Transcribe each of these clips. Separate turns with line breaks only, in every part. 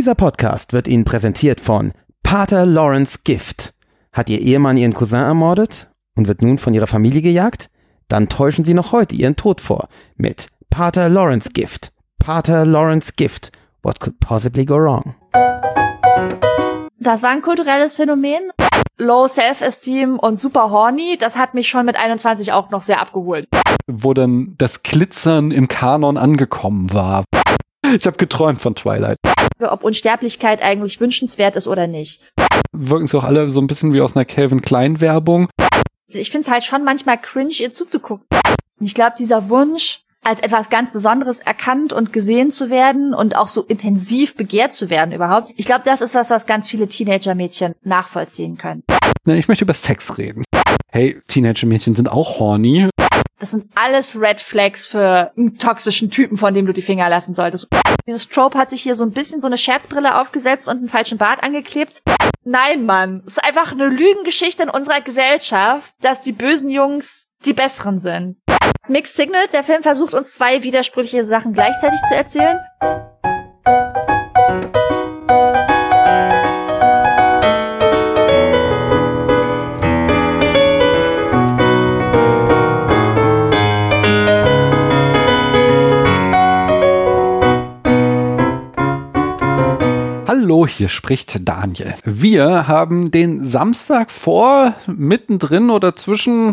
Dieser Podcast wird Ihnen präsentiert von Pater Lawrence Gift. Hat Ihr Ehemann Ihren Cousin ermordet und wird nun von Ihrer Familie gejagt? Dann täuschen Sie noch heute Ihren Tod vor mit Pater Lawrence Gift. Pater Lawrence Gift. What could possibly go wrong?
Das war ein kulturelles Phänomen. Low Self-Esteem und super horny, das hat mich schon mit 21 auch noch sehr abgeholt.
Wo dann das Glitzern im Kanon angekommen war. Ich habe geträumt von Twilight.
Ob Unsterblichkeit eigentlich wünschenswert ist oder nicht.
Wirken sie auch alle so ein bisschen wie aus einer Calvin Klein-Werbung.
Ich finde es halt schon manchmal cringe, ihr zuzugucken. Und ich glaube, dieser Wunsch, als etwas ganz Besonderes erkannt und gesehen zu werden und auch so intensiv begehrt zu werden überhaupt, ich glaube, das ist was ganz viele Teenager-Mädchen nachvollziehen können.
Ich möchte über Sex reden. Hey, Teenager-Mädchen sind auch horny.
Das sind alles Red Flags für einen toxischen Typen, von dem du die Finger lassen solltest. Dieses Trope hat sich hier so ein bisschen so eine Scherzbrille aufgesetzt und einen falschen Bart angeklebt. Nein, Mann. Es ist einfach eine Lügengeschichte in unserer Gesellschaft, dass die bösen Jungs die Besseren sind. Mixed Signals, der Film versucht uns zwei widersprüchliche Sachen gleichzeitig zu erzählen.
Hallo, hier spricht Daniel. Wir haben den Samstag mittendrin oder zwischen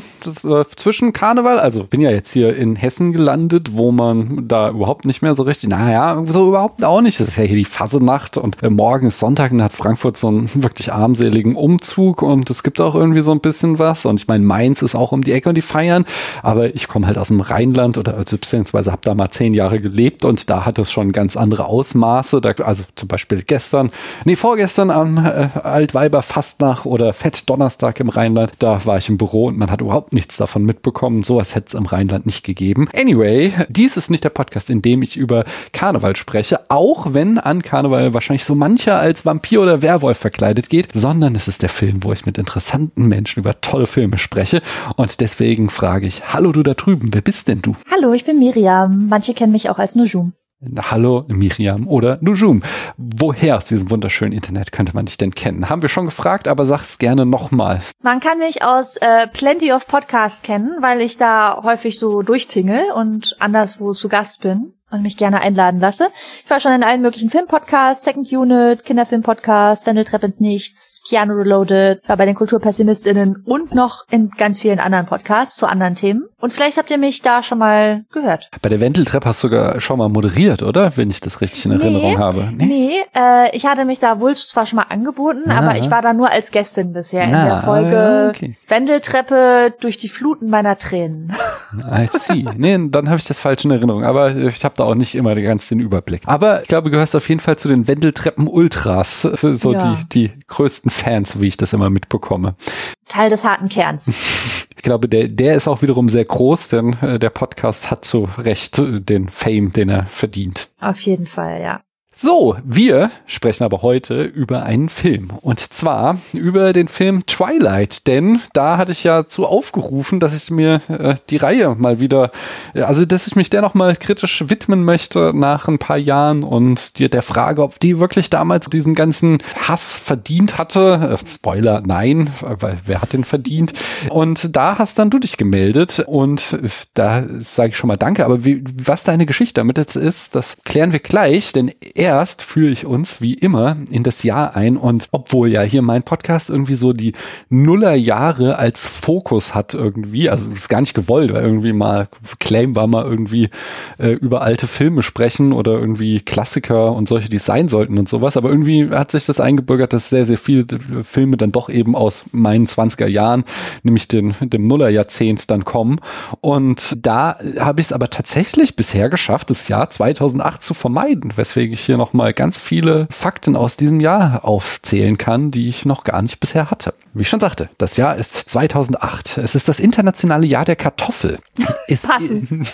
Karneval, also bin ja jetzt hier in Hessen gelandet, wo man da überhaupt nicht mehr so richtig, so überhaupt auch nicht. Das ist ja hier die Fassenacht und morgen ist Sonntag und hat Frankfurt so einen wirklich armseligen Umzug und es gibt auch irgendwie so ein bisschen was und ich meine, Mainz ist auch um die Ecke und die feiern, aber ich komme halt aus dem Rheinland oder beziehungsweise habe da mal 10 Jahre gelebt und da hat es schon ganz andere Ausmaße, also zum Beispiel vorgestern am Altweiberfastnacht oder Fettdonnerstag im Rheinland, da war ich im Büro und man hat überhaupt nichts davon mitbekommen. Sowas hätte es im Rheinland nicht gegeben. Anyway, dies ist nicht der Podcast, in dem ich über Karneval spreche, auch wenn an Karneval wahrscheinlich so mancher als Vampir oder Werwolf verkleidet geht, sondern es ist der Film, wo ich mit interessanten Menschen über tolle Filme spreche und deswegen frage ich, hallo du da drüben, wer bist denn du?
Hallo, ich bin Miriam. Manche kennen mich auch als Nujum.
Hallo Miriam oder Nujum. Woher aus diesem wunderschönen Internet könnte man dich denn kennen? Haben wir schon gefragt, aber sag's gerne nochmal.
Man kann mich aus Plenty of Podcasts kennen, weil ich da häufig so durchtingel und anderswo zu Gast bin und mich gerne einladen lasse. Ich war schon in allen möglichen Filmpodcasts, Second Unit, Kinderfilmpodcast, Wendeltreppe ins Nichts, Keanu Reloaded, war bei den KulturpessimistInnen und noch in ganz vielen anderen Podcasts zu anderen Themen. Und vielleicht habt ihr mich da schon mal gehört.
Bei der Wendeltreppe hast du sogar schon mal moderiert, oder? Wenn ich das richtig in Erinnerung habe.
Nee, ich hatte mich da wohl zwar schon mal angeboten, aber ich war da nur als Gästin bisher in der Folge Wendeltreppe durch die Fluten meiner Tränen.
I see. Nee, dann habe ich das falsch in Erinnerung. Aber ich habe da auch nicht immer ganz den Überblick. Aber ich glaube, du gehörst auf jeden Fall zu den Wendeltreppen-Ultras. So die größten Fans, wie ich das immer mitbekomme.
Teil des harten Kerns.
Ich glaube, der ist auch wiederum sehr groß, denn der Podcast hat zu Recht den Fame, den er verdient.
Auf jeden Fall, ja.
So, wir sprechen aber heute über einen Film und zwar über den Film Twilight, denn da hatte ich ja zu aufgerufen, dass ich mir die Reihe mal wieder, also dass ich mich der noch mal kritisch widmen möchte nach ein paar Jahren und der Frage, ob die wirklich damals diesen ganzen Hass verdient hatte. Spoiler, nein, weil wer hat den verdient? Und da hast dann du dich gemeldet und da sage ich schon mal danke, aber was deine Geschichte damit jetzt ist, das klären wir gleich, denn erst führe ich uns wie immer in das Jahr ein und obwohl ja hier mein Podcast irgendwie so die Nullerjahre als Fokus hat irgendwie, also ist gar nicht gewollt, weil irgendwie mal Claim war mal irgendwie über alte Filme sprechen oder irgendwie Klassiker und solche, die es sein sollten und sowas, aber irgendwie hat sich das eingebürgert, dass sehr, sehr viele Filme dann doch eben aus meinen 20er Jahren, nämlich dem Nullerjahrzehnt dann kommen und da habe ich es aber tatsächlich bisher geschafft, das Jahr 2008 zu vermeiden, weswegen ich hier noch mal ganz viele Fakten aus diesem Jahr aufzählen kann, die ich noch gar nicht bisher hatte. Wie ich schon sagte, das Jahr ist 2008. Es ist das internationale Jahr der Kartoffel.
Passend.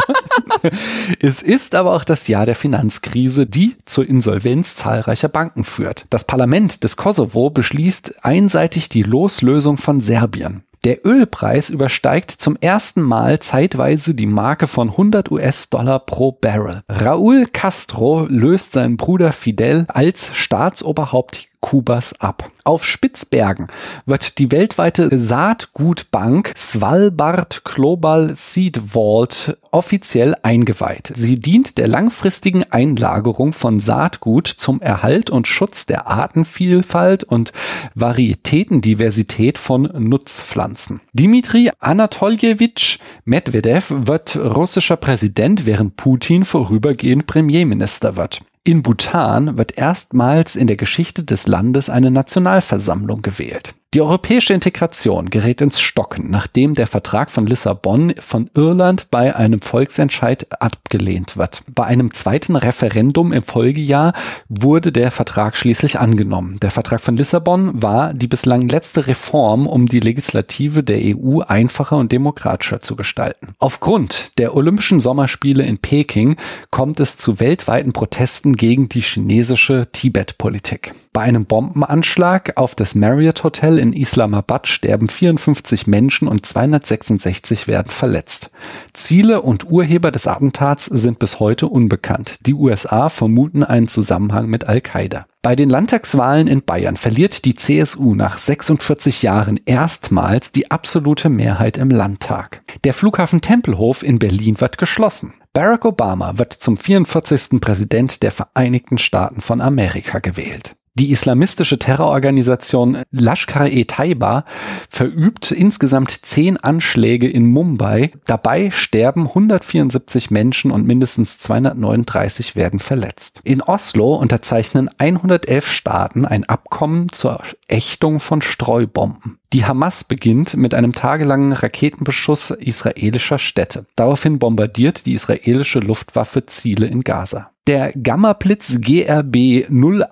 Es ist aber auch das Jahr der Finanzkrise, die zur Insolvenz zahlreicher Banken führt. Das Parlament des Kosovo beschließt einseitig die Loslösung von Serbien. Der Ölpreis übersteigt zum ersten Mal zeitweise die Marke von $100 pro Barrel. Raúl Castro löst seinen Bruder Fidel als Staatsoberhaupt Kubas ab. Auf Spitzbergen wird die weltweite Saatgutbank Svalbard Global Seed Vault offiziell eingeweiht. Sie dient der langfristigen Einlagerung von Saatgut zum Erhalt und Schutz der Artenvielfalt und Varietätendiversität von Nutzpflanzen. Dmitri Anatoljewitsch Medvedev wird russischer Präsident, während Putin vorübergehend Premierminister wird. In Bhutan wird erstmals in der Geschichte des Landes eine Nationalversammlung gewählt. Die europäische Integration gerät ins Stocken, nachdem der Vertrag von Lissabon von Irland bei einem Volksentscheid abgelehnt wird. Bei einem zweiten Referendum im Folgejahr wurde der Vertrag schließlich angenommen. Der Vertrag von Lissabon war die bislang letzte Reform, um die Legislative der EU einfacher und demokratischer zu gestalten. Aufgrund der Olympischen Sommerspiele in Peking kommt es zu weltweiten Protesten gegen die chinesische Tibet-Politik. Bei einem Bombenanschlag auf das Marriott Hotel in Islamabad sterben 54 Menschen und 266 werden verletzt. Ziele und Urheber des Attentats sind bis heute unbekannt. Die USA vermuten einen Zusammenhang mit Al-Qaida. Bei den Landtagswahlen in Bayern verliert die CSU nach 46 Jahren erstmals die absolute Mehrheit im Landtag. Der Flughafen Tempelhof in Berlin wird geschlossen. Barack Obama wird zum 44. Präsident der Vereinigten Staaten von Amerika gewählt. Die islamistische Terrororganisation Lashkar-e-Taiba verübt insgesamt 10 Anschläge in Mumbai. Dabei sterben 174 Menschen und mindestens 239 werden verletzt. In Oslo unterzeichnen 111 Staaten ein Abkommen zur Ächtung von Streubomben. Die Hamas beginnt mit einem tagelangen Raketenbeschuss israelischer Städte. Daraufhin bombardiert die israelische Luftwaffe Ziele in Gaza. Der Gamma-Blitz GRB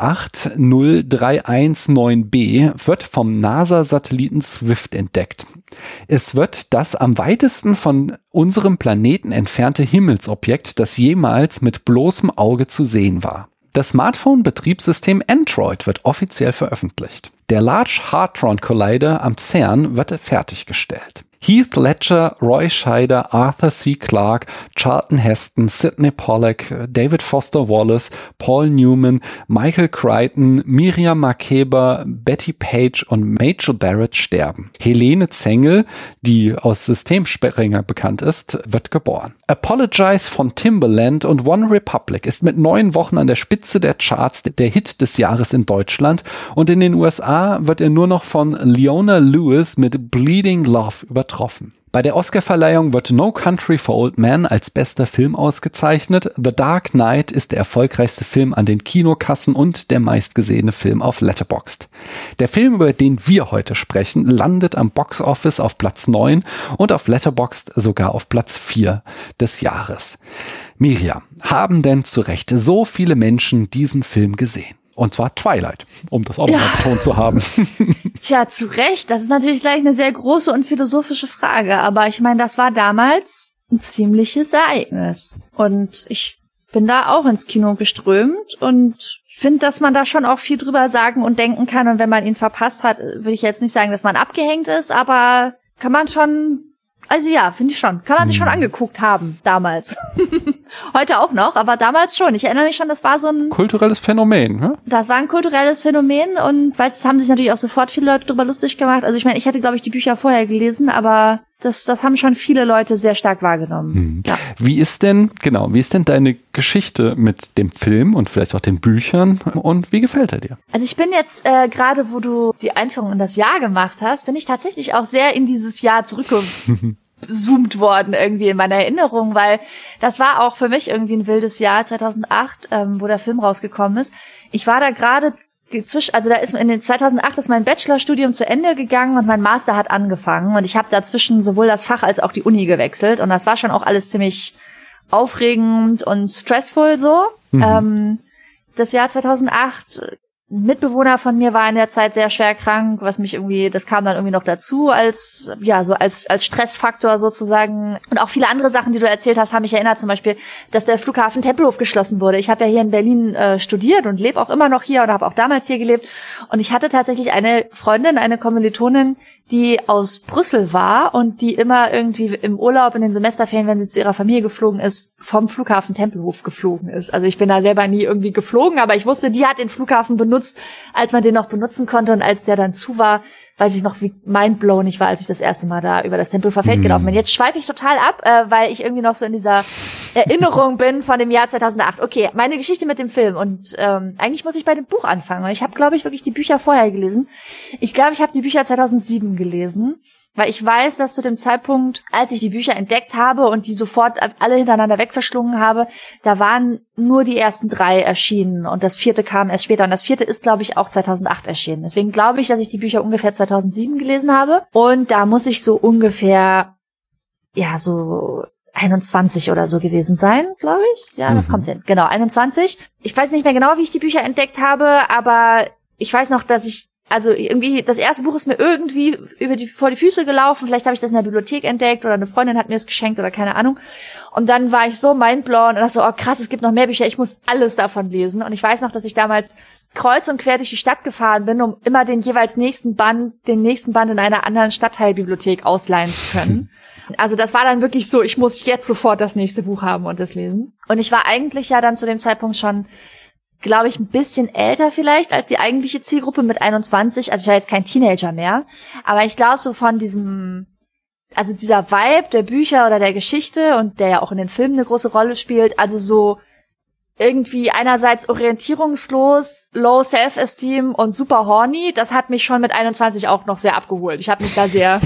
08031-9b wird vom NASA-Satelliten Swift entdeckt. Es wird das am weitesten von unserem Planeten entfernte Himmelsobjekt, das jemals mit bloßem Auge zu sehen war. Das Smartphone-Betriebssystem Android wird offiziell veröffentlicht. Der Large Hadron Collider am CERN wird fertiggestellt. Heath Ledger, Roy Scheider, Arthur C. Clarke, Charlton Heston, Sidney Pollack, David Foster Wallace, Paul Newman, Michael Crichton, Miriam Makeba, Betty Page und Major Barrett sterben. Helene Zengel, die aus Systemsprenger bekannt ist, wird geboren. Apologize von Timbaland und One Republic ist mit 9 Wochen an der Spitze der Charts der Hit des Jahres in Deutschland und in den USA wird er nur noch von Leona Lewis mit Bleeding Love übertroffen. Bei der Oscarverleihung wird No Country for Old Men als bester Film ausgezeichnet. The Dark Knight ist der erfolgreichste Film an den Kinokassen und der meistgesehene Film auf Letterboxd. Der Film, über den wir heute sprechen, landet am Boxoffice auf Platz 9 und auf Letterboxd sogar auf Platz 4 des Jahres. Miriam, haben denn zu Recht so viele Menschen diesen Film gesehen? Und zwar Twilight, um das auch nochmal betont zu haben.
Tja, zu Recht. Das ist natürlich gleich eine sehr große und philosophische Frage. Aber ich meine, das war damals ein ziemliches Ereignis. Und ich bin da auch ins Kino geströmt und finde, dass man da schon auch viel drüber sagen und denken kann. Und wenn man ihn verpasst hat, würde ich jetzt nicht sagen, dass man abgehängt ist, aber kann man schon... Also ja, finde ich schon. Kann man sich schon angeguckt haben, damals. Heute auch noch, aber damals schon. Ich erinnere mich schon, das war so ein...
Kulturelles Phänomen, ne?
Das war ein kulturelles Phänomen und es haben sich natürlich auch sofort viele Leute drüber lustig gemacht. Also ich meine, ich hätte, glaube ich, die Bücher vorher gelesen, aber das haben schon viele Leute sehr stark wahrgenommen. Ja.
Wie ist denn deine Geschichte mit dem Film und vielleicht auch den Büchern und wie gefällt er dir?
Also ich bin jetzt gerade, wo du die Einführung in das Jahr gemacht hast, bin ich tatsächlich auch sehr in dieses Jahr zurückgezoomt worden irgendwie in meiner Erinnerung, weil das war auch für mich irgendwie ein wildes Jahr 2008, wo der Film rausgekommen ist. Ich war da gerade also da ist in den 2008 ist mein Bachelorstudium zu Ende gegangen und mein Master hat angefangen und ich habe dazwischen sowohl das Fach als auch die Uni gewechselt und das war schon auch alles ziemlich aufregend und stressful so. Das Jahr 2008 ein Mitbewohner von mir war in der Zeit sehr schwer krank, das kam dann irgendwie noch dazu als Stressfaktor sozusagen. Und auch viele andere Sachen, die du erzählt hast, haben mich erinnert, zum Beispiel, dass der Flughafen Tempelhof geschlossen wurde. Ich habe ja hier in Berlin studiert und lebe auch immer noch hier oder habe auch damals hier gelebt. Und ich hatte tatsächlich eine Freundin, eine Kommilitonin, die aus Brüssel war und die immer irgendwie im Urlaub in den Semesterferien, wenn sie zu ihrer Familie geflogen ist, vom Flughafen Tempelhof geflogen ist. Also ich bin da selber nie irgendwie geflogen, aber ich wusste, die hat den Flughafen benutzt, als man den noch benutzen konnte, und als der dann zu war, weiß ich noch, wie mindblown ich war, als ich das erste Mal da über das Tempelhofer Feld gelaufen bin. Jetzt schweife ich total ab, weil ich irgendwie noch so in dieser Erinnerung bin von dem Jahr 2008. Okay, meine Geschichte mit dem Film, und eigentlich muss ich bei dem Buch anfangen, weil ich habe, glaube ich, wirklich die Bücher vorher gelesen. Ich glaube, ich habe die Bücher 2007 gelesen, weil ich weiß, dass zu dem Zeitpunkt, als ich die Bücher entdeckt habe und die sofort alle hintereinander wegverschlungen habe, da waren nur die ersten 3 erschienen und das 4. kam erst später. Und das 4. ist, glaube ich, auch 2008 erschienen. Deswegen glaube ich, dass ich die Bücher ungefähr 2007 gelesen habe. Und da muss ich so ungefähr, so 21 oder so gewesen sein, glaube ich. Ja, das kommt hin. Genau, 21. Ich weiß nicht mehr genau, wie ich die Bücher entdeckt habe, aber ich weiß noch, dass irgendwie, das erste Buch ist mir irgendwie vor die Füße gelaufen. Vielleicht habe ich das in der Bibliothek entdeckt oder eine Freundin hat mir es geschenkt oder keine Ahnung. Und dann war ich so mindblown und dachte so, oh krass, es gibt noch mehr Bücher, ich muss alles davon lesen. Und ich weiß noch, dass ich damals kreuz und quer durch die Stadt gefahren bin, um immer den nächsten Band in einer anderen Stadtteilbibliothek ausleihen zu können. Also das war dann wirklich so, ich muss jetzt sofort das nächste Buch haben und das lesen. Und ich war eigentlich ja dann zu dem Zeitpunkt schon, glaube ich, ein bisschen älter vielleicht als die eigentliche Zielgruppe mit 21. Also ich war jetzt kein Teenager mehr. Aber ich glaube, so von dieser Vibe der Bücher oder der Geschichte, und der ja auch in den Filmen eine große Rolle spielt, also so irgendwie einerseits orientierungslos, low self-esteem und super horny, das hat mich schon mit 21 auch noch sehr abgeholt. Ich habe mich da sehr,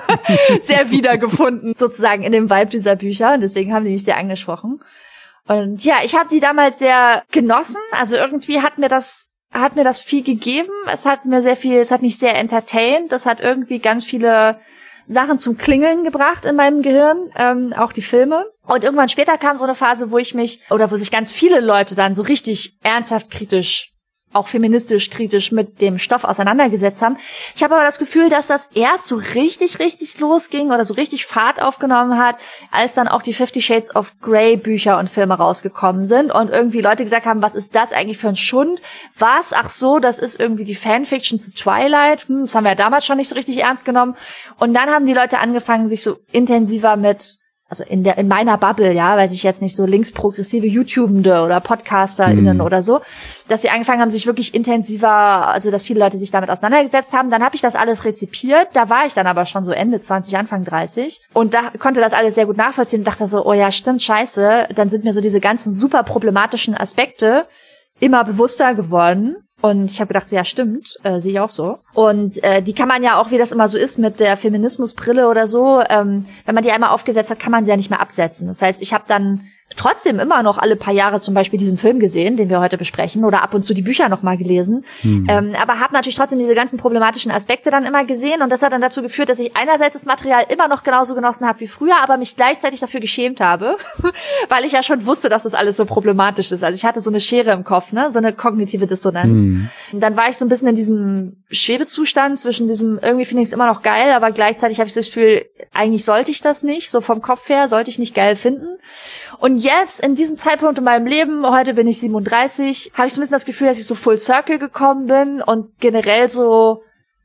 sehr wiedergefunden, sozusagen in dem Vibe dieser Bücher. Und deswegen haben die mich sehr angesprochen. Und ja, ich habe die damals sehr genossen. Also irgendwie hat mir das viel gegeben. Es hat mich sehr entertained. Das hat irgendwie ganz viele Sachen zum Klingeln gebracht in meinem Gehirn, auch die Filme. Und irgendwann später kam so eine Phase, wo sich ganz viele Leute dann so richtig ernsthaft kritisch, auch feministisch kritisch mit dem Stoff auseinandergesetzt haben. Ich habe aber das Gefühl, dass das erst so richtig, richtig losging oder so richtig Fahrt aufgenommen hat, als dann auch die 50 Shades of Grey Bücher und Filme rausgekommen sind und irgendwie Leute gesagt haben, was ist das eigentlich für ein Schund? Was? Ach so, das ist irgendwie die Fanfiction zu Twilight. Das haben wir ja damals schon nicht so richtig ernst genommen. Und dann haben die Leute angefangen, sich so intensiver also in meiner Bubble, ja, weiß ich jetzt nicht, so linksprogressive YouTubende oder PodcasterInnen oder so, dass sie angefangen haben, sich wirklich intensiver, also dass viele Leute sich damit auseinandergesetzt haben. Dann habe ich das alles rezipiert. Da war ich dann aber schon so Ende 20, Anfang 30 und da konnte das alles sehr gut nachvollziehen und dachte so, oh ja, stimmt, scheiße. Dann sind mir so diese ganzen super problematischen Aspekte immer bewusster geworden. Und ich habe gedacht, ja, stimmt, sehe ich auch so. Und die kann man ja auch, wie das immer so ist, mit der Feminismusbrille oder so, wenn man die einmal aufgesetzt hat, kann man sie ja nicht mehr absetzen. Das heißt, ich habe dann trotzdem immer noch alle paar Jahre zum Beispiel diesen Film gesehen, den wir heute besprechen, oder ab und zu die Bücher nochmal gelesen. Aber habe natürlich trotzdem diese ganzen problematischen Aspekte dann immer gesehen und das hat dann dazu geführt, dass ich einerseits das Material immer noch genauso genossen habe wie früher, aber mich gleichzeitig dafür geschämt habe, weil ich ja schon wusste, dass das alles so problematisch ist. Also ich hatte so eine Schere im Kopf, ne, so eine kognitive Dissonanz. Und dann war ich so ein bisschen in diesem Schwebezustand zwischen diesem, irgendwie finde ich es immer noch geil, aber gleichzeitig habe ich das Gefühl, eigentlich sollte ich das nicht, so vom Kopf her sollte ich nicht geil finden. Und jetzt, in diesem Zeitpunkt in meinem Leben, heute bin ich 37, habe ich so ein bisschen das Gefühl, dass ich so full circle gekommen bin und generell so,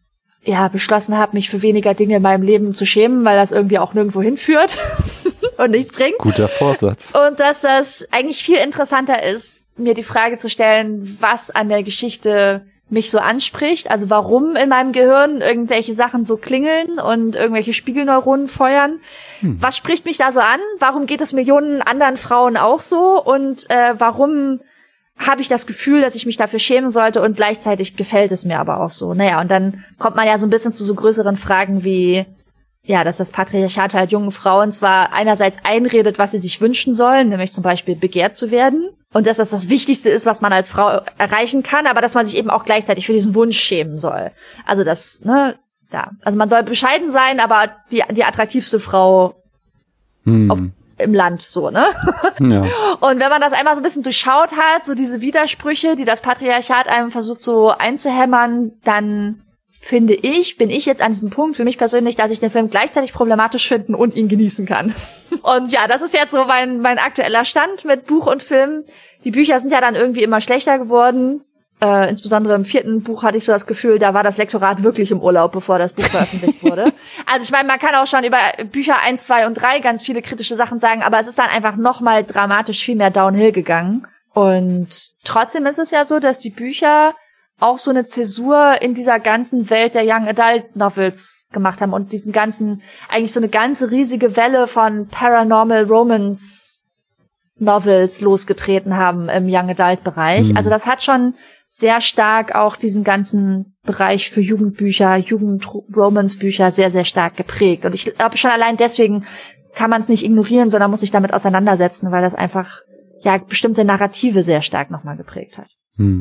ja, beschlossen habe, mich für weniger Dinge in meinem Leben zu schämen, weil das irgendwie auch nirgendwo hinführt und nichts bringt.
Guter Vorsatz.
Und dass das eigentlich viel interessanter ist, mir die Frage zu stellen, was an der Geschichte mich so anspricht, also warum in meinem Gehirn irgendwelche Sachen so klingeln und irgendwelche Spiegelneuronen feuern. Was spricht mich da so an? Warum geht es Millionen anderen Frauen auch so? Und warum habe ich das Gefühl, dass ich mich dafür schämen sollte und gleichzeitig gefällt es mir aber auch so? Naja, und dann kommt man ja so ein bisschen zu so größeren Fragen wie, ja, dass das Patriarchat halt jungen Frauen zwar einerseits einredet, was sie sich wünschen sollen, nämlich zum Beispiel begehrt zu werden, und dass das Wichtigste ist, was man als Frau erreichen kann, aber dass man sich eben auch gleichzeitig für diesen Wunsch schämen soll. Also das, ne, ja. Also man soll bescheiden sein, aber die attraktivste Frau im Land, so, ne?
Ja.
Und wenn man das einmal so ein bisschen durchschaut hat, so diese Widersprüche, die das Patriarchat einem versucht so einzuhämmern, dann bin ich jetzt an diesem Punkt für mich persönlich, dass ich den Film gleichzeitig problematisch finden und ihn genießen kann. Und ja, das ist jetzt so mein aktueller Stand mit Buch und Film. Die Bücher sind ja dann irgendwie immer schlechter geworden. Insbesondere im 4. Buch hatte ich so das Gefühl, da war das Lektorat wirklich im Urlaub, bevor das Buch veröffentlicht wurde. Also ich meine, man kann auch schon über Bücher 1, 2 und 3 ganz viele kritische Sachen sagen, aber es ist dann einfach nochmal dramatisch viel mehr downhill gegangen. Und trotzdem ist es ja so, dass die Bücher auch so eine Zäsur in dieser ganzen Welt der Young Adult Novels gemacht haben und diesen ganzen, eigentlich so eine ganze riesige Welle von Paranormal Romance Novels losgetreten haben im Young Adult Bereich. Also das hat schon sehr stark auch diesen ganzen Bereich für Jugendbücher, Jugend-Romance-Bücher sehr, sehr stark geprägt. Und ich glaube, schon allein deswegen kann man es nicht ignorieren, sondern muss sich damit auseinandersetzen, weil das einfach ja bestimmte Narrative sehr stark nochmal geprägt hat.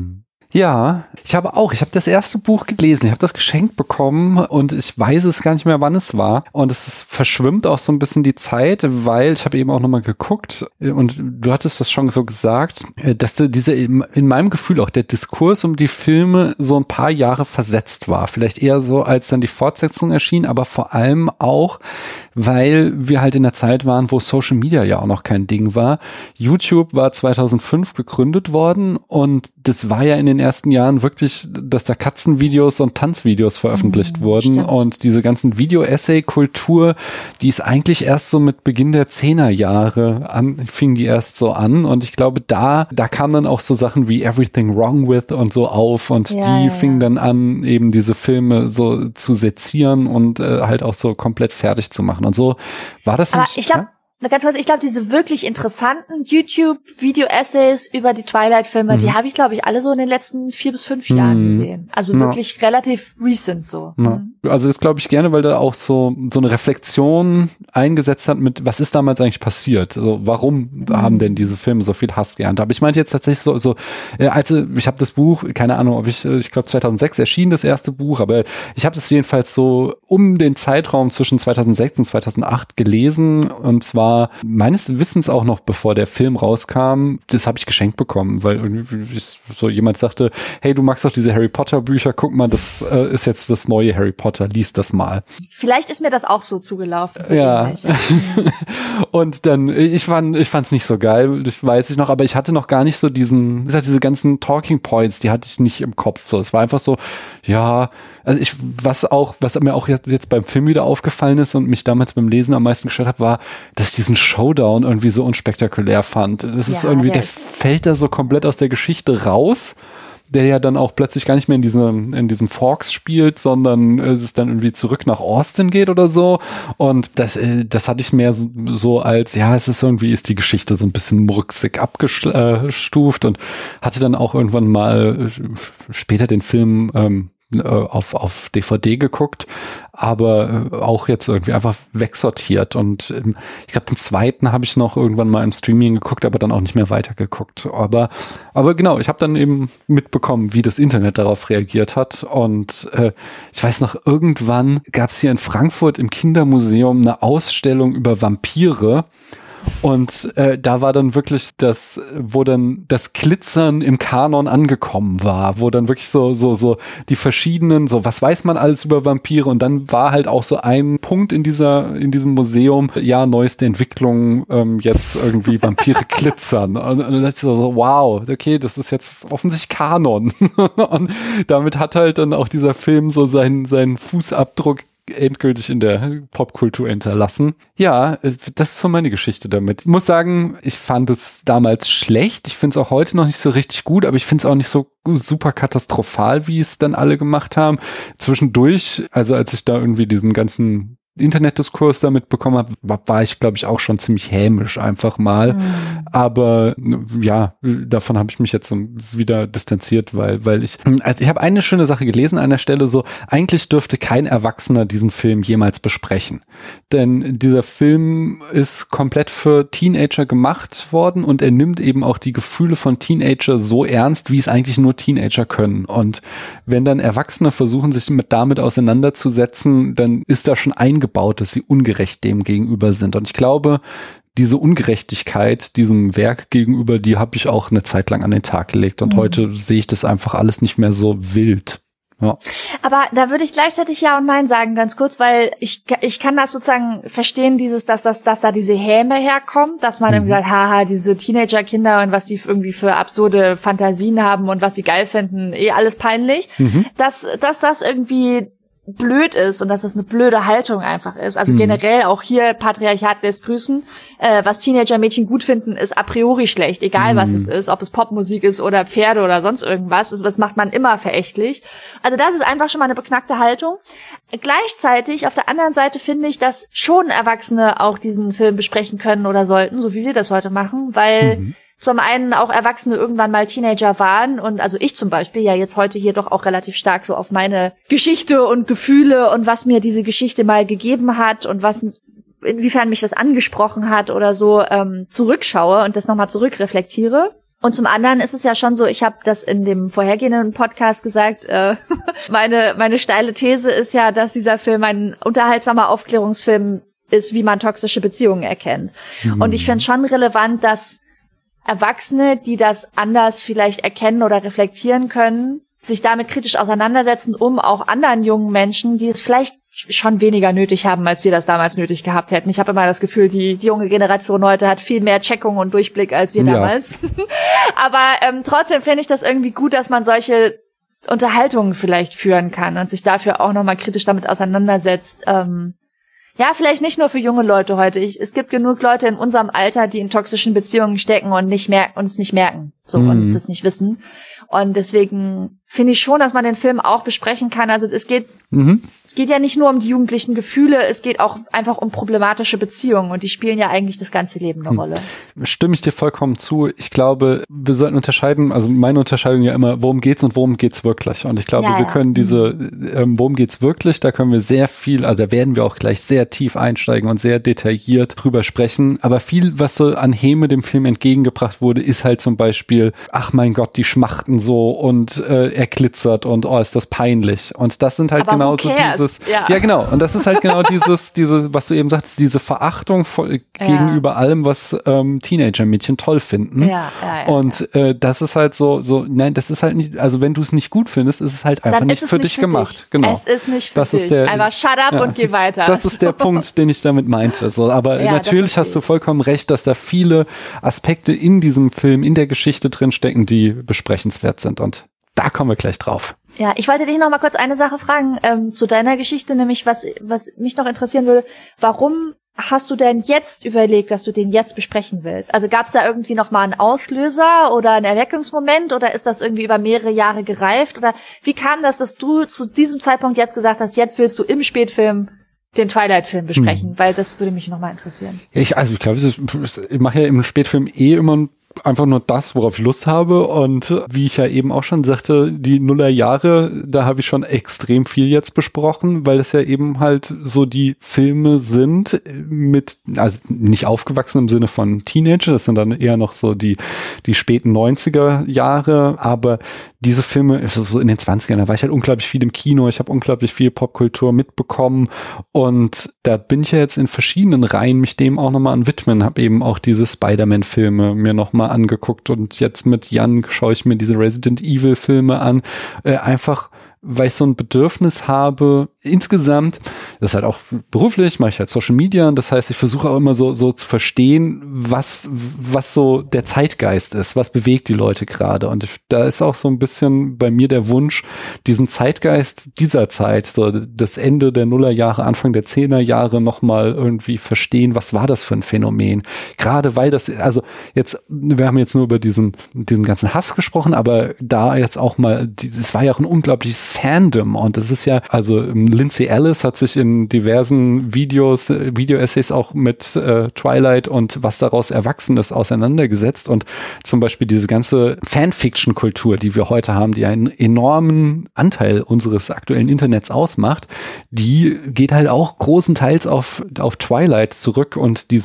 Ja, ich habe das erste Buch gelesen, ich habe das geschenkt bekommen und ich weiß es gar nicht mehr, wann es war und verschwimmt auch so ein bisschen die Zeit, weil ich habe eben auch nochmal geguckt und du hattest das schon so gesagt, dass in meinem Gefühl auch der Diskurs um die Filme so ein paar Jahre versetzt war, vielleicht eher so, als dann die Fortsetzung erschien, aber vor allem auch, weil wir halt in der Zeit waren, wo Social Media ja auch noch kein Ding war. YouTube war 2005 gegründet worden und das war ja in den ersten Jahren wirklich, dass da Katzenvideos und Tanzvideos veröffentlicht wurden.
Stimmt.
Und diese ganzen Video-Essay-Kultur, die ist eigentlich erst so mit Beginn der 10er Jahre fing die erst so an und ich glaube, da kamen dann auch so Sachen wie Everything Wrong With und so auf und die fingen dann an, eben diese Filme so zu sezieren und halt auch so komplett fertig zu machen. Und so war das.
Aber ich glaube, ich glaube, diese wirklich interessanten YouTube-Video-Essays über die Twilight-Filme, die habe ich, glaube ich, alle so in den letzten 4 bis 5 Jahren gesehen. Also wirklich relativ recent so.
Also das glaube ich gerne, weil da auch so eine Reflexion eingesetzt hat mit, was ist damals eigentlich passiert? Also warum haben denn diese Filme so viel Hass geerntet? Aber ich meinte jetzt tatsächlich ich habe das Buch, keine Ahnung, ich glaube 2006 erschien das erste Buch, aber ich habe das jedenfalls so um den Zeitraum zwischen 2006 und 2008 gelesen und zwar meines Wissens auch noch, bevor der Film rauskam, das habe ich geschenkt bekommen, weil irgendwie so jemand sagte, hey, du magst doch diese Harry Potter Bücher, guck mal, das ist jetzt das neue Harry Potter, lies das mal.
Vielleicht ist mir das auch so zugelaufen. So
ja. Und dann, ich fand's nicht so geil, das weiß ich noch, aber ich hatte noch gar nicht so diese ganzen Talking Points, die hatte ich nicht im Kopf. So, es war einfach so, ja, also was mir auch jetzt beim Film wieder aufgefallen ist und mich damals beim Lesen am meisten gestört hat, war, dass ich diesen Showdown irgendwie so unspektakulär fand. Das ist irgendwie, der fällt da so komplett aus der Geschichte raus, der ja dann auch plötzlich gar nicht mehr in diesem Forks spielt, sondern es dann irgendwie zurück nach Austin geht oder so. Und das hatte ich mehr so als, ja, ist die Geschichte so ein bisschen murksig abgestuft und hatte dann auch irgendwann mal später den Film auf DVD geguckt, aber auch jetzt irgendwie einfach wegsortiert und ich glaube, den zweiten habe ich noch irgendwann mal im Streaming geguckt, aber dann auch nicht mehr weitergeguckt. Aber genau, ich habe dann eben mitbekommen, wie das Internet darauf reagiert hat und ich weiß noch, irgendwann gab es hier in Frankfurt im Kindermuseum eine Ausstellung über Vampire. Und da war dann wirklich wo dann das Glitzern im Kanon angekommen war, wo dann wirklich so die verschiedenen, so was weiß man alles über Vampire und dann war halt auch so ein Punkt in diesem Museum, ja, neueste Entwicklung, jetzt irgendwie Vampire glitzern. Und dann dachte ich so, wow, okay, das ist jetzt offensichtlich Kanon. Und damit hat halt dann auch dieser Film so seinen Fußabdruck endgültig in der Popkultur hinterlassen. Ja, das ist so meine Geschichte damit. Ich muss sagen, ich fand es damals schlecht. Ich finde es auch heute noch nicht so richtig gut, aber ich finde es auch nicht so super katastrophal, wie es dann alle gemacht haben. Zwischendurch, also als ich da irgendwie diesen ganzen Internetdiskurs damit bekommen habe, war ich, glaube ich, auch schon ziemlich hämisch einfach mal. Aber ja, davon habe ich mich jetzt so wieder distanziert, weil ich habe eine schöne Sache gelesen an der Stelle, so, eigentlich dürfte kein Erwachsener diesen Film jemals besprechen. Denn dieser Film ist komplett für Teenager gemacht worden und er nimmt eben auch die Gefühle von Teenager so ernst, wie es eigentlich nur Teenager können. Und wenn dann Erwachsene versuchen, sich damit auseinanderzusetzen, dann ist da schon eingebaut, dass sie ungerecht dem gegenüber sind. Und ich glaube, diese Ungerechtigkeit diesem Werk gegenüber, die habe ich auch eine Zeit lang an den Tag gelegt. Und heute sehe ich das einfach alles nicht mehr so wild. Ja.
Aber da würde ich gleichzeitig Ja und Nein sagen, ganz kurz, weil ich kann das sozusagen verstehen, dass da diese Häme herkommt, dass man irgendwie sagt, haha, diese Teenager-Kinder und was sie irgendwie für absurde Fantasien haben und was sie geil finden, alles peinlich, dass das irgendwie blöd ist und dass das eine blöde Haltung einfach ist. Also generell auch hier Patriarchat lässt grüßen. Was Teenager-Mädchen gut finden, ist a priori schlecht, egal was es ist, ob es Popmusik ist oder Pferde oder sonst irgendwas. Das macht man immer verächtlich. Also das ist einfach schon mal eine beknackte Haltung. Gleichzeitig, auf der anderen Seite finde ich, dass schon Erwachsene auch diesen Film besprechen können oder sollten, so wie wir das heute machen, weil zum einen auch Erwachsene irgendwann mal Teenager waren und also ich zum Beispiel ja jetzt heute hier doch auch relativ stark so auf meine Geschichte und Gefühle und was mir diese Geschichte mal gegeben hat und inwiefern mich das angesprochen hat oder so zurückschaue und das nochmal zurückreflektiere. Und zum anderen ist es ja schon so, ich habe das in dem vorhergehenden Podcast gesagt, meine steile These ist ja, dass dieser Film ein unterhaltsamer Aufklärungsfilm ist, wie man toxische Beziehungen erkennt. Und ich finde schon relevant, dass Erwachsene, die das anders vielleicht erkennen oder reflektieren können, sich damit kritisch auseinandersetzen, um auch anderen jungen Menschen, die es vielleicht schon weniger nötig haben, als wir das damals nötig gehabt hätten. Ich habe immer das Gefühl, die junge Generation heute hat viel mehr Checkung und Durchblick als wir damals. Aber trotzdem finde ich das irgendwie gut, dass man solche Unterhaltungen vielleicht führen kann und sich dafür auch nochmal kritisch damit auseinandersetzt. Ja, vielleicht nicht nur für junge Leute heute. Es gibt genug Leute in unserem Alter, die in toxischen Beziehungen stecken und es nicht merken, und das nicht wissen. Und deswegen finde ich schon, dass man den Film auch besprechen kann. Also es geht ja nicht nur um die jugendlichen Gefühle, es geht auch einfach um problematische Beziehungen und die spielen ja eigentlich das ganze Leben eine Rolle.
Stimme ich dir vollkommen zu. Ich glaube, wir sollten unterscheiden, also meine Unterscheidung ja immer, worum geht's und worum geht's wirklich. Und ich glaube, wir können worum geht's wirklich, da können wir sehr viel, also da werden wir auch gleich sehr tief einsteigen und sehr detailliert drüber sprechen. Aber viel, was so an Häme dem Film entgegengebracht wurde, ist halt zum Beispiel, ach mein Gott, die schmachten so und er glitzert und oh, ist das peinlich. Und das sind halt genau so dieses, ja genau, und das ist halt genau diese, was du eben sagst, diese Verachtung gegenüber allem, was Teenager-Mädchen toll finden. Und das ist halt so, nein, das ist halt nicht, also wenn du es nicht gut findest, ist es halt einfach nicht für dich gemacht. Genau.
Es ist nicht für dich. Einfach shut up und geh weiter.
Das ist der Punkt, den ich damit meinte. So, aber natürlich hast du vollkommen recht, dass da viele Aspekte in diesem Film, in der Geschichte drin stecken, die besprechenswert sind. Und da kommen wir gleich drauf.
Ja, ich wollte dich noch mal kurz eine Sache fragen zu deiner Geschichte, nämlich was mich noch interessieren würde, warum hast du denn jetzt überlegt, dass du den jetzt besprechen willst? Also gab es da irgendwie noch mal einen Auslöser oder einen Erweckungsmoment oder ist das irgendwie über mehrere Jahre gereift? Oder wie kam das, dass du zu diesem Zeitpunkt jetzt gesagt hast, jetzt willst du im Spätfilm den Twilight-Film besprechen? Weil das würde mich noch mal interessieren.
Ich glaube, ich mache ja im Spätfilm immer einfach nur das, worauf ich Lust habe und wie ich ja eben auch schon sagte, die Nullerjahre, da habe ich schon extrem viel jetzt besprochen, weil das ja eben halt so die Filme sind also nicht aufgewachsen im Sinne von Teenager, das sind dann eher noch so die späten 90er Jahre, aber diese Filme, so in den 20ern, da war ich halt unglaublich viel im Kino, ich habe unglaublich viel Popkultur mitbekommen und da bin ich ja jetzt in verschiedenen Reihen mich dem auch nochmal an widmen, habe eben auch diese Spider-Man-Filme mir nochmal angeguckt und jetzt mit Jan schaue ich mir diese Resident Evil-Filme an, einfach weil ich so ein Bedürfnis habe, insgesamt, das ist halt auch beruflich, mache ich halt Social Media und das heißt, ich versuche auch immer so zu verstehen, was so der Zeitgeist ist, was bewegt die Leute gerade und da ist auch so ein bisschen bei mir der Wunsch, diesen Zeitgeist dieser Zeit, so das Ende der Nullerjahre, Anfang der 10er Jahre nochmal irgendwie verstehen, was war das für ein Phänomen, gerade weil das, also jetzt, wir haben jetzt nur über diesen ganzen Hass gesprochen, aber da jetzt auch mal, es war ja auch ein unglaubliches Fandom und das ist ja, also Lindsay Ellis hat sich in diversen Video-Essays auch mit Twilight und was daraus erwachsen ist auseinandergesetzt und zum Beispiel diese ganze Fanfiction-Kultur, die wir heute haben, die einen enormen Anteil unseres aktuellen Internets ausmacht, die geht halt auch großenteils auf Twilight zurück und diesen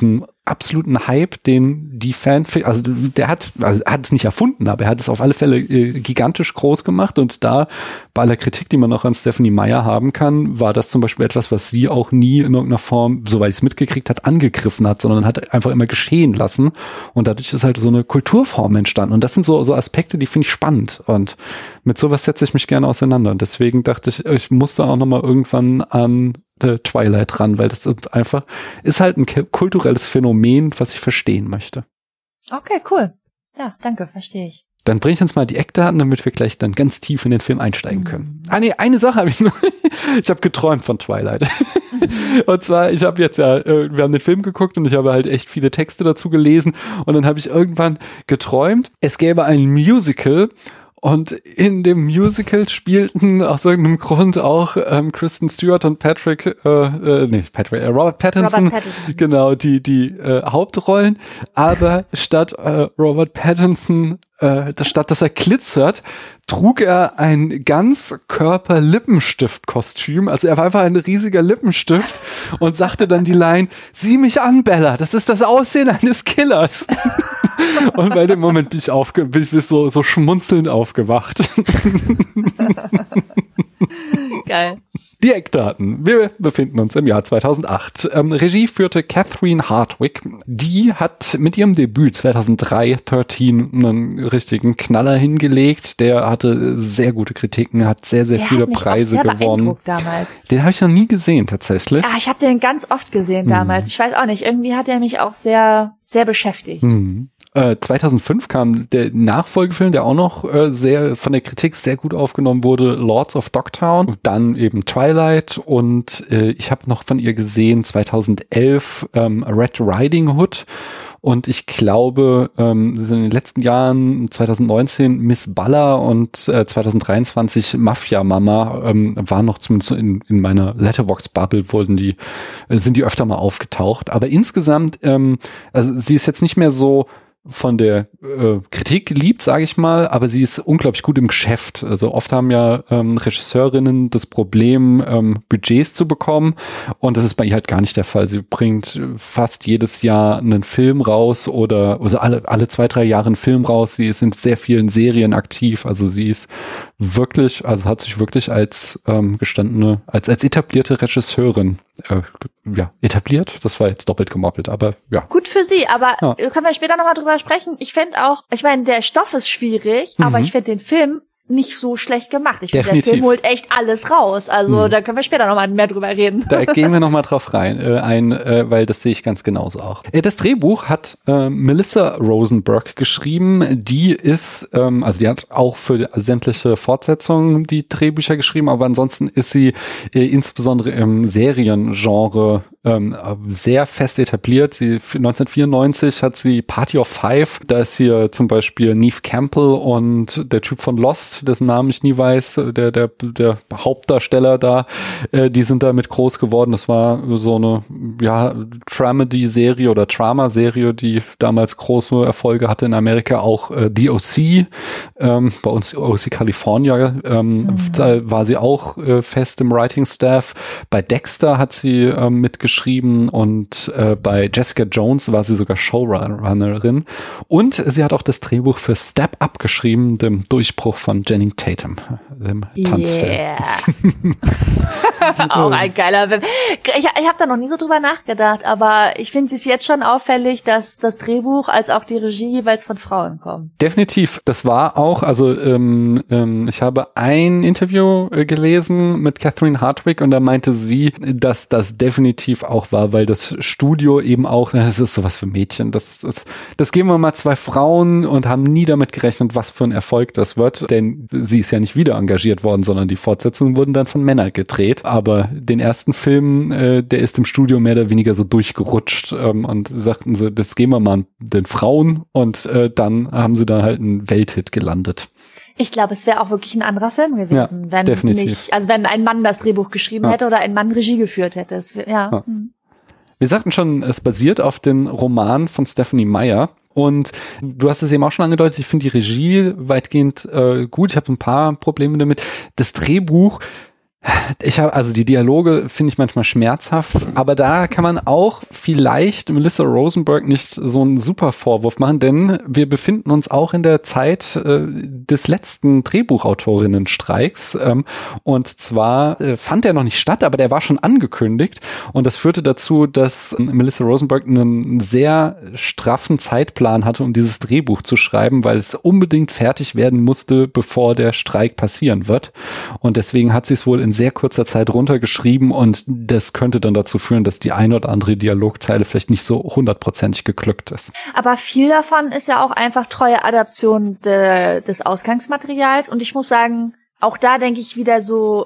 absoluten Hype, den die also der hat es nicht erfunden, aber er hat es auf alle Fälle gigantisch groß gemacht und da bei aller Kritik, die man auch an Stephenie Meyer haben kann, war das zum Beispiel etwas, was sie auch nie in irgendeiner Form, soweit ich es mitgekriegt hat, angegriffen hat, sondern hat einfach immer geschehen lassen und dadurch ist halt so eine Kulturform entstanden und das sind so Aspekte, die finde ich spannend und mit sowas setze ich mich gerne auseinander und deswegen dachte ich musste auch nochmal irgendwann an Twilight ran, weil das ist halt ein kulturelles Phänomen, was ich verstehen möchte.
Okay, cool. Ja, danke, verstehe ich.
Dann bring ich uns mal die Eckdaten, damit wir gleich dann ganz tief in den Film einsteigen können. Eine Sache habe ich noch. Ich habe geträumt von Twilight. Und zwar, ich habe jetzt wir haben den Film geguckt und ich habe halt echt viele Texte dazu gelesen und dann habe ich irgendwann geträumt, es gäbe ein Musical. Und in dem Musical spielten aus irgendeinem Grund auch Kristen Stewart und Robert Pattinson, genau, die Hauptrollen. Aber statt Robert Pattinson, statt dass er glitzert, trug er ein Ganzkörper-Lippenstift-Kostüm. Also er war einfach ein riesiger Lippenstift und sagte dann die Line, sieh mich an, Bella, das ist das Aussehen eines Killers. Und bei dem Moment bin ich so schmunzelnd aufgewacht.
Geil.
Die Eckdaten. Wir befinden uns im Jahr 2008. Regie führte Catherine Hardwicke. Die hat mit ihrem Debüt 2003, 13, einen richtigen Knaller hingelegt. Der hatte sehr gute Kritiken, hat sehr, sehr viele Preise gewonnen.
Damals.
Den habe ich noch nie gesehen, tatsächlich.
Ja, ich habe den ganz oft gesehen damals. Ich weiß auch nicht, irgendwie hat er mich auch sehr, sehr beschäftigt.
2005 kam der Nachfolgefilm, der auch noch sehr von der Kritik sehr gut aufgenommen wurde, Lords of Dogtown. Und dann eben Twilight und ich habe noch von ihr gesehen 2011 Red Riding Hood. Und ich glaube, in den letzten Jahren, 2019 Miss Baller und 2023 Mafia Mama waren noch zumindest in meiner Letterboxd-Bubble sind die öfter mal aufgetaucht. Aber insgesamt, also sie ist jetzt nicht mehr so von der Kritik liebt, sage ich mal, aber sie ist unglaublich gut im Geschäft. Also oft haben ja Regisseurinnen das Problem, Budgets zu bekommen und das ist bei ihr halt gar nicht der Fall. Sie bringt fast jedes Jahr einen Film raus oder also alle 2-3 Jahre einen Film raus. Sie ist in sehr vielen Serien aktiv. Also sie ist wirklich, also hat sich wirklich als als etablierte Regisseurin etabliert. Das war jetzt doppelt gemoppelt, aber ja.
Gut für sie, aber können wir später nochmal drüber sprechen. Ich finde auch, ich meine, der Stoff ist schwierig, aber ich finde den Film nicht so schlecht gemacht. Ich finde, der Film holt echt alles raus. Also da können wir später nochmal mehr drüber reden.
Da gehen wir nochmal drauf rein, weil das sehe ich ganz genauso auch. Das Drehbuch hat Melissa Rosenberg geschrieben. Die ist, die hat auch für sämtliche Fortsetzungen die Drehbücher geschrieben, aber ansonsten ist sie insbesondere im Seriengenre sehr fest etabliert. 1994 hat sie Party of Five. Da ist hier zum Beispiel Neve Campbell und der Typ von Lost, dessen Namen ich nie weiß, der Hauptdarsteller da, die sind damit groß geworden. Das war so eine Dramedy-Serie oder Drama-Serie, die damals große Erfolge hatte in Amerika. Auch The O.C., bei uns O.C. California, da war sie auch fest im Writing-Staff. Bei Dexter hat sie mitgeschrieben und bei Jessica Jones war sie sogar Showrunnerin. Und sie hat auch das Drehbuch für Step Up geschrieben, dem Durchbruch von Channing Tatum, dem Tanzfilm.
Yeah. Auch ein geiler Film. Ich habe da noch nie so drüber nachgedacht, aber ich finde es jetzt schon auffällig, dass das Drehbuch als auch die Regie jeweils von Frauen kommen.
Definitiv. Das war auch, also ich habe ein Interview gelesen mit Catherine Hardwicke und da meinte sie, dass das definitiv auch war, weil das Studio eben auch, das ist sowas für Mädchen, das geben wir mal 2 Frauen und haben nie damit gerechnet, was für ein Erfolg das wird, denn sie ist ja nicht wieder engagiert worden, sondern die Fortsetzungen wurden dann von Männern gedreht, aber den ersten Film, der ist im Studio mehr oder weniger so durchgerutscht und sagten sie, das geben wir mal den Frauen und dann haben sie da halt einen Welthit gelandet.
Ich glaube, es wäre auch wirklich ein anderer Film gewesen,
ja,
wenn
definitiv.
nicht, also wenn ein Mann das Drehbuch geschrieben hätte oder ein Mann Regie geführt hätte.
Wir sagten schon, es basiert auf den Roman von Stephenie Meyer. Und du hast es eben auch schon angedeutet, ich finde die Regie weitgehend gut. Ich habe ein paar Probleme damit. Das Drehbuch Also die Dialoge finde ich manchmal schmerzhaft, aber da kann man auch vielleicht Melissa Rosenberg nicht so einen super Vorwurf machen, denn wir befinden uns auch in der Zeit des letzten Drehbuchautorinnenstreiks und zwar fand er noch nicht statt, aber der war schon angekündigt und das führte dazu, dass Melissa Rosenberg einen sehr straffen Zeitplan hatte, um dieses Drehbuch zu schreiben, weil es unbedingt fertig werden musste, bevor der Streik passieren wird und deswegen hat sie es wohl in sehr kurzer Zeit runtergeschrieben und das könnte dann dazu führen, dass die ein oder andere Dialogzeile vielleicht nicht so 100%ig geglückt ist.
Aber viel davon ist ja auch einfach treue Adaption des Ausgangsmaterials und ich muss sagen, auch da denke ich wieder so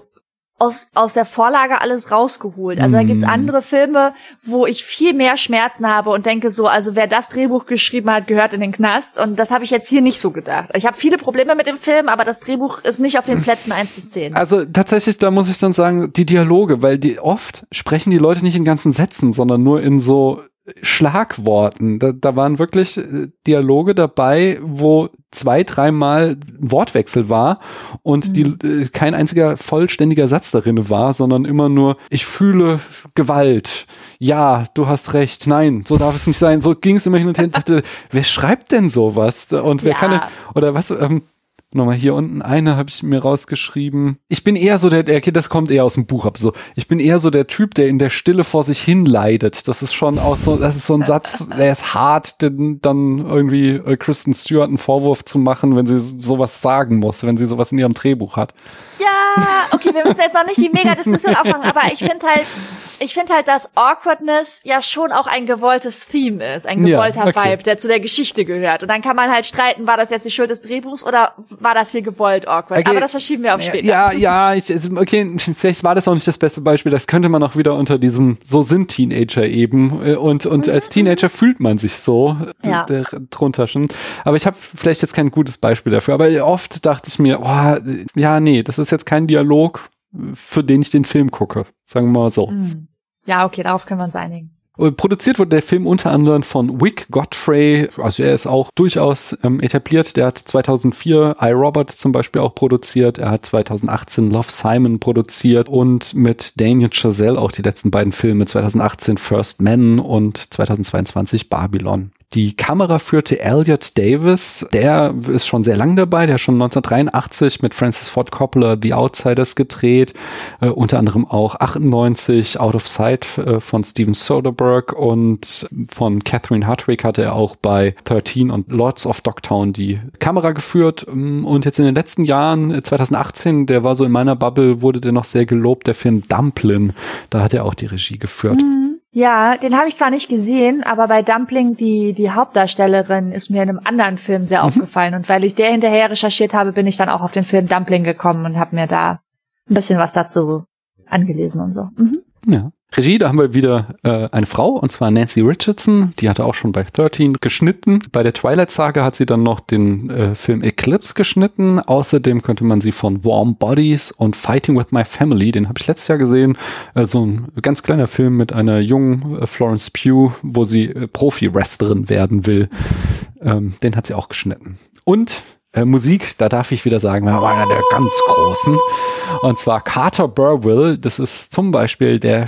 aus der Vorlage alles rausgeholt. Also da gibt's andere Filme, wo ich viel mehr Schmerzen habe und denke so, also wer das Drehbuch geschrieben hat, gehört in den Knast. Und das habe ich jetzt hier nicht so gedacht. Ich habe viele Probleme mit dem Film, aber das Drehbuch ist nicht auf den Plätzen 1 bis 10.
Also tatsächlich, da muss ich dann sagen, die Dialoge, weil oft sprechen die Leute nicht in ganzen Sätzen, sondern nur in so Schlagworten. Da waren wirklich Dialoge dabei, wo 2-3 Mal Wortwechsel war und kein einziger vollständiger Satz darin war, sondern immer nur, ich fühle Gewalt. Ja, du hast recht. Nein, so darf es nicht sein. So ging es immer hin und her. Ich dachte, wer schreibt denn sowas? Und wer kann denn, oder was, nochmal hier unten eine habe ich mir rausgeschrieben. Ich bin eher so das kommt eher aus dem Buch ab so. Ich bin eher so der Typ, der in der Stille vor sich hin leidet. Das ist schon auch so, das ist so ein Satz, der ist hart, denn dann irgendwie Kristen Stewart einen Vorwurf zu machen, wenn sie sowas sagen muss, wenn sie sowas in ihrem Drehbuch hat.
Ja, okay, wir müssen jetzt noch nicht die Mega-Diskussion aufmachen, aber ich finde halt, dass Awkwardness ja schon auch ein gewolltes Theme ist, ein gewollter Vibe, der zu der Geschichte gehört. Und dann kann man halt streiten, war das jetzt die Schuld des Drehbuchs oder war das hier gewollt awkward? Okay. Aber das verschieben wir auf später.
Okay, vielleicht war das auch nicht das beste Beispiel. Das könnte man auch wieder unter diesem, so sind Teenager eben. Und als Teenager fühlt man sich so drunter schon. Aber ich habe vielleicht jetzt kein gutes Beispiel dafür. Aber oft dachte ich mir, das ist jetzt kein Dialog, für den ich den Film gucke. Sagen wir mal so.
Ja, okay, darauf können wir uns einigen.
Produziert wurde der Film unter anderem von Vic Godfrey, also er ist auch durchaus etabliert, der hat 2004 iRobot zum Beispiel auch produziert, er hat 2018 Love, Simon produziert und mit Damien Chazelle auch die letzten beiden Filme, 2018 First Man und 2022 Babylon. Die Kamera führte Elliot Davis, der ist schon sehr lang dabei, der hat schon 1983 mit Francis Ford Coppola The Outsiders gedreht, unter anderem auch 98 Out of Sight von Steven Soderbergh und von Catherine Hardwicke hatte er auch bei 13 und Lords of Dogtown die Kamera geführt und jetzt in den letzten Jahren, 2018, der war so in meiner Bubble, wurde der noch sehr gelobt, der Film Dumpling, da hat er auch die Regie geführt.
Ja, den habe ich zwar nicht gesehen, aber bei Dumpling, die Hauptdarstellerin, ist mir in einem anderen Film sehr aufgefallen. Und weil ich der hinterher recherchiert habe, bin ich dann auch auf den Film Dumpling gekommen und habe mir da ein bisschen was dazu angelesen und so.
Ja. Regie, da haben wir wieder eine Frau, und zwar Nancy Richardson, die hatte auch schon bei 13 geschnitten. Bei der Twilight-Saga hat sie dann noch den Film Eclipse geschnitten. Außerdem könnte man sie von Warm Bodies und Fighting with My Family, den habe ich letztes Jahr gesehen, so ein ganz kleiner Film mit einer jungen Florence Pugh, wo sie Profi-Wrestlerin werden will. Den hat sie auch geschnitten. Und Musik, da darf ich wieder sagen, war einer der ganz großen. Und zwar Carter Burwell, das ist zum Beispiel der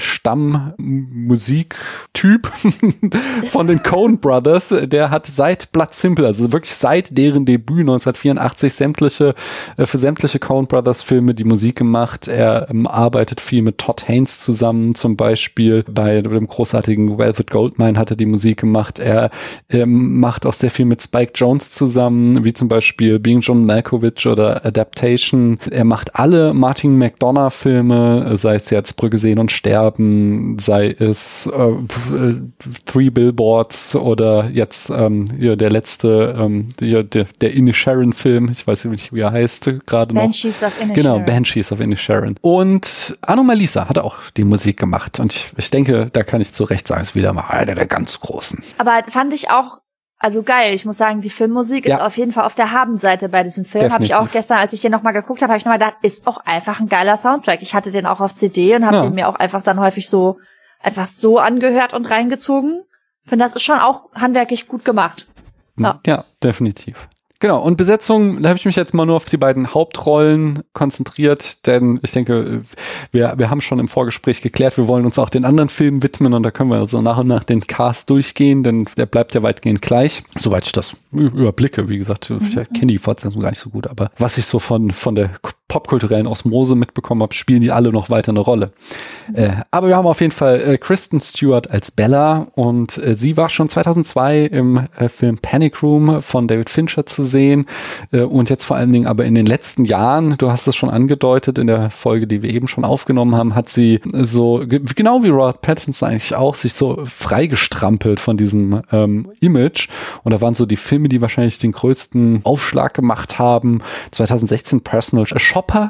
Stammmusiktyp von den Coen Brothers. Der hat seit Blood Simple, also wirklich seit deren Debüt 1984 für sämtliche Coen Brothers Filme die Musik gemacht. Er arbeitet viel mit Todd Haynes zusammen, zum Beispiel bei dem großartigen Velvet Goldmine hat er die Musik gemacht. Er macht auch sehr viel mit Spike Jonze zusammen, wie zum Beispiel Being John Malkovich oder Adaptation. Er macht alle Martin McDonagh-Filme, sei es jetzt Brücke sehen und sterben, sei es Three Billboards oder jetzt der letzte, der Inisherin-Film, ich weiß nicht, wie er heißt, gerade noch.
Banshees of Inisherin.
Genau, Banshees of Inisherin. Und Anomalisa hat auch die Musik gemacht. Und ich denke, da kann ich zu Recht sagen, ist wieder mal einer der ganz Großen.
Aber fand ich auch also geil. Ich muss sagen, die Filmmusik ist auf jeden Fall auf der Habenseite bei diesem Film. Habe ich auch gestern, als ich den nochmal geguckt habe, habe ich nochmal gedacht, ist auch einfach ein geiler Soundtrack. Ich hatte den auch auf CD und habe den mir auch einfach dann häufig so einfach so angehört und reingezogen. Finde, das ist schon auch handwerklich gut gemacht.
Ja, definitiv. Genau, und Besetzung, da habe ich mich jetzt mal nur auf die beiden Hauptrollen konzentriert, denn ich denke, wir haben schon im Vorgespräch geklärt, wir wollen uns auch den anderen Filmen widmen und da können wir so nach und nach den Cast durchgehen, denn der bleibt ja weitgehend gleich, soweit ich das überblicke. Wie gesagt, ich kenne die Fortsetzung gar nicht so gut, aber was ich so von der popkulturellen Osmose mitbekommen habe, spielen die alle noch weiter eine Rolle. Aber wir haben auf jeden Fall Kristen Stewart als Bella und sie war schon 2002 im Film Panic Room von David Fincher zu sehen und jetzt vor allen Dingen aber in den letzten Jahren, du hast es schon angedeutet in der Folge, die wir eben schon aufgenommen haben, hat sie so, genau wie Robert Pattinson eigentlich auch, sich so freigestrampelt von diesem Image und da waren so die Filme, die wahrscheinlich den größten Aufschlag gemacht haben. 2016 Personal Shopper,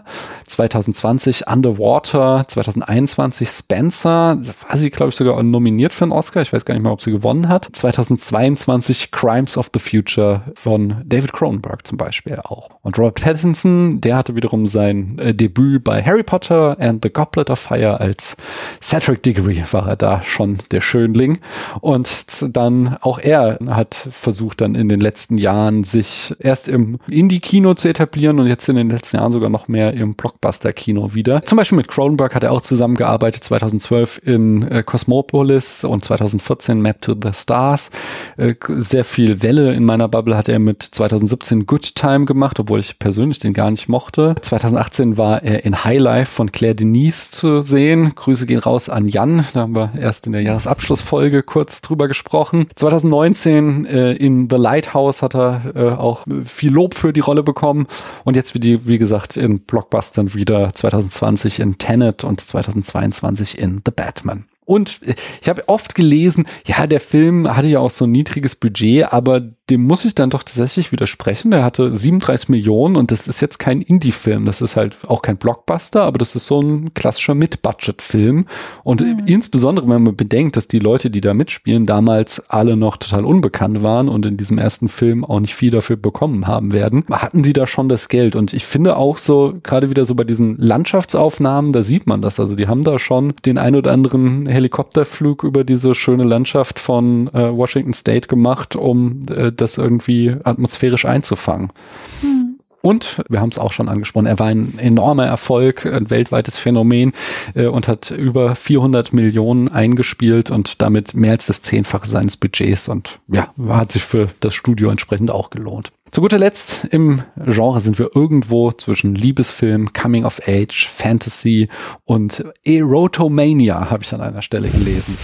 2020 Underwater, 2021 Spencer, da war sie, glaube ich, sogar nominiert für einen Oscar, ich weiß gar nicht mehr, ob sie gewonnen hat. 2022 Crimes of the Future von David Cronenberg zum Beispiel auch. Und Robert Pattinson, der hatte wiederum sein Debüt bei Harry Potter and the Goblet of Fire als Cedric Diggory, war er da schon der Schönling. Und dann auch er hat versucht dann in den letzten Jahren sich erst im Indie-Kino zu etablieren und jetzt in den letzten Jahren sogar noch mehr im Blockbuster-Kino wieder. Zum Beispiel mit Cronenberg hat er auch zusammengearbeitet, 2012 in Cosmopolis und 2014 Map to the Stars. Sehr viel Welle in meiner Bubble hat er mit 2017 Good Time gemacht, obwohl ich persönlich den gar nicht mochte. 2018 war er in High Life von Claire Denis zu sehen. Grüße gehen raus an Jan, da haben wir erst in der Jahresabschlussfolge kurz drüber gesprochen. 2019 in The Lighthouse hat er auch viel Lob für die Rolle bekommen und jetzt wie gesagt in Blockbustern wieder 2020 in Tenet und 2022 in The Batman. Und ich habe oft gelesen, ja, der Film hatte ja auch so ein niedriges Budget, aber dem muss ich dann doch tatsächlich widersprechen. Der hatte 37 Millionen und das ist jetzt kein Indie-Film. Das ist halt auch kein Blockbuster, aber das ist so ein klassischer Mid-Budget-Film. Und insbesondere, wenn man bedenkt, dass die Leute, die da mitspielen, damals alle noch total unbekannt waren und in diesem ersten Film auch nicht viel dafür bekommen haben werden, hatten die da schon das Geld. Und ich finde auch so, gerade wieder so bei diesen Landschaftsaufnahmen, da sieht man das. Also die haben da schon den ein oder anderen Helikopterflug über diese schöne Landschaft von Washington State gemacht, um das irgendwie atmosphärisch einzufangen. Und wir haben es auch schon angesprochen, er war ein enormer Erfolg, ein weltweites Phänomen und hat über 400 Millionen eingespielt und damit mehr als das 10-fache seines Budgets und ja, hat sich für das Studio entsprechend auch gelohnt. Zu guter Letzt im Genre sind wir irgendwo zwischen Liebesfilm, Coming of Age, Fantasy und Erotomania, habe ich an einer Stelle gelesen.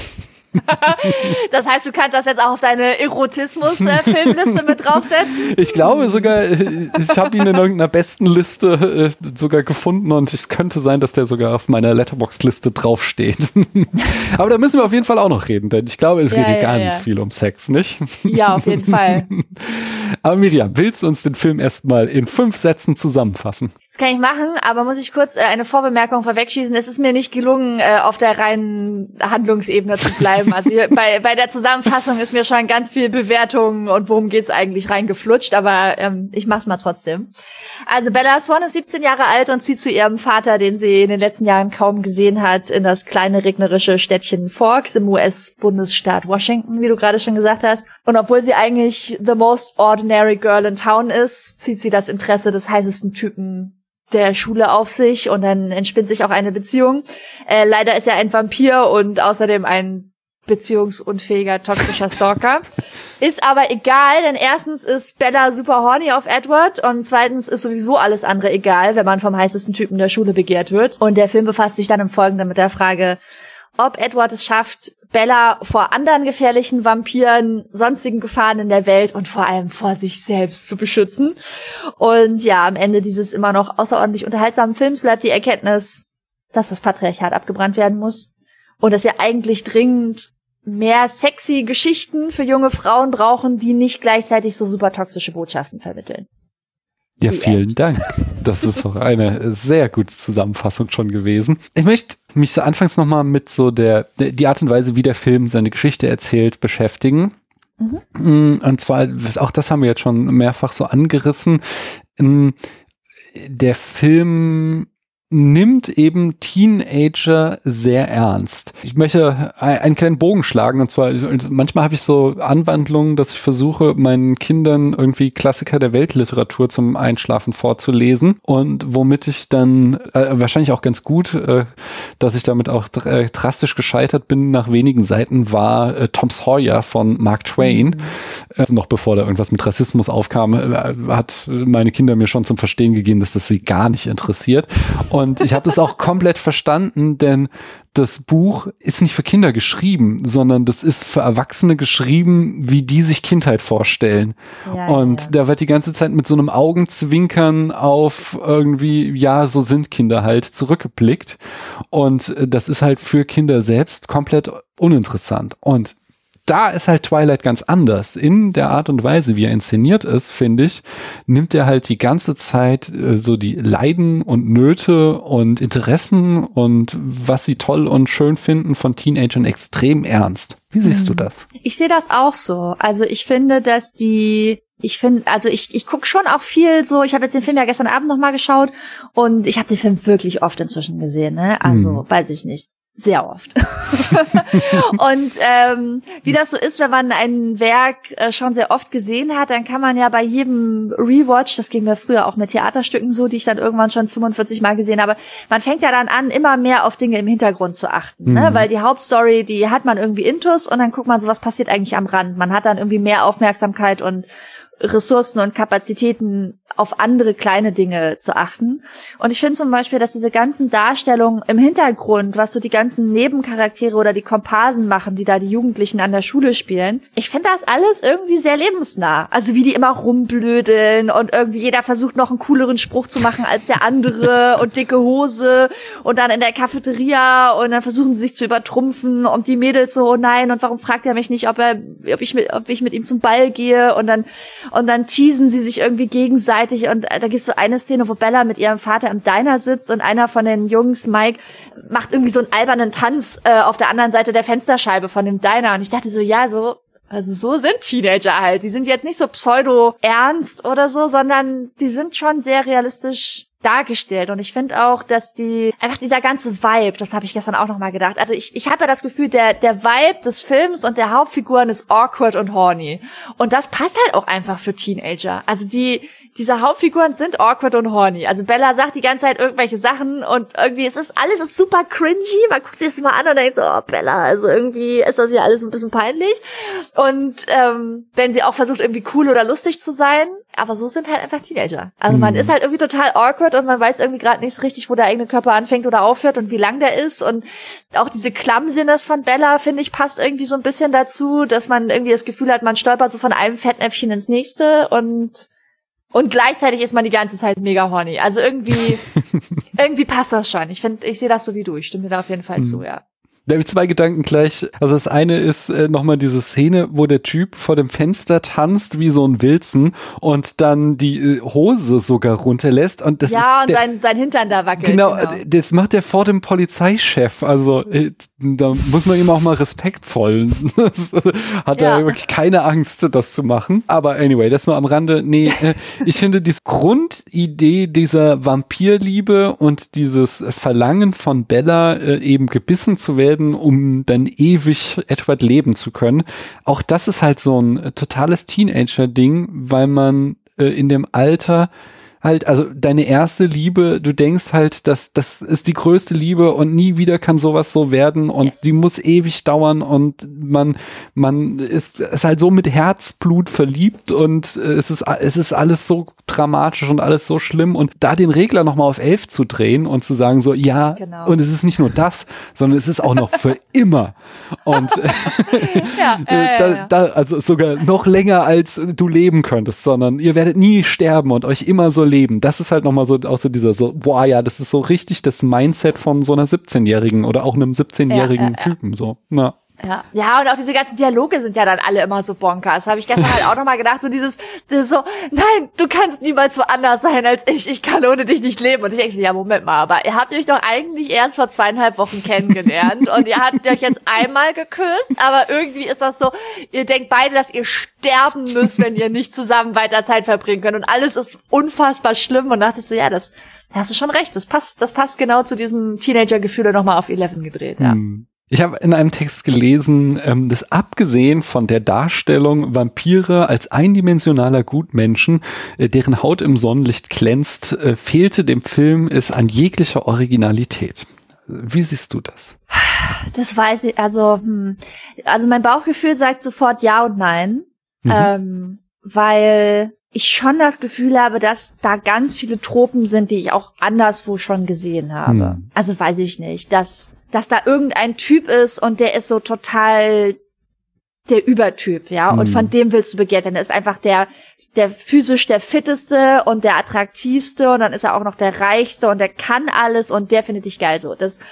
Das heißt, du kannst das jetzt auch auf deine Erotismus-Filmliste mit draufsetzen?
Ich glaube sogar, ich habe ihn in irgendeiner besten Liste sogar gefunden und es könnte sein, dass der sogar auf meiner Letterboxd-Liste draufsteht. Aber da müssen wir auf jeden Fall auch noch reden, denn ich glaube, es geht hier ganz viel um Sex, nicht?
Ja, auf jeden Fall.
Aber Miriam, willst du uns den Film erstmal in 5 Sätzen zusammenfassen?
Das kann ich machen, aber muss ich kurz eine Vorbemerkung vorwegschießen. Es ist mir nicht gelungen, auf der reinen Handlungsebene zu bleiben. Also hier, bei der Zusammenfassung ist mir schon ganz viel Bewertung und worum geht's eigentlich reingeflutscht, aber ich mach's mal trotzdem. Also Bella Swan ist 17 Jahre alt und zieht zu ihrem Vater, den sie in den letzten Jahren kaum gesehen hat, in das kleine regnerische Städtchen Forks im US-Bundesstaat Washington, wie du gerade schon gesagt hast. Und obwohl sie eigentlich the most ordinary girl in town ist, zieht sie das Interesse des heißesten Typen der Schule auf sich und dann entspinnt sich auch eine Beziehung. Leider ist er ein Vampir und außerdem ein beziehungsunfähiger, toxischer Stalker. Ist aber egal, denn erstens ist Bella super horny auf Edward und zweitens ist sowieso alles andere egal, wenn man vom heißesten Typen der Schule begehrt wird. Und der Film befasst sich dann im Folgenden mit der Frage, ob Edward es schafft, Bella vor anderen gefährlichen Vampiren, sonstigen Gefahren in der Welt und vor allem vor sich selbst zu beschützen. Und ja, am Ende dieses immer noch außerordentlich unterhaltsamen Films bleibt die Erkenntnis, dass das Patriarchat abgebrannt werden muss und dass wir eigentlich dringend mehr sexy Geschichten für junge Frauen brauchen, die nicht gleichzeitig so super toxische Botschaften vermitteln.
Ja, vielen Dank. Das ist auch eine sehr gute Zusammenfassung schon gewesen. Ich möchte mich so anfangs nochmal mit so die Art und Weise, wie der Film seine Geschichte erzählt, beschäftigen. Und zwar, auch das haben wir jetzt schon mehrfach so angerissen. Der Film nimmt eben Teenager sehr ernst. Ich möchte einen kleinen Bogen schlagen, und zwar manchmal habe ich so Anwandlungen, dass ich versuche, meinen Kindern irgendwie Klassiker der Weltliteratur zum Einschlafen vorzulesen, und womit ich dann wahrscheinlich auch ganz gut, dass ich damit auch drastisch gescheitert bin nach wenigen Seiten, war Tom Sawyer von Mark Twain. Noch bevor da irgendwas mit Rassismus aufkam, hat meine Kinder mir schon zum Verstehen gegeben, dass das sie gar nicht interessiert. Und ich habe das auch komplett verstanden, denn das Buch ist nicht für Kinder geschrieben, sondern das ist für Erwachsene geschrieben, wie die sich Kindheit vorstellen. Ja, und da wird die ganze Zeit mit so einem Augenzwinkern auf irgendwie, ja, so sind Kinder halt, zurückgeblickt. Und das ist halt für Kinder selbst komplett uninteressant. Und da ist halt Twilight ganz anders. In der Art und Weise, wie er inszeniert ist, finde ich, nimmt er halt die ganze Zeit so die Leiden und Nöte und Interessen und was sie toll und schön finden von Teenagern extrem ernst. Wie siehst du das?
Ich sehe das auch so. Also ich finde, dass ich gucke schon auch viel so, ich habe jetzt den Film ja gestern Abend nochmal geschaut und ich habe den Film wirklich oft inzwischen gesehen, ne? Also, weiß ich nicht. Sehr oft. Und wie das so ist, wenn man ein Werk schon sehr oft gesehen hat, dann kann man ja bei jedem Rewatch, das ging mir früher auch mit Theaterstücken so, die ich dann irgendwann schon 45 Mal gesehen habe, man fängt ja dann an, immer mehr auf Dinge im Hintergrund zu achten, ne? Weil die Hauptstory, die hat man irgendwie intus und dann guckt man so, was passiert eigentlich am Rand. Man hat dann irgendwie mehr Aufmerksamkeit und Ressourcen und Kapazitäten auf andere kleine Dinge zu achten. Und ich finde zum Beispiel, dass diese ganzen Darstellungen im Hintergrund, was so die ganzen Nebencharaktere oder die Komparsen machen, die da die Jugendlichen an der Schule spielen, ich finde das alles irgendwie sehr lebensnah. Also wie die immer rumblödeln und irgendwie jeder versucht noch einen cooleren Spruch zu machen als der andere und dicke Hose und dann in der Cafeteria und dann versuchen sie sich zu übertrumpfen und die Mädels so, oh nein, und warum fragt er mich nicht, ob ich mit ihm zum Ball gehe, und dann teasen sie sich irgendwie gegenseitig. Und da gibt's so eine Szene, wo Bella mit ihrem Vater im Diner sitzt und einer von den Jungs, Mike, macht irgendwie so einen albernen Tanz auf der anderen Seite der Fensterscheibe von dem Diner. Und ich dachte so, ja, so sind Teenager halt. Die sind jetzt nicht so pseudo-ernst oder so, sondern die sind schon sehr realistisch dargestellt. Und ich finde auch, dass einfach dieser ganze Vibe, das habe ich gestern auch nochmal gedacht. Also ich habe ja das Gefühl, der Vibe des Films und der Hauptfiguren ist awkward und horny. Und das passt halt auch einfach für Teenager. Also diese Hauptfiguren sind awkward und horny. Also Bella sagt die ganze Zeit irgendwelche Sachen und irgendwie alles ist super cringy. Man guckt sich das mal an und denkt so, oh Bella, also irgendwie ist das ja alles ein bisschen peinlich. Und wenn sie auch versucht, irgendwie cool oder lustig zu sein, aber so sind halt einfach Teenager. Also man ist halt irgendwie total awkward und man weiß irgendwie gerade nicht so richtig, wo der eigene Körper anfängt oder aufhört und wie lang der ist. Und auch diese Clumsiness von Bella, finde ich, passt irgendwie so ein bisschen dazu, dass man irgendwie das Gefühl hat, man stolpert so von einem Fettnäpfchen ins nächste und gleichzeitig ist man die ganze Zeit mega horny. Also irgendwie passt das schon. Ich sehe das so wie du. Ich stimme dir da auf jeden Fall zu, ja.
Da habe ich zwei Gedanken gleich. Also das eine ist nochmal diese Szene, wo der Typ vor dem Fenster tanzt wie so ein Wilson und dann die Hose sogar runterlässt. Und das
ja, ist und sein Hintern da wackelt.
Genau, das macht er vor dem Polizeichef. Also da muss man ihm auch mal Respekt zollen. Hat er wirklich keine Angst, das zu machen. Aber anyway, das nur am Rande. Nee, ich finde die Grundidee dieser Vampirliebe und dieses Verlangen von Bella, eben gebissen zu werden, um dann ewig Edward leben zu können. Auch das ist halt so ein totales Teenager-Ding, weil man in dem Alter halt, also deine erste Liebe, du denkst halt, das ist die größte Liebe und nie wieder kann sowas so werden und sie muss ewig dauern und man ist halt so mit Herzblut verliebt und es ist alles so dramatisch und alles so schlimm und da den Regler nochmal auf 11 zu drehen und zu sagen so, ja, genau. Und es ist nicht nur das, sondern es ist auch noch für immer und also sogar noch länger als du leben könntest, sondern ihr werdet nie sterben und euch immer so leben. Das ist halt nochmal so, auch so dieser so, boah, ja, das ist so richtig das Mindset von so einer 17-Jährigen oder auch einem 17-jährigen Typen, so, na.
Ja, und auch diese ganzen Dialoge sind ja dann alle immer so bonkers. Habe ich gestern halt auch nochmal gedacht, so dieses so, nein, du kannst niemals so anders sein als ich kann ohne dich nicht leben. Und ich denke, ja, Moment mal, aber ihr habt euch doch eigentlich erst vor 2,5 Wochen kennengelernt und ihr habt euch jetzt einmal geküsst, aber irgendwie ist das so, ihr denkt beide, dass ihr sterben müsst, wenn ihr nicht zusammen weiter Zeit verbringen könnt und alles ist unfassbar schlimm und dachtest so, ja, das hast du schon recht, das passt genau zu diesem Teenager-Gefühle nochmal auf 11 gedreht, ja.
Ich habe in einem Text gelesen, dass abgesehen von der Darstellung Vampire als eindimensionaler Gutmenschen, deren Haut im Sonnenlicht glänzt, fehlte dem Film es an jeglicher Originalität. Wie siehst du das?
Das weiß ich, also mein Bauchgefühl sagt sofort ja und nein, weil ich schon das Gefühl habe, dass da ganz viele Tropen sind, die ich auch anderswo schon gesehen habe. Also weiß ich nicht, dass da irgendein Typ ist und der ist so total der Übertyp, ja, und von dem willst du begehrt werden. Er ist einfach der physisch der fitteste und der attraktivste und dann ist er auch noch der reichste und der kann alles und der findet dich geil so. Das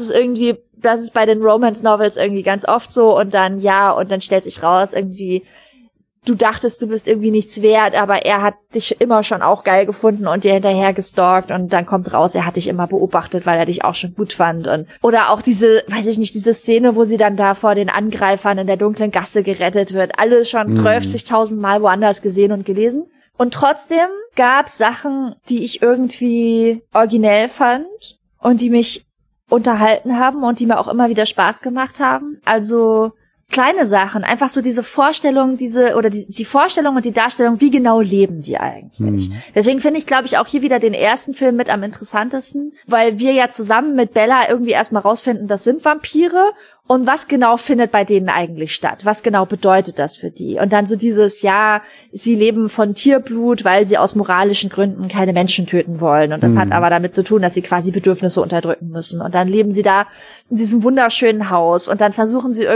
ist bei den Romance Novels irgendwie ganz oft so und dann stellt sich raus irgendwie, du dachtest, du bist irgendwie nichts wert, aber er hat dich immer schon auch geil gefunden und dir hinterher gestalkt und dann kommt raus, er hat dich immer beobachtet, weil er dich auch schon gut fand oder auch diese Szene, wo sie dann da vor den Angreifern in der dunklen Gasse gerettet wird, alles schon 12.000 Mal woanders gesehen und gelesen und trotzdem gab's Sachen, die ich irgendwie originell fand und die mich unterhalten haben und die mir auch immer wieder Spaß gemacht haben, also kleine Sachen, einfach so diese Vorstellung, die Vorstellung und die Darstellung, wie genau leben die eigentlich. Deswegen finde ich, glaube ich, auch hier wieder den ersten Film mit am interessantesten, weil wir ja zusammen mit Bella irgendwie erstmal rausfinden, das sind Vampire und was genau findet bei denen eigentlich statt? Was genau bedeutet das für die? Und dann so dieses, ja, sie leben von Tierblut, weil sie aus moralischen Gründen keine Menschen töten wollen. Und das hat aber damit zu tun, dass sie quasi Bedürfnisse unterdrücken müssen. Und dann leben sie da in diesem wunderschönen Haus. Und dann versuchen sie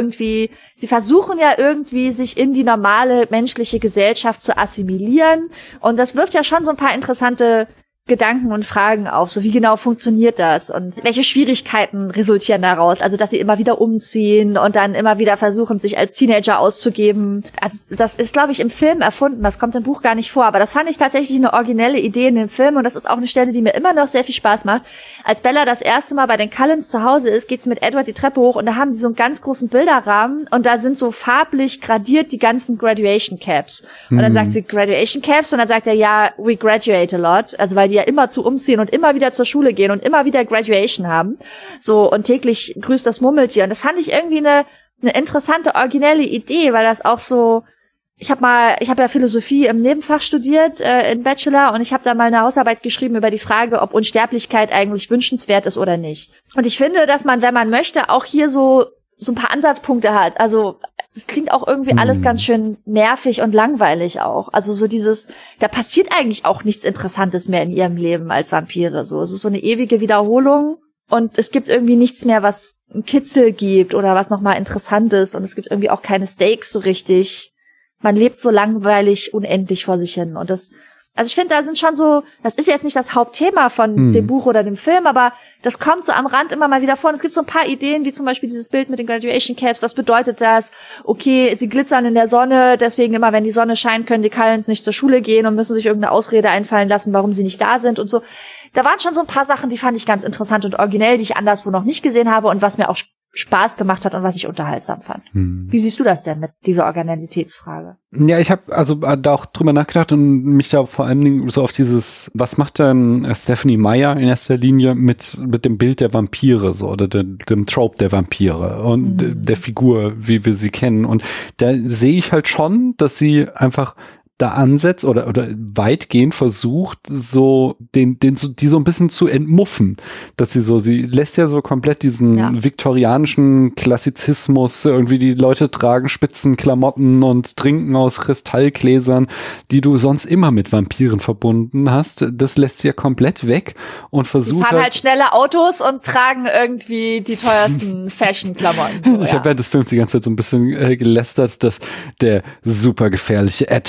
ja irgendwie, sich in die normale menschliche Gesellschaft zu assimilieren. Und das wirft ja schon so ein paar interessante Gedanken und Fragen auf, so wie genau funktioniert das und welche Schwierigkeiten resultieren daraus, also dass sie immer wieder umziehen und dann immer wieder versuchen, sich als Teenager auszugeben. Also das ist, glaube ich, im Film erfunden, das kommt im Buch gar nicht vor, aber das fand ich tatsächlich eine originelle Idee in dem Film und das ist auch eine Stelle, die mir immer noch sehr viel Spaß macht. Als Bella das erste Mal bei den Cullens zu Hause ist, geht sie mit Edward die Treppe hoch und da haben sie so einen ganz großen Bilderrahmen und da sind so farblich gradiert die ganzen Graduation Caps. Und dann sagt sie Graduation Caps und dann sagt er, ja, we graduate a lot, also weil die ja immer zu umziehen und immer wieder zur Schule gehen und immer wieder Graduation haben. So, und täglich grüßt das Murmeltier. Und das fand ich irgendwie eine interessante, originelle Idee, weil das auch so, ich habe ja Philosophie im Nebenfach studiert, in Bachelor, und ich habe da mal eine Hausarbeit geschrieben über die Frage, ob Unsterblichkeit eigentlich wünschenswert ist oder nicht. Und ich finde, dass man, wenn man möchte, auch hier so ein paar Ansatzpunkte hat. Also es klingt auch irgendwie alles ganz schön nervig und langweilig auch. Also so dieses, da passiert eigentlich auch nichts Interessantes mehr in ihrem Leben als Vampire. So, es ist so eine ewige Wiederholung und es gibt irgendwie nichts mehr, was einen Kitzel gibt oder was nochmal interessant ist und es gibt irgendwie auch keine Stakes so richtig. Man lebt so langweilig unendlich vor sich hin und also ich finde, da sind schon so, das ist jetzt nicht das Hauptthema von dem Buch oder dem Film, aber das kommt so am Rand immer mal wieder vor. Und es gibt so ein paar Ideen, wie zum Beispiel dieses Bild mit den Graduation Caps. Was bedeutet das? Okay, sie glitzern in der Sonne, deswegen immer, wenn die Sonne scheint, können die Cullens nicht zur Schule gehen und müssen sich irgendeine Ausrede einfallen lassen, warum sie nicht da sind und so. Da waren schon so ein paar Sachen, die fand ich ganz interessant und originell, die ich anderswo noch nicht gesehen habe und was mir auch Spaß gemacht hat und was ich unterhaltsam fand. Wie siehst du das denn mit dieser Originalitätsfrage?
Ja, ich habe also da auch drüber nachgedacht und mich da vor allen Dingen so auf dieses, was macht denn Stephenie Meyer in erster Linie mit dem Bild der Vampire so oder dem Trope der Vampire und der Figur, wie wir sie kennen. Und da sehe ich halt schon, dass sie einfach da ansetzt oder weitgehend versucht, so die so ein bisschen zu entmuffen, dass sie lässt ja so komplett diesen viktorianischen Klassizismus, irgendwie die Leute tragen Spitzenklamotten und trinken aus Kristallgläsern, die du sonst immer mit Vampiren verbunden hast, das lässt sie ja komplett weg und versucht. Die
fahren halt schnelle Autos und tragen irgendwie die teuersten Fashion-Klamotten. So,
ich habe während des Films die ganze Zeit so ein bisschen gelästert, dass der super gefährliche Edward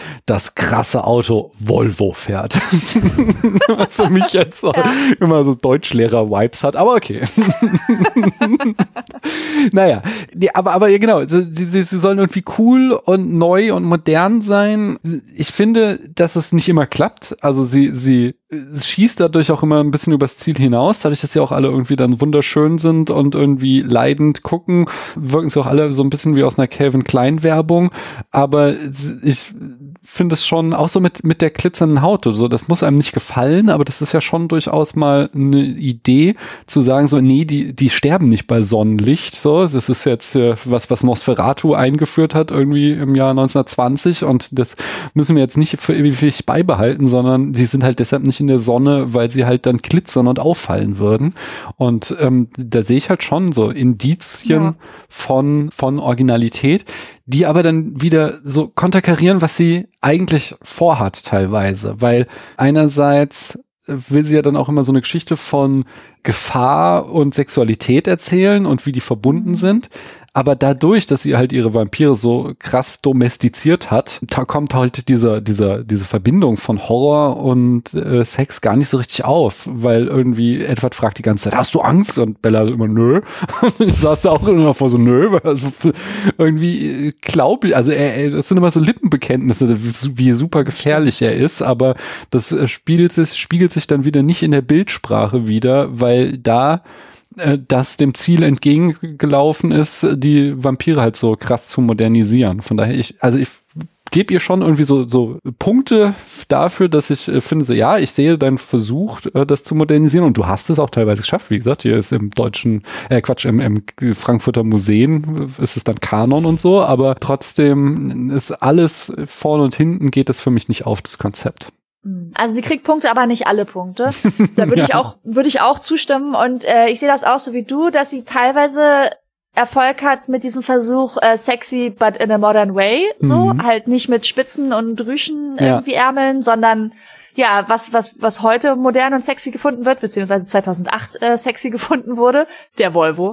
das krasse Auto Volvo fährt. Was für mich jetzt immer so Deutschlehrer-Vibes hat, aber okay. Naja, aber ja genau, sie sollen irgendwie cool und neu und modern sein. Ich finde, dass es nicht immer klappt. Also sie schießt dadurch auch immer ein bisschen übers Ziel hinaus, dadurch, dass sie auch alle irgendwie dann wunderschön sind und irgendwie leidend gucken, wirken sie auch alle so ein bisschen wie aus einer Calvin Klein Werbung, aber ich finde es schon auch so mit der glitzernden Haut oder so, das muss einem nicht gefallen, aber das ist ja schon durchaus mal eine Idee, zu sagen so, nee, die sterben nicht bei Sonnenlicht, so, das ist jetzt was Nosferatu eingeführt hat, irgendwie im Jahr 1920 und das müssen wir jetzt nicht für ewig beibehalten, sondern sie sind halt deshalb nicht in der Sonne, weil sie halt dann glitzern und auffallen würden und da sehe ich halt schon so Indizien von Originalität, die aber dann wieder so konterkarieren, was sie eigentlich vorhat teilweise, weil einerseits will sie ja dann auch immer so eine Geschichte von Gefahr und Sexualität erzählen und wie die verbunden sind, aber dadurch, dass sie halt ihre Vampire so krass domestiziert hat, da kommt halt diese Verbindung von Horror und Sex gar nicht so richtig auf, weil irgendwie Edward fragt die ganze Zeit, hast du Angst? Und Bella immer, nö. Und ich saß da auch immer vor so, nö, weil also irgendwie glaube ich, also das sind immer so Lippenbekenntnisse, wie super gefährlich er ist, aber das spiegelt sich dann wieder nicht in der Bildsprache wieder, weil da das dem Ziel entgegengelaufen ist, die Vampire halt so krass zu modernisieren. Von daher, ich gebe ihr schon irgendwie so Punkte dafür, dass ich finde, so, ja, ich sehe deinen Versuch, das zu modernisieren und du hast es auch teilweise geschafft. Wie gesagt, hier ist im im Frankfurter Museum ist es dann Kanon und so, aber trotzdem ist alles vorne und hinten geht das für mich nicht auf, das Konzept.
Also sie kriegt Punkte, aber nicht alle Punkte. Da würde ich auch zustimmen und ich sehe das auch so wie du, dass sie teilweise Erfolg hat mit diesem Versuch sexy but in a modern way, so halt nicht mit Spitzen und Rüschen irgendwie Ärmeln, sondern ja, was heute modern und sexy gefunden wird, beziehungsweise 2008 sexy gefunden wurde, der Volvo.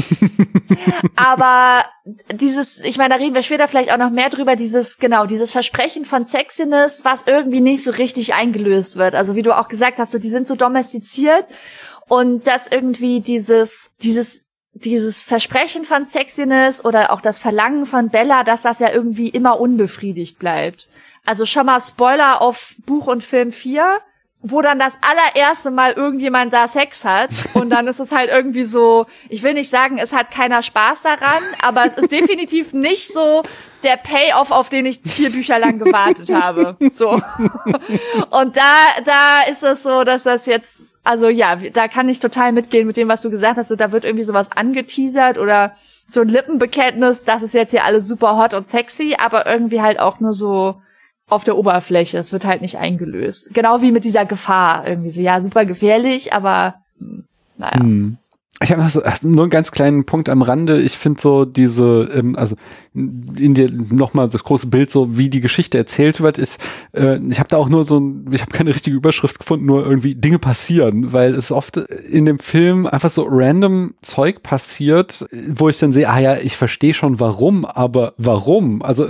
Aber ich meine, da reden wir später vielleicht auch noch mehr drüber, dieses Versprechen von Sexiness, was irgendwie nicht so richtig eingelöst wird. Also wie du auch gesagt hast, so, die sind so domestiziert und dass irgendwie dieses Versprechen von Sexiness oder auch das Verlangen von Bella, dass das ja irgendwie immer unbefriedigt bleibt. Also schon mal Spoiler auf Buch und Film 4, wo dann das allererste Mal irgendjemand da Sex hat und dann ist es halt irgendwie so, ich will nicht sagen, es hat keiner Spaß daran, aber es ist definitiv nicht so der Payoff, auf den ich 4 Bücher lang gewartet habe. So. Und da ist es so, dass das jetzt, also ja, da kann ich total mitgehen mit dem, was du gesagt hast, so, da wird irgendwie sowas angeteasert oder so ein Lippenbekenntnis, das ist jetzt hier alles super hot und sexy, aber irgendwie halt auch nur so auf der Oberfläche. Es wird halt nicht eingelöst. Genau wie mit dieser Gefahr irgendwie so. Ja, super gefährlich, aber naja.
Ich habe nur einen ganz kleinen Punkt am Rande. Ich finde so diese, also in dir nochmal das große Bild, so wie die Geschichte erzählt wird, ist, ich habe da auch nur ich habe keine richtige Überschrift gefunden, nur irgendwie Dinge passieren, weil es oft in dem Film einfach so random Zeug passiert, wo ich dann sehe, ich verstehe schon warum, aber warum? Also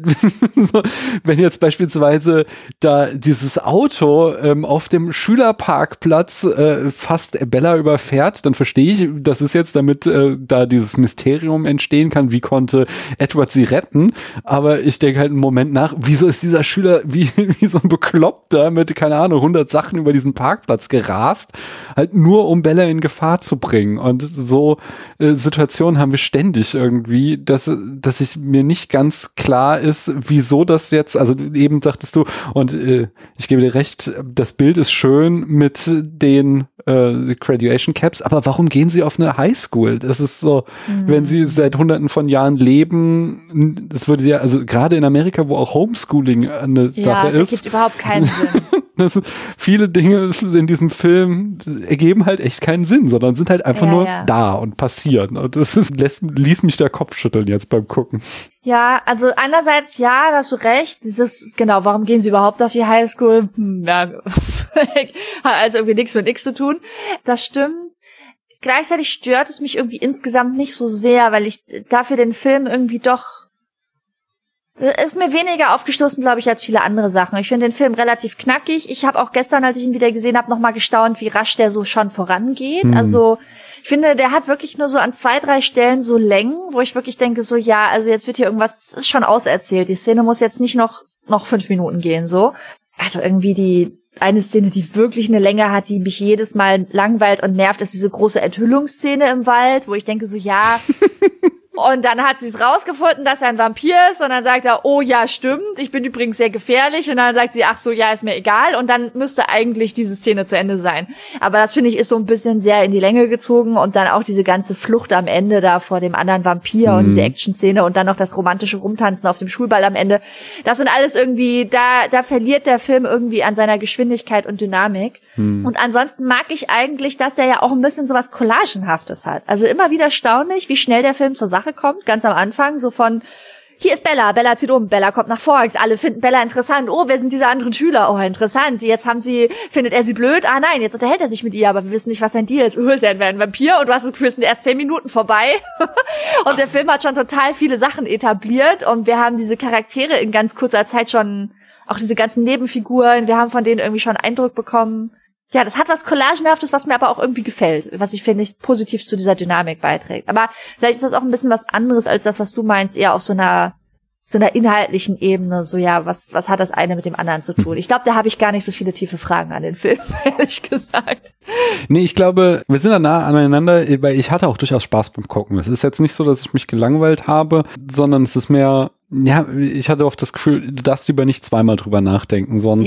wenn jetzt beispielsweise da dieses Auto auf dem Schülerparkplatz fast Bella überfährt, dann verstehe ich, das ist jetzt, damit da dieses Mysterium entstehen kann, wie konnte Edward sie retten, aber ich denke halt einen Moment nach, wieso ist dieser Schüler wie so ein Bekloppter mit, keine Ahnung, 100 Sachen über diesen Parkplatz gerast, halt nur um Bella in Gefahr zu bringen und so Situationen haben wir ständig irgendwie, dass ich mir nicht ganz klar ist, wieso das jetzt, also eben sagtest du, und ich gebe dir recht, das Bild ist schön mit den Graduation Caps, aber warum gehen sie auf eine Highschool? Das ist so, wenn sie seit Hunderten von Jahren leben, das würde ja, also gerade in Amerika, wo auch Homeschooling eine Sache ist. Ja, das ergibt
überhaupt keinen Sinn.
Viele Dinge in diesem Film ergeben halt echt keinen Sinn, sondern sind halt einfach nur da und passieren. Und das ließ mich der Kopf schütteln jetzt beim Gucken.
Ja, also einerseits, ja, da hast du recht. Warum gehen sie überhaupt auf die Highschool? Ja, hat also irgendwie nichts mit X zu tun. Das stimmt. Gleichzeitig stört es mich irgendwie insgesamt nicht so sehr, weil ich dafür den Film irgendwie doch Ist mir weniger aufgestoßen, glaube ich, als viele andere Sachen. Ich finde den Film relativ knackig. Ich habe auch gestern, als ich ihn wieder gesehen habe, nochmal gestaunt, wie rasch der so schon vorangeht. Also ich finde, der hat wirklich nur so an 2, 3 Stellen so Längen, wo ich wirklich denke, so ja, also jetzt wird hier irgendwas, das ist schon auserzählt. Die Szene muss jetzt nicht noch 5 Minuten gehen, so. Also irgendwie die eine Szene, die wirklich eine Länge hat, die mich jedes Mal langweilt und nervt, ist diese große Enthüllungsszene im Wald, wo ich denke so, ja... Und dann hat sie es rausgefunden, dass er ein Vampir ist. Und dann sagt er, oh ja, stimmt, ich bin übrigens sehr gefährlich. Und dann sagt sie, ach so, ja, ist mir egal. Und dann müsste eigentlich diese Szene zu Ende sein. Aber das, finde ich, ist so ein bisschen sehr in die Länge gezogen. Und dann auch diese ganze Flucht am Ende da vor dem anderen Vampir und diese Action-Szene und dann noch das romantische Rumtanzen auf dem Schulball am Ende. Das sind alles irgendwie, da verliert der Film irgendwie an seiner Geschwindigkeit und Dynamik. Und ansonsten mag ich eigentlich, dass der ja auch ein bisschen sowas Collagenhaftes hat. Also immer wieder erstaunlich, wie schnell der Film zur Sache kommt. Ganz am Anfang so von, hier ist Bella, Bella zieht um, Bella kommt nach Forks, alle finden Bella interessant. Oh, wer sind diese anderen Schüler? Oh, interessant. Jetzt findet er sie blöd? Ah nein, jetzt unterhält er sich mit ihr, aber wir wissen nicht, was sein Deal ist. Ist er ein Vampir? Und du hast das Gefühl, es sind erst 10 Minuten vorbei. Und der Film hat schon total viele Sachen etabliert und wir haben diese Charaktere in ganz kurzer Zeit schon, auch diese ganzen Nebenfiguren, wir haben von denen irgendwie schon Eindruck bekommen. Ja, das hat was Collagenhaftes, was mir aber auch irgendwie gefällt, was ich finde, positiv zu dieser Dynamik beiträgt. Aber vielleicht ist das auch ein bisschen was anderes als das, was du meinst, eher auf so einer inhaltlichen Ebene, so ja, was hat das eine mit dem anderen zu tun? Ich glaube, da habe ich gar nicht so viele tiefe Fragen an den Film, ehrlich gesagt.
Nee, ich glaube, wir sind da nah aneinander, weil ich hatte auch durchaus Spaß beim Gucken. Es ist jetzt nicht so, dass ich mich gelangweilt habe, sondern es ist mehr, ja, ich hatte oft das Gefühl, du darfst lieber nicht zweimal drüber nachdenken, sonst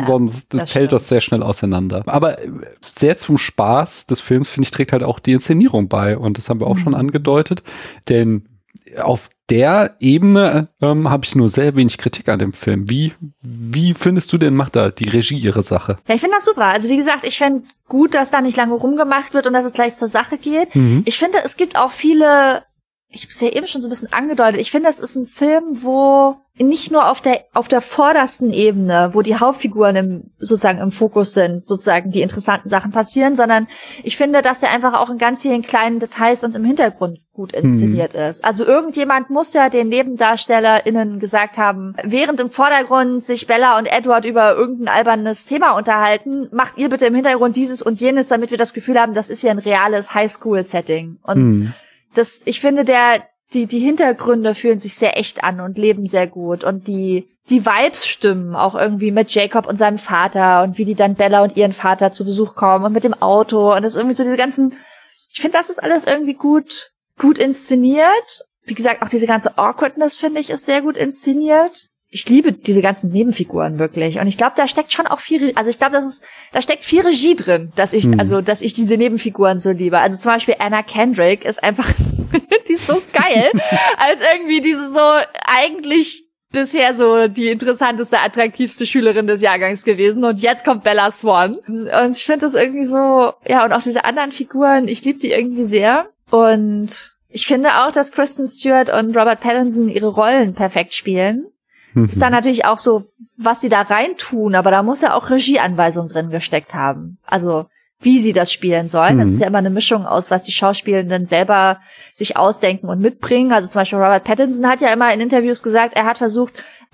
fällt das sehr schnell auseinander. Aber sehr zum Spaß des Films, finde ich, trägt halt auch die Inszenierung bei und das haben wir auch schon angedeutet, denn auf der Ebene habe ich nur sehr wenig Kritik an dem Film. Wie findest du denn, macht da die Regie ihre Sache?
Ja, ich finde das super. Also wie gesagt, ich finde gut, dass da nicht lange rumgemacht wird und dass es gleich zur Sache geht. Ich finde, es gibt auch viele, ich habe es ja eben schon so ein bisschen angedeutet, ich finde, das ist ein Film, wo nicht nur auf der vordersten Ebene, wo die Hauptfiguren sozusagen im Fokus sind, sozusagen die interessanten Sachen passieren, sondern ich finde, dass der einfach auch in ganz vielen kleinen Details und im Hintergrund gut inszeniert ist. Also irgendjemand muss ja den NebendarstellerInnen gesagt haben, während im Vordergrund sich Bella und Edward über irgendein albernes Thema unterhalten, macht ihr bitte im Hintergrund dieses und jenes, damit wir das Gefühl haben, das ist ja ein reales Highschool-Setting. Und ich finde, die Hintergründe fühlen sich sehr echt an und leben sehr gut und die Vibes stimmen auch irgendwie mit Jacob und seinem Vater und wie die dann Bella und ihren Vater zu Besuch kommen und mit dem Auto und das ist irgendwie so diese ganzen, ich finde, das ist alles irgendwie gut inszeniert. Wie gesagt, auch diese ganze Awkwardness, finde ich, ist sehr gut inszeniert. Ich liebe diese ganzen Nebenfiguren wirklich. Und ich glaube, da steckt schon auch viel, also ich glaube, da steckt viel Regie drin, dass ich diese Nebenfiguren so liebe. Also zum Beispiel Anna Kendrick ist einfach, die ist so geil, als irgendwie diese so eigentlich bisher so die interessanteste, attraktivste Schülerin des Jahrgangs gewesen. Und jetzt kommt Bella Swan. Und ich finde das irgendwie so, ja, und auch diese anderen Figuren, ich liebe die irgendwie sehr. Und ich finde auch, dass Kristen Stewart und Robert Pattinson ihre Rollen perfekt spielen. Es ist dann natürlich auch so, was sie da reintun, aber da muss ja auch Regieanweisung drin gesteckt haben. Also, wie sie das spielen sollen. Das ist ja immer eine Mischung aus, was die Schauspielenden selber sich ausdenken und mitbringen. Also zum Beispiel Robert Pattinson hat ja immer in Interviews gesagt, er hat versucht,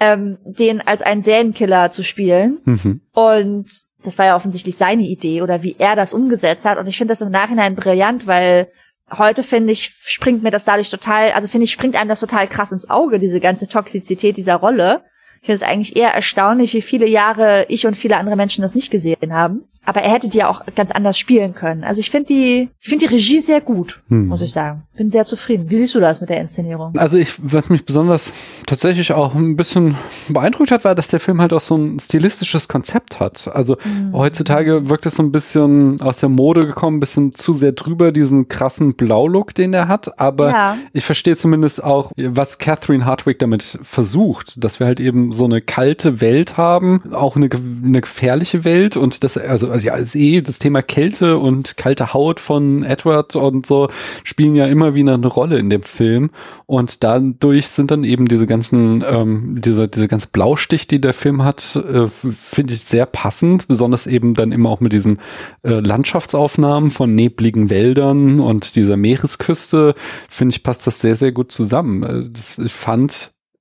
den als einen Serienkiller zu spielen. Und das war ja offensichtlich seine Idee oder wie er das umgesetzt hat. Und ich finde das im Nachhinein brillant, weil heute, finde ich, springt einem das total krass ins Auge, diese ganze Toxizität dieser Rolle. Ich finde es eigentlich eher erstaunlich, wie viele Jahre ich und viele andere Menschen das nicht gesehen haben. Aber er hätte die ja auch ganz anders spielen können. Also ich finde die Regie sehr gut, muss ich sagen. Bin sehr zufrieden. Wie siehst du das mit der Inszenierung?
Also was mich besonders tatsächlich auch ein bisschen beeindruckt hat, war, dass der Film halt auch so ein stilistisches Konzept hat. Also heutzutage wirkt es so ein bisschen aus der Mode gekommen, ein bisschen zu sehr drüber, diesen krassen Blaulook, den er hat. Aber ich verstehe zumindest auch, was Catherine Hardwicke damit versucht, dass wir halt eben so eine kalte Welt haben, auch eine gefährliche Welt und das, das Thema Kälte und kalte Haut von Edward und so spielen ja immer wieder eine Rolle in dem Film und dadurch sind dann eben diese ganzen, diese ganze Blaustich, die der Film hat, finde ich sehr passend, besonders eben dann immer auch mit diesen Landschaftsaufnahmen von nebligen Wäldern und dieser Meeresküste, finde ich, passt das sehr, sehr gut zusammen. Ich fand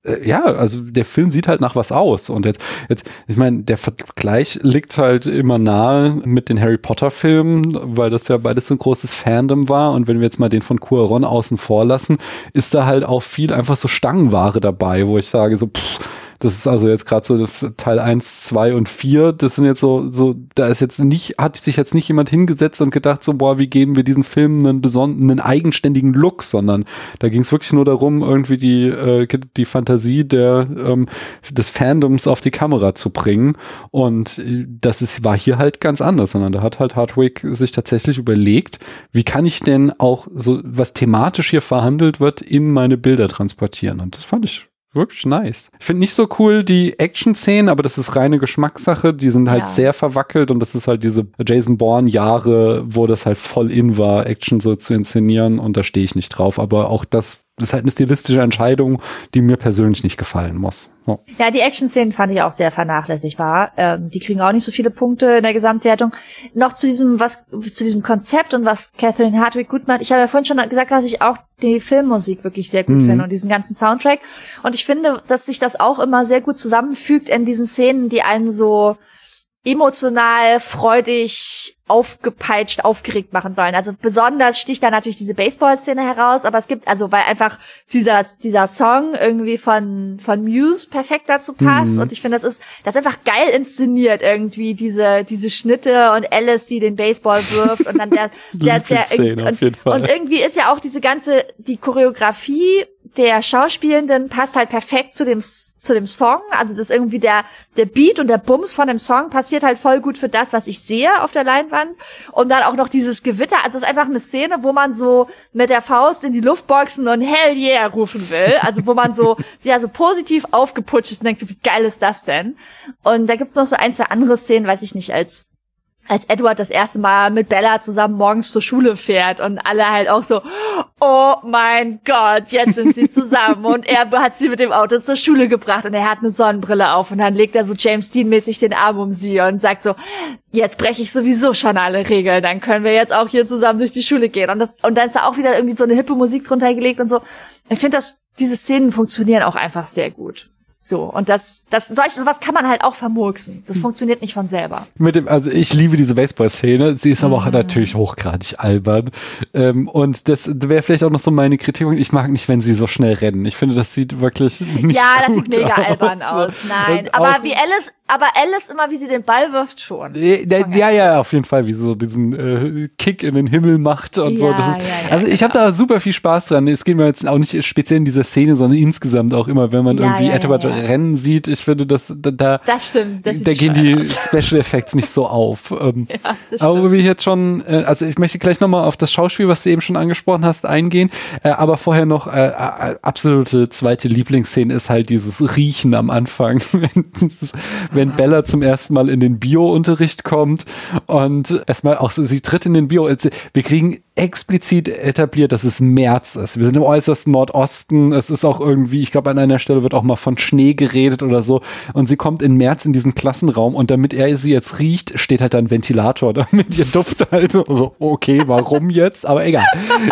also der Film sieht halt nach was aus. Und jetzt, ich meine, der Vergleich liegt halt immer nahe mit den Harry Potter Filmen, weil das ja beides so ein großes Fandom war. Und wenn wir jetzt mal den von Cuarón außen vor lassen, ist da halt auch viel einfach so Stangenware dabei, wo ich sage so, das ist also jetzt gerade so Teil 1, 2 und 4, das sind jetzt so, da ist jetzt nicht, hat sich jetzt nicht jemand hingesetzt und gedacht so, boah, wie geben wir diesen Film einen eigenständigen Look, sondern da ging es wirklich nur darum, irgendwie die Fantasie des Fandoms auf die Kamera zu bringen, und war hier halt ganz anders, sondern da hat halt Hardwick sich tatsächlich überlegt, wie kann ich denn auch so, was thematisch hier verhandelt wird, in meine Bilder transportieren, und das fand ich wirklich nice. Ich finde nicht so cool die Action-Szenen, aber das ist reine Geschmackssache. Die sind halt sehr verwackelt, und das ist halt diese Jason Bourne-Jahre, wo das halt voll in war, Action so zu inszenieren, und da stehe ich nicht drauf. Aber auch das ist halt eine stilistische Entscheidung, die mir persönlich nicht gefallen muss.
Ja, die Action-Szenen fand ich auch sehr vernachlässigbar. Die kriegen auch nicht so viele Punkte in der Gesamtwertung. Noch zu diesem Konzept und was Catherine Hardwicke gut macht. Ich habe ja vorhin schon gesagt, dass ich auch die Filmmusik wirklich sehr gut finde und diesen ganzen Soundtrack. Und ich finde, dass sich das auch immer sehr gut zusammenfügt in diesen Szenen, die einen so emotional, freudig, aufgepeitscht, aufgeregt machen sollen. Also besonders sticht da natürlich diese Baseball-Szene heraus, aber es gibt, also weil einfach dieser Song irgendwie von Muse perfekt dazu passt, und ich finde, das ist einfach geil inszeniert irgendwie, diese Schnitte und Alice, die den Baseball wirft, und dann und irgendwie ist ja auch die Choreografie der Schauspielenden passt halt perfekt zu dem Song, also das irgendwie der Beat und der Bums von dem Song passiert halt voll gut für das, was ich sehe auf der Leinwand, und dann auch noch dieses Gewitter, also es ist einfach eine Szene, wo man so mit der Faust in die Luft boxen und Hell yeah rufen will, also wo man so positiv aufgeputscht ist und denkt so, wie geil ist das denn? Und da gibt's noch so ein, zwei andere Szenen, weiß ich nicht, als Edward das erste Mal mit Bella zusammen morgens zur Schule fährt und alle halt auch so, oh mein Gott, jetzt sind sie zusammen, und er hat sie mit dem Auto zur Schule gebracht und er hat eine Sonnenbrille auf, und dann legt er so James Dean-mäßig den Arm um sie und sagt so, jetzt breche ich sowieso schon alle Regeln, dann können wir jetzt auch hier zusammen durch die Schule gehen, und dann ist da auch wieder irgendwie so eine hippe Musik drunter gelegt und so. Ich finde, diese Szenen funktionieren auch einfach sehr gut. So, und sowas kann man halt auch vermurksen. Das funktioniert nicht von selber.
Also ich liebe diese Baseball-Szene. Sie ist aber auch natürlich hochgradig albern. Und das wäre vielleicht auch noch so meine Kritik. Ich mag nicht, wenn sie so schnell rennen. Ich finde, das sieht wirklich nicht
das sieht mega
aus.
albern aus. Nein, aber Alice immer, wie sie den Ball wirft, schon.
Ja, auf jeden Fall, wie sie so diesen Kick in den Himmel macht und so. Also ich habe da super viel Spaß dran. Es geht mir jetzt auch nicht speziell in dieser Szene, sondern insgesamt auch immer, wenn man irgendwie Edward Rennen sieht. Ich finde, das
stimmt. Das
da gehen die Special Effects nicht so auf. Aber wie jetzt schon, also ich möchte gleich nochmal auf das Schauspiel, was du eben schon angesprochen hast, eingehen. Aber vorher noch absolute zweite Lieblingsszene ist halt dieses Riechen am Anfang, wenn Bella zum ersten Mal in den Bio-Unterricht kommt und erstmal auch sie tritt in den Bio. Wir kriegen explizit etabliert, dass es März ist. Wir sind im äußersten Nordosten. Es ist auch irgendwie, ich glaube, an einer Stelle wird auch mal von Schnee geredet oder so. Und sie kommt im März in diesen Klassenraum, und damit er sie jetzt riecht, steht halt da ein Ventilator, damit ihr Duft halt so, okay, warum jetzt? Aber egal.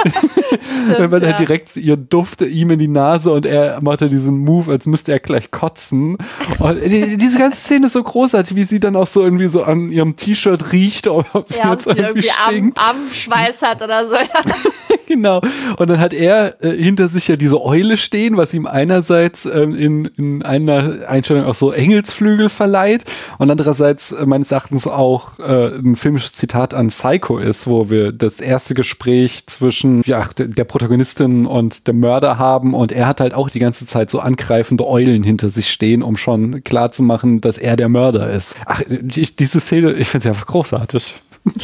Stimmt, weil er direkt ihr Duft ihm in die Nase, und er macht ja diesen Move, als müsste er gleich kotzen. Und diese ganze Szene ist so großartig, wie sie dann auch so irgendwie so an ihrem T-Shirt riecht, ob sie jetzt irgendwie stinkt.
Armschweiß hat oder so. Ja.
Genau. Und dann hat er hinter sich ja diese Eule stehen, was ihm einerseits in einer Einstellung auch so Engelsflügel verleiht und andererseits meines Erachtens auch ein filmisches Zitat an Psycho ist, wo wir das erste Gespräch zwischen der Protagonistin und dem Mörder haben, und er hat halt auch die ganze Zeit so angreifende Eulen hinter sich stehen, um schon klar zu machen, dass er der Mörder ist. Diese Szene, ich finde sie einfach großartig.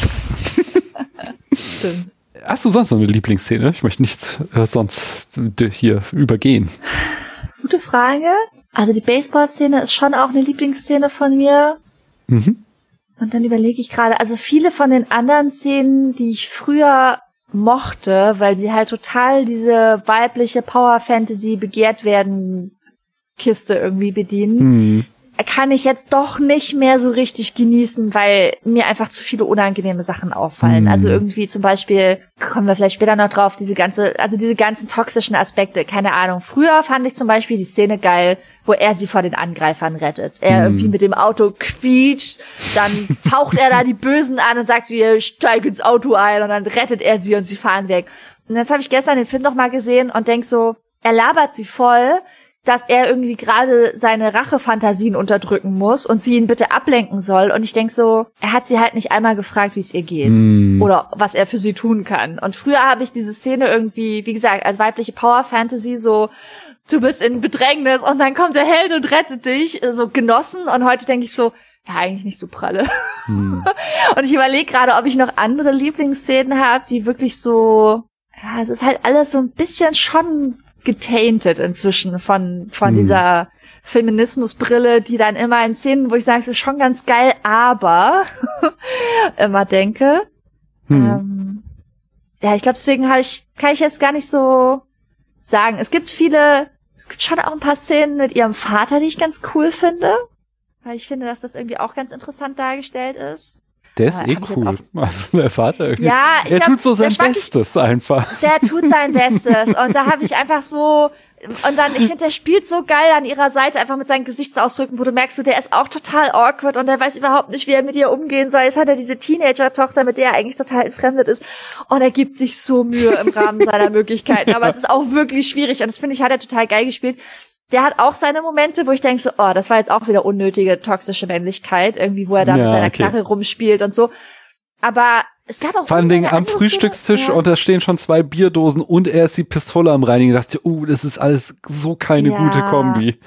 Stimmt.
Hast du sonst noch eine Lieblingsszene? Ich möchte nichts sonst hier übergehen.
Gute Frage. Also die Baseball-Szene ist schon auch eine Lieblingsszene von mir. Mhm. Und dann überlege ich gerade, also viele von den anderen Szenen, die ich früher mochte, weil sie halt total diese weibliche Power-Fantasy begehrt werden Kiste irgendwie bedienen. kann ich jetzt doch nicht mehr so richtig genießen, weil mir einfach zu viele unangenehme Sachen auffallen. Also irgendwie zum Beispiel, kommen wir vielleicht später noch drauf, diese ganzen toxischen Aspekte, keine Ahnung. Früher fand ich zum Beispiel die Szene geil, wo er sie vor den Angreifern rettet. Er irgendwie mit dem Auto quietscht, dann faucht er da die Bösen an und sagt so, steig ins Auto ein, und dann rettet er sie und sie fahren weg. Und jetzt habe ich gestern den Film noch mal gesehen und denk so, er labert sie voll, dass er irgendwie gerade seine Rachefantasien unterdrücken muss und sie ihn bitte ablenken soll. Und ich denk so, er hat sie halt nicht einmal gefragt, wie es ihr geht oder was er für sie tun kann. Und früher habe ich diese Szene irgendwie, wie gesagt, als weibliche Power-Fantasy so, du bist in Bedrängnis und dann kommt der Held und rettet dich, so genossen. Und heute denke ich so, ja, eigentlich nicht so pralle. Und ich überlege gerade, ob ich noch andere Lieblingsszenen habe, die wirklich so, ja, es ist halt alles so ein bisschen schon getainted inzwischen von dieser Feminismusbrille, die dann immer in Szenen, wo ich sage, es ist schon ganz geil, aber immer denke. Ja, ich glaube, deswegen kann ich jetzt gar nicht so sagen. Es gibt schon auch ein paar Szenen mit ihrem Vater, die ich ganz cool finde. Weil ich finde, dass das irgendwie auch ganz interessant dargestellt ist.
Der ist cool. Also der Vater irgendwie. Ja, er tut so sein Bestes einfach.
Der tut sein Bestes. Und da habe ich einfach so, und dann, ich finde, der spielt so geil an ihrer Seite, einfach mit seinen Gesichtsausdrücken, wo du merkst, so, der ist auch total awkward und der weiß überhaupt nicht, wie er mit ihr umgehen soll. Jetzt hat er diese Teenager-Tochter, mit der er eigentlich total entfremdet ist. Und er gibt sich so Mühe im Rahmen seiner Möglichkeiten. Aber es ist auch wirklich schwierig. Und das finde ich, hat er total geil gespielt. Der hat auch seine Momente, wo ich denke so, oh, das war jetzt auch wieder unnötige toxische Männlichkeit, irgendwie, wo er da mit seiner Knarre rumspielt und so. Aber es gab auch
vor allen Dingen am Frühstückstisch und da stehen schon 2 Bierdosen und er ist die Pistole am Reinigen. Ich dachte, das ist alles so keine gute Kombi.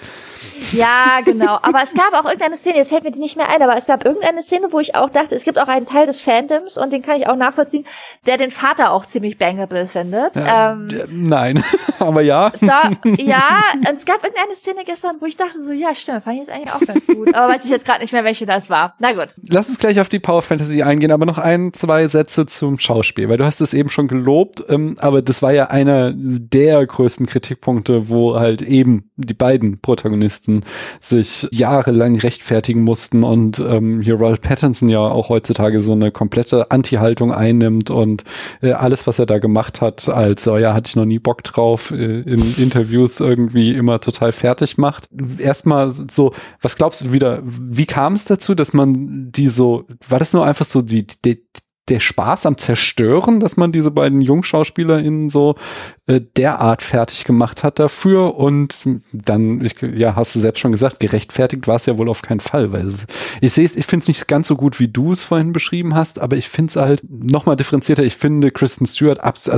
Ja, genau. Aber es gab auch irgendeine Szene, jetzt fällt mir die nicht mehr ein, aber es gab irgendeine Szene, wo ich auch dachte, es gibt auch einen Teil des Fandoms, und den kann ich auch nachvollziehen, der den Vater auch ziemlich bangable findet.
Nein, aber ja.
Ja, es gab irgendeine Szene gestern, wo ich dachte so, ja, stimmt, fand ich jetzt eigentlich auch ganz gut. Aber weiß ich jetzt gerade nicht mehr, welche das war. Na gut.
Lass uns gleich auf die Power Fantasy eingehen, aber noch 1-2 Sätze zum Schauspiel, weil du hast es eben schon gelobt, aber das war ja einer der größten Kritikpunkte, wo halt eben die beiden Protagonisten sich jahrelang rechtfertigen mussten und hier Robert Pattinson ja auch heutzutage so eine komplette Anti-Haltung einnimmt und alles, was er da gemacht hat, als hatte ich noch nie Bock drauf, in Interviews irgendwie immer total fertig macht. Erstmal so, was glaubst du wieder, wie kam es dazu, dass man war das nur einfach so der Spaß am Zerstören, dass man diese beiden JungschauspielerInnen so derart fertig gemacht hat dafür, und dann, hast du selbst schon gesagt, gerechtfertigt war es ja wohl auf keinen Fall, weil ich finde es nicht ganz so gut, wie du es vorhin beschrieben hast, aber ich finde es halt nochmal differenzierter. Ich finde, Kristen Stewart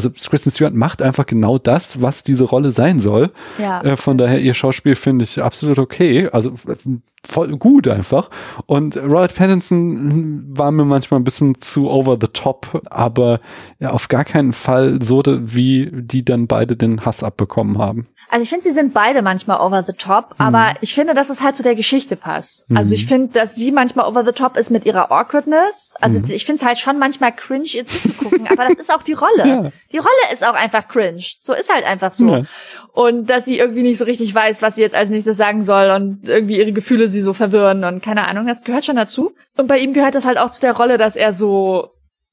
macht einfach genau das, was diese Rolle sein soll. Ja. Von daher, ihr Schauspiel finde ich absolut okay, also voll gut einfach. Und Robert Pattinson war mir manchmal ein bisschen zu over the top, aber ja, auf gar keinen Fall so, wie die dann beide den Hass abbekommen haben.
Also ich finde, sie sind beide manchmal over the top, aber ich finde, dass es halt zu der Geschichte passt. Also ich finde, dass sie manchmal over the top ist mit ihrer Awkwardness. Also ich finde es halt schon manchmal cringe, ihr zuzugucken, aber das ist auch die Rolle. Ja. Die Rolle ist auch einfach cringe. So ist halt einfach so. Ja. Und dass sie irgendwie nicht so richtig weiß, was sie jetzt als nächstes sagen soll und irgendwie ihre Gefühle sie so verwirren und keine Ahnung, das gehört schon dazu. Und bei ihm gehört das halt auch zu der Rolle, dass er so,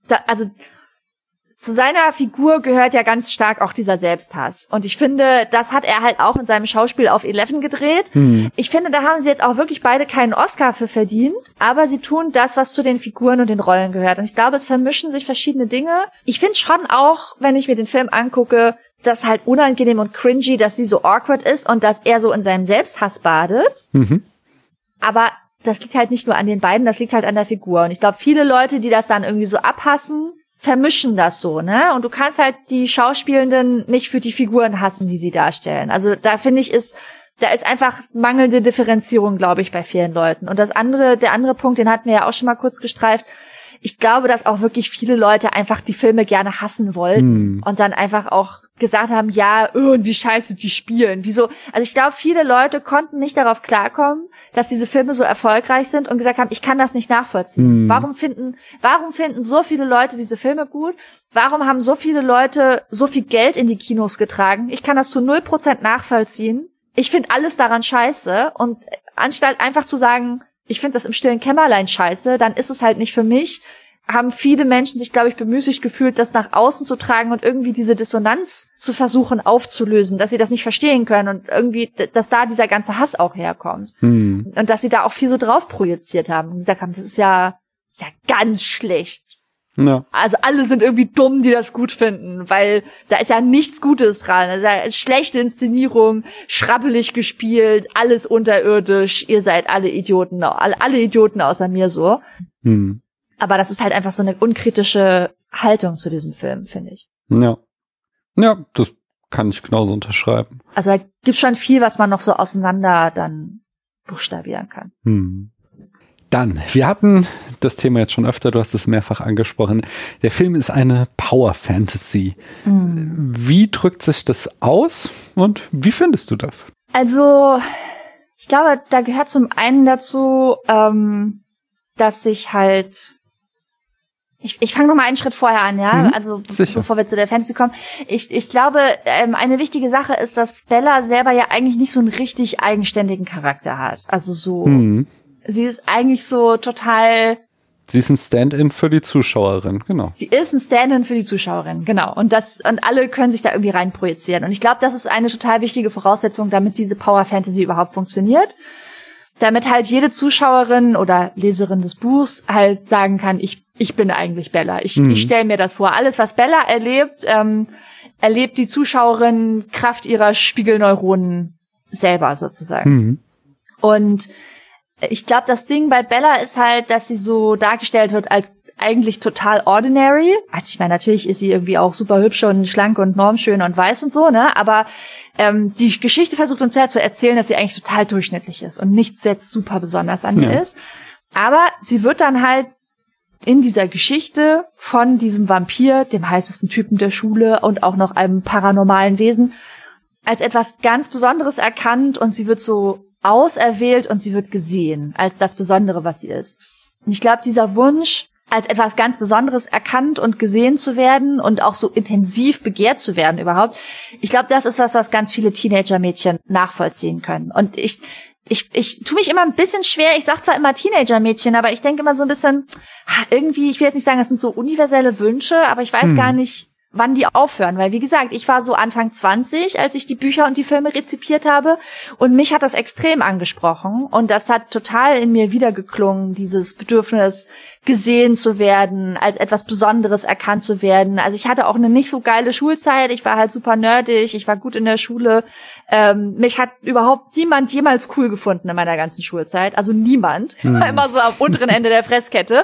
zu seiner Figur gehört ja ganz stark auch dieser Selbsthass. Und ich finde, das hat er halt auch in seinem Schauspiel auf 11 gedreht. Ich finde, da haben sie jetzt auch wirklich beide keinen Oscar für verdient. Aber sie tun das, was zu den Figuren und den Rollen gehört. Und ich glaube, es vermischen sich verschiedene Dinge. Ich finde schon auch, wenn ich mir den Film angucke, das halt unangenehm und cringy, dass sie so awkward ist und dass er so in seinem Selbsthass badet. Aber das liegt halt nicht nur an den beiden, das liegt halt an der Figur. Und ich glaube, viele Leute, die das dann irgendwie so abhassen, vermischen das so, ne? Und du kannst halt die Schauspielenden nicht für die Figuren hassen, die sie darstellen. Also da finde ich, da ist einfach mangelnde Differenzierung, glaube ich, bei vielen Leuten. Und der andere Punkt, den hatten wir ja auch schon mal kurz gestreift. Ich glaube, dass auch wirklich viele Leute einfach die Filme gerne hassen wollten und dann einfach auch gesagt haben, ja, wie scheiße die spielen. Wieso? Also ich glaube, viele Leute konnten nicht darauf klarkommen, dass diese Filme so erfolgreich sind und gesagt haben, ich kann das nicht nachvollziehen. Warum finden so viele Leute diese Filme gut? Warum haben so viele Leute so viel Geld in die Kinos getragen? Ich kann das zu 0% nachvollziehen. Ich finde alles daran scheiße und anstatt einfach zu sagen, ich finde das im stillen Kämmerlein scheiße, dann ist es halt nicht für mich, haben viele Menschen sich, glaube ich, bemüßigt gefühlt, das nach außen zu tragen und irgendwie diese Dissonanz zu versuchen aufzulösen, dass sie das nicht verstehen können und irgendwie, dass da dieser ganze Hass auch herkommt. Und dass sie da auch viel so drauf projiziert haben und gesagt haben, das ist ja ganz schlecht.
Ja.
Also alle sind irgendwie dumm, die das gut finden, weil da ist ja nichts Gutes dran. Das ist ja schlechte Inszenierung, schrabbelig gespielt, alles unterirdisch, ihr seid alle Idioten, alle Idioten außer mir so. Aber das ist halt einfach so eine unkritische Haltung zu diesem Film, finde ich.
Ja. Ja, das kann ich genauso unterschreiben.
Also da gibt schon viel, was man noch so auseinander dann buchstabieren kann.
Dann, wir hatten das Thema jetzt schon öfter, du hast es mehrfach angesprochen. Der Film ist eine Power Fantasy. Wie drückt sich das aus und wie findest du das?
Also, ich glaube, da gehört zum einen dazu, dass sich halt ich fange noch mal einen Schritt vorher an, ja, also
sicher.
Bevor wir zu der Fantasy kommen. Ich glaube, eine wichtige Sache ist, dass Bella selber ja eigentlich nicht so einen richtig eigenständigen Charakter hat. Also so, sie ist eigentlich so total...
Sie ist ein Stand-in für die Zuschauerin, genau.
Sie ist ein Stand-in für die Zuschauerin, genau. Und alle können sich da irgendwie rein projizieren. Und ich glaube, das ist eine total wichtige Voraussetzung, damit diese Power Fantasy überhaupt funktioniert. Damit halt jede Zuschauerin oder Leserin des Buchs halt sagen kann, ich bin eigentlich Bella. Ich stelle mir das vor. Alles, was Bella erlebt, erlebt die Zuschauerin Kraft ihrer Spiegelneuronen selber sozusagen. Und ich glaube, das Ding bei Bella ist halt, dass sie so dargestellt wird als eigentlich total ordinary. Also ich meine, natürlich ist sie irgendwie auch super hübsch und schlank und normschön und weiß und so, ne? Aber die Geschichte versucht uns ja zu erzählen, dass sie eigentlich total durchschnittlich ist und nichts jetzt super besonders an ihr ist. Aber sie wird dann halt in dieser Geschichte von diesem Vampir, dem heißesten Typen der Schule und auch noch einem paranormalen Wesen, als etwas ganz Besonderes erkannt und sie wird so auserwählt und sie wird gesehen als das Besondere, was sie ist. Und ich glaube, dieser Wunsch, als etwas ganz Besonderes erkannt und gesehen zu werden und auch so intensiv begehrt zu werden überhaupt, ich glaube, das ist was ganz viele Teenager-Mädchen nachvollziehen können. Und ich tue mich immer ein bisschen schwer, ich sag zwar immer Teenager-Mädchen, aber ich denke immer so ein bisschen, irgendwie, ich will jetzt nicht sagen, das sind so universelle Wünsche, aber ich weiß gar nicht, wann die aufhören, weil wie gesagt, ich war so Anfang 20, als ich die Bücher und die Filme rezipiert habe und mich hat das extrem angesprochen und das hat total in mir wiedergeklungen, dieses Bedürfnis, gesehen zu werden, als etwas Besonderes erkannt zu werden. Also ich hatte auch eine nicht so geile Schulzeit, ich war halt super nerdig, ich war gut in der Schule, mich hat überhaupt niemand jemals cool gefunden in meiner ganzen Schulzeit, also niemand, war immer so am unteren Ende der Fresskette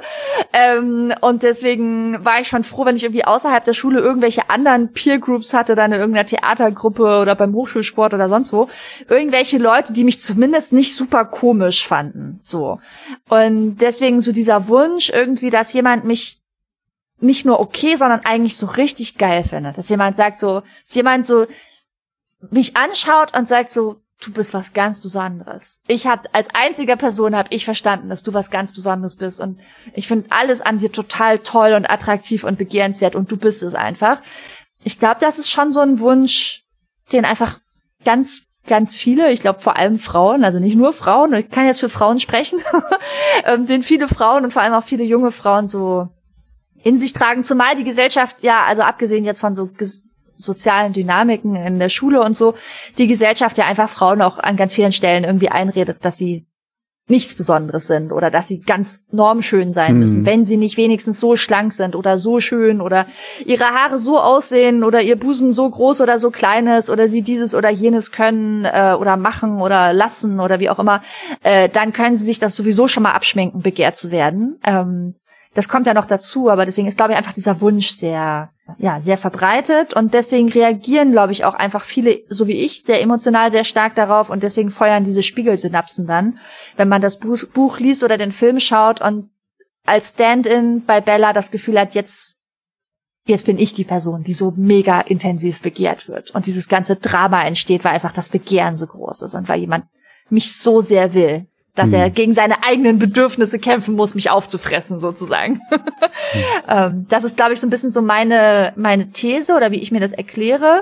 und deswegen war ich schon froh, wenn ich irgendwie außerhalb der Schule irgendwelche anderen Peer-Groups hatte, dann in irgendeiner Theatergruppe oder beim Hochschulsport oder sonst wo, irgendwelche Leute, die mich zumindest nicht super komisch fanden, so. Und deswegen so dieser Wunsch irgendwie, dass jemand mich nicht nur okay, sondern eigentlich so richtig geil findet. Dass jemand sagt so, dass jemand so mich anschaut und sagt so, du bist was ganz Besonderes. Als einzige Person habe ich verstanden, dass du was ganz Besonderes bist und ich finde alles an dir total toll und attraktiv und begehrenswert und du bist es einfach. Ich glaube, das ist schon so ein Wunsch, den einfach ganz, ganz viele, ich glaube vor allem Frauen, also nicht nur Frauen, ich kann jetzt für Frauen sprechen, den viele Frauen und vor allem auch viele junge Frauen so in sich tragen, zumal die Gesellschaft, ja, also abgesehen jetzt von so sozialen Dynamiken in der Schule und so, die Gesellschaft ja einfach Frauen auch an ganz vielen Stellen irgendwie einredet, dass sie nichts Besonderes sind oder dass sie ganz normschön sein müssen, wenn sie nicht wenigstens so schlank sind oder so schön oder ihre Haare so aussehen oder ihr Busen so groß oder so klein ist oder sie dieses oder jenes können oder machen oder lassen oder wie auch immer, dann können sie sich das sowieso schon mal abschminken, begehrt zu werden. Das kommt ja noch dazu, aber deswegen ist, glaube ich, einfach dieser Wunsch sehr verbreitet und deswegen reagieren, glaube ich, auch einfach viele, so wie ich, sehr emotional sehr stark darauf und deswegen feuern diese Spiegelsynapsen dann, wenn man das Buch liest oder den Film schaut und als Stand-in bei Bella das Gefühl hat, jetzt bin ich die Person, die so mega intensiv begehrt wird und dieses ganze Drama entsteht, weil einfach das Begehren so groß ist und weil jemand mich so sehr will, dass er gegen seine eigenen Bedürfnisse kämpfen muss, mich aufzufressen, sozusagen. Das ist, glaube ich, so ein bisschen so meine These oder wie ich mir das erkläre.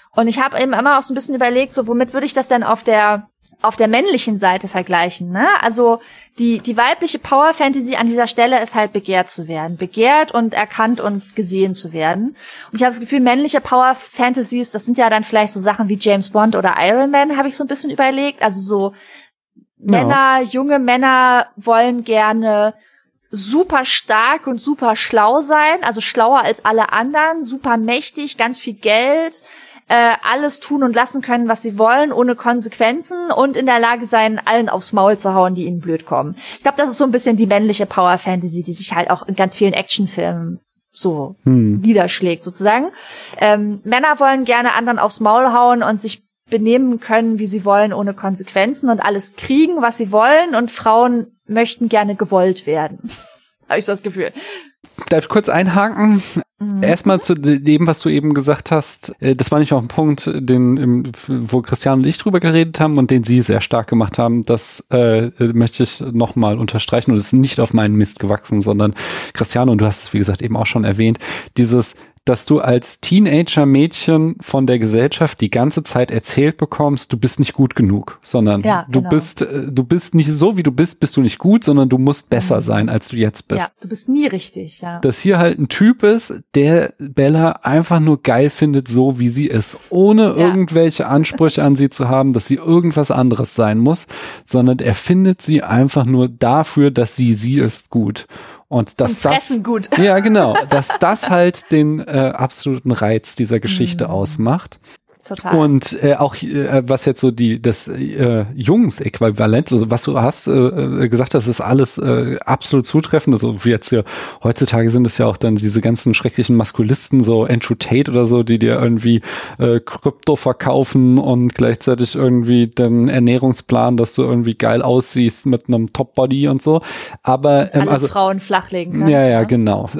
Und ich habe eben immer auch so ein bisschen überlegt, so womit würde ich das denn auf der männlichen Seite vergleichen, ne? Also die weibliche Power Fantasy an dieser Stelle ist halt begehrt zu werden. Begehrt und erkannt und gesehen zu werden. Und ich habe das Gefühl, männliche Power Fantasies, das sind ja dann vielleicht so Sachen wie James Bond oder Iron Man, habe ich so ein bisschen überlegt. Also so Männer, junge Männer wollen gerne super stark und super schlau sein, also schlauer als alle anderen, super mächtig, ganz viel Geld, alles tun und lassen können, was sie wollen, ohne Konsequenzen und in der Lage sein, allen aufs Maul zu hauen, die ihnen blöd kommen. Ich glaube, das ist so ein bisschen die männliche Power Fantasy, die sich halt auch in ganz vielen Actionfilmen so niederschlägt, sozusagen. Männer wollen gerne anderen aufs Maul hauen und sich benehmen können, wie sie wollen, ohne Konsequenzen und alles kriegen, was sie wollen, und Frauen möchten gerne gewollt werden. Habe ich so das Gefühl.
Darf ich kurz einhaken? Erstmal zu dem, was du eben gesagt hast. Das war nicht auch ein Punkt, wo Christian und ich drüber geredet haben und den Sie sehr stark gemacht haben. Das möchte ich nochmal unterstreichen, und es ist nicht auf meinen Mist gewachsen, sondern Christian, und du hast es, wie gesagt, eben auch schon erwähnt, dass du als Teenager-Mädchen von der Gesellschaft die ganze Zeit erzählt bekommst, du bist nicht gut genug, sondern du bist nicht so, wie du bist du nicht gut, sondern du musst besser sein, als du jetzt bist.
Ja, du bist nie richtig, ja.
Dass hier halt ein Typ ist, der Bella einfach nur geil findet, so wie sie ist, ohne irgendwelche Ansprüche an sie zu haben, dass sie irgendwas anderes sein muss, sondern er findet sie einfach nur dafür, dass sie ist, gut. Und dass
zum Fressen gut.
Ja, genau, dass das halt den absoluten Reiz dieser Geschichte ausmacht.
Total.
Und auch was jetzt so das Jungs-Äquivalent, also was du hast gesagt hast, ist alles absolut zutreffend. Also wie jetzt hier heutzutage sind es ja auch dann diese ganzen schrecklichen Maskulisten, so Andrew Tate oder so, die dir irgendwie Krypto verkaufen und gleichzeitig irgendwie den Ernährungsplan, dass du irgendwie geil aussiehst mit einem Top-Body und so. Aber
alle
also
Frauen flachlegen. Ne?
Ja, genau.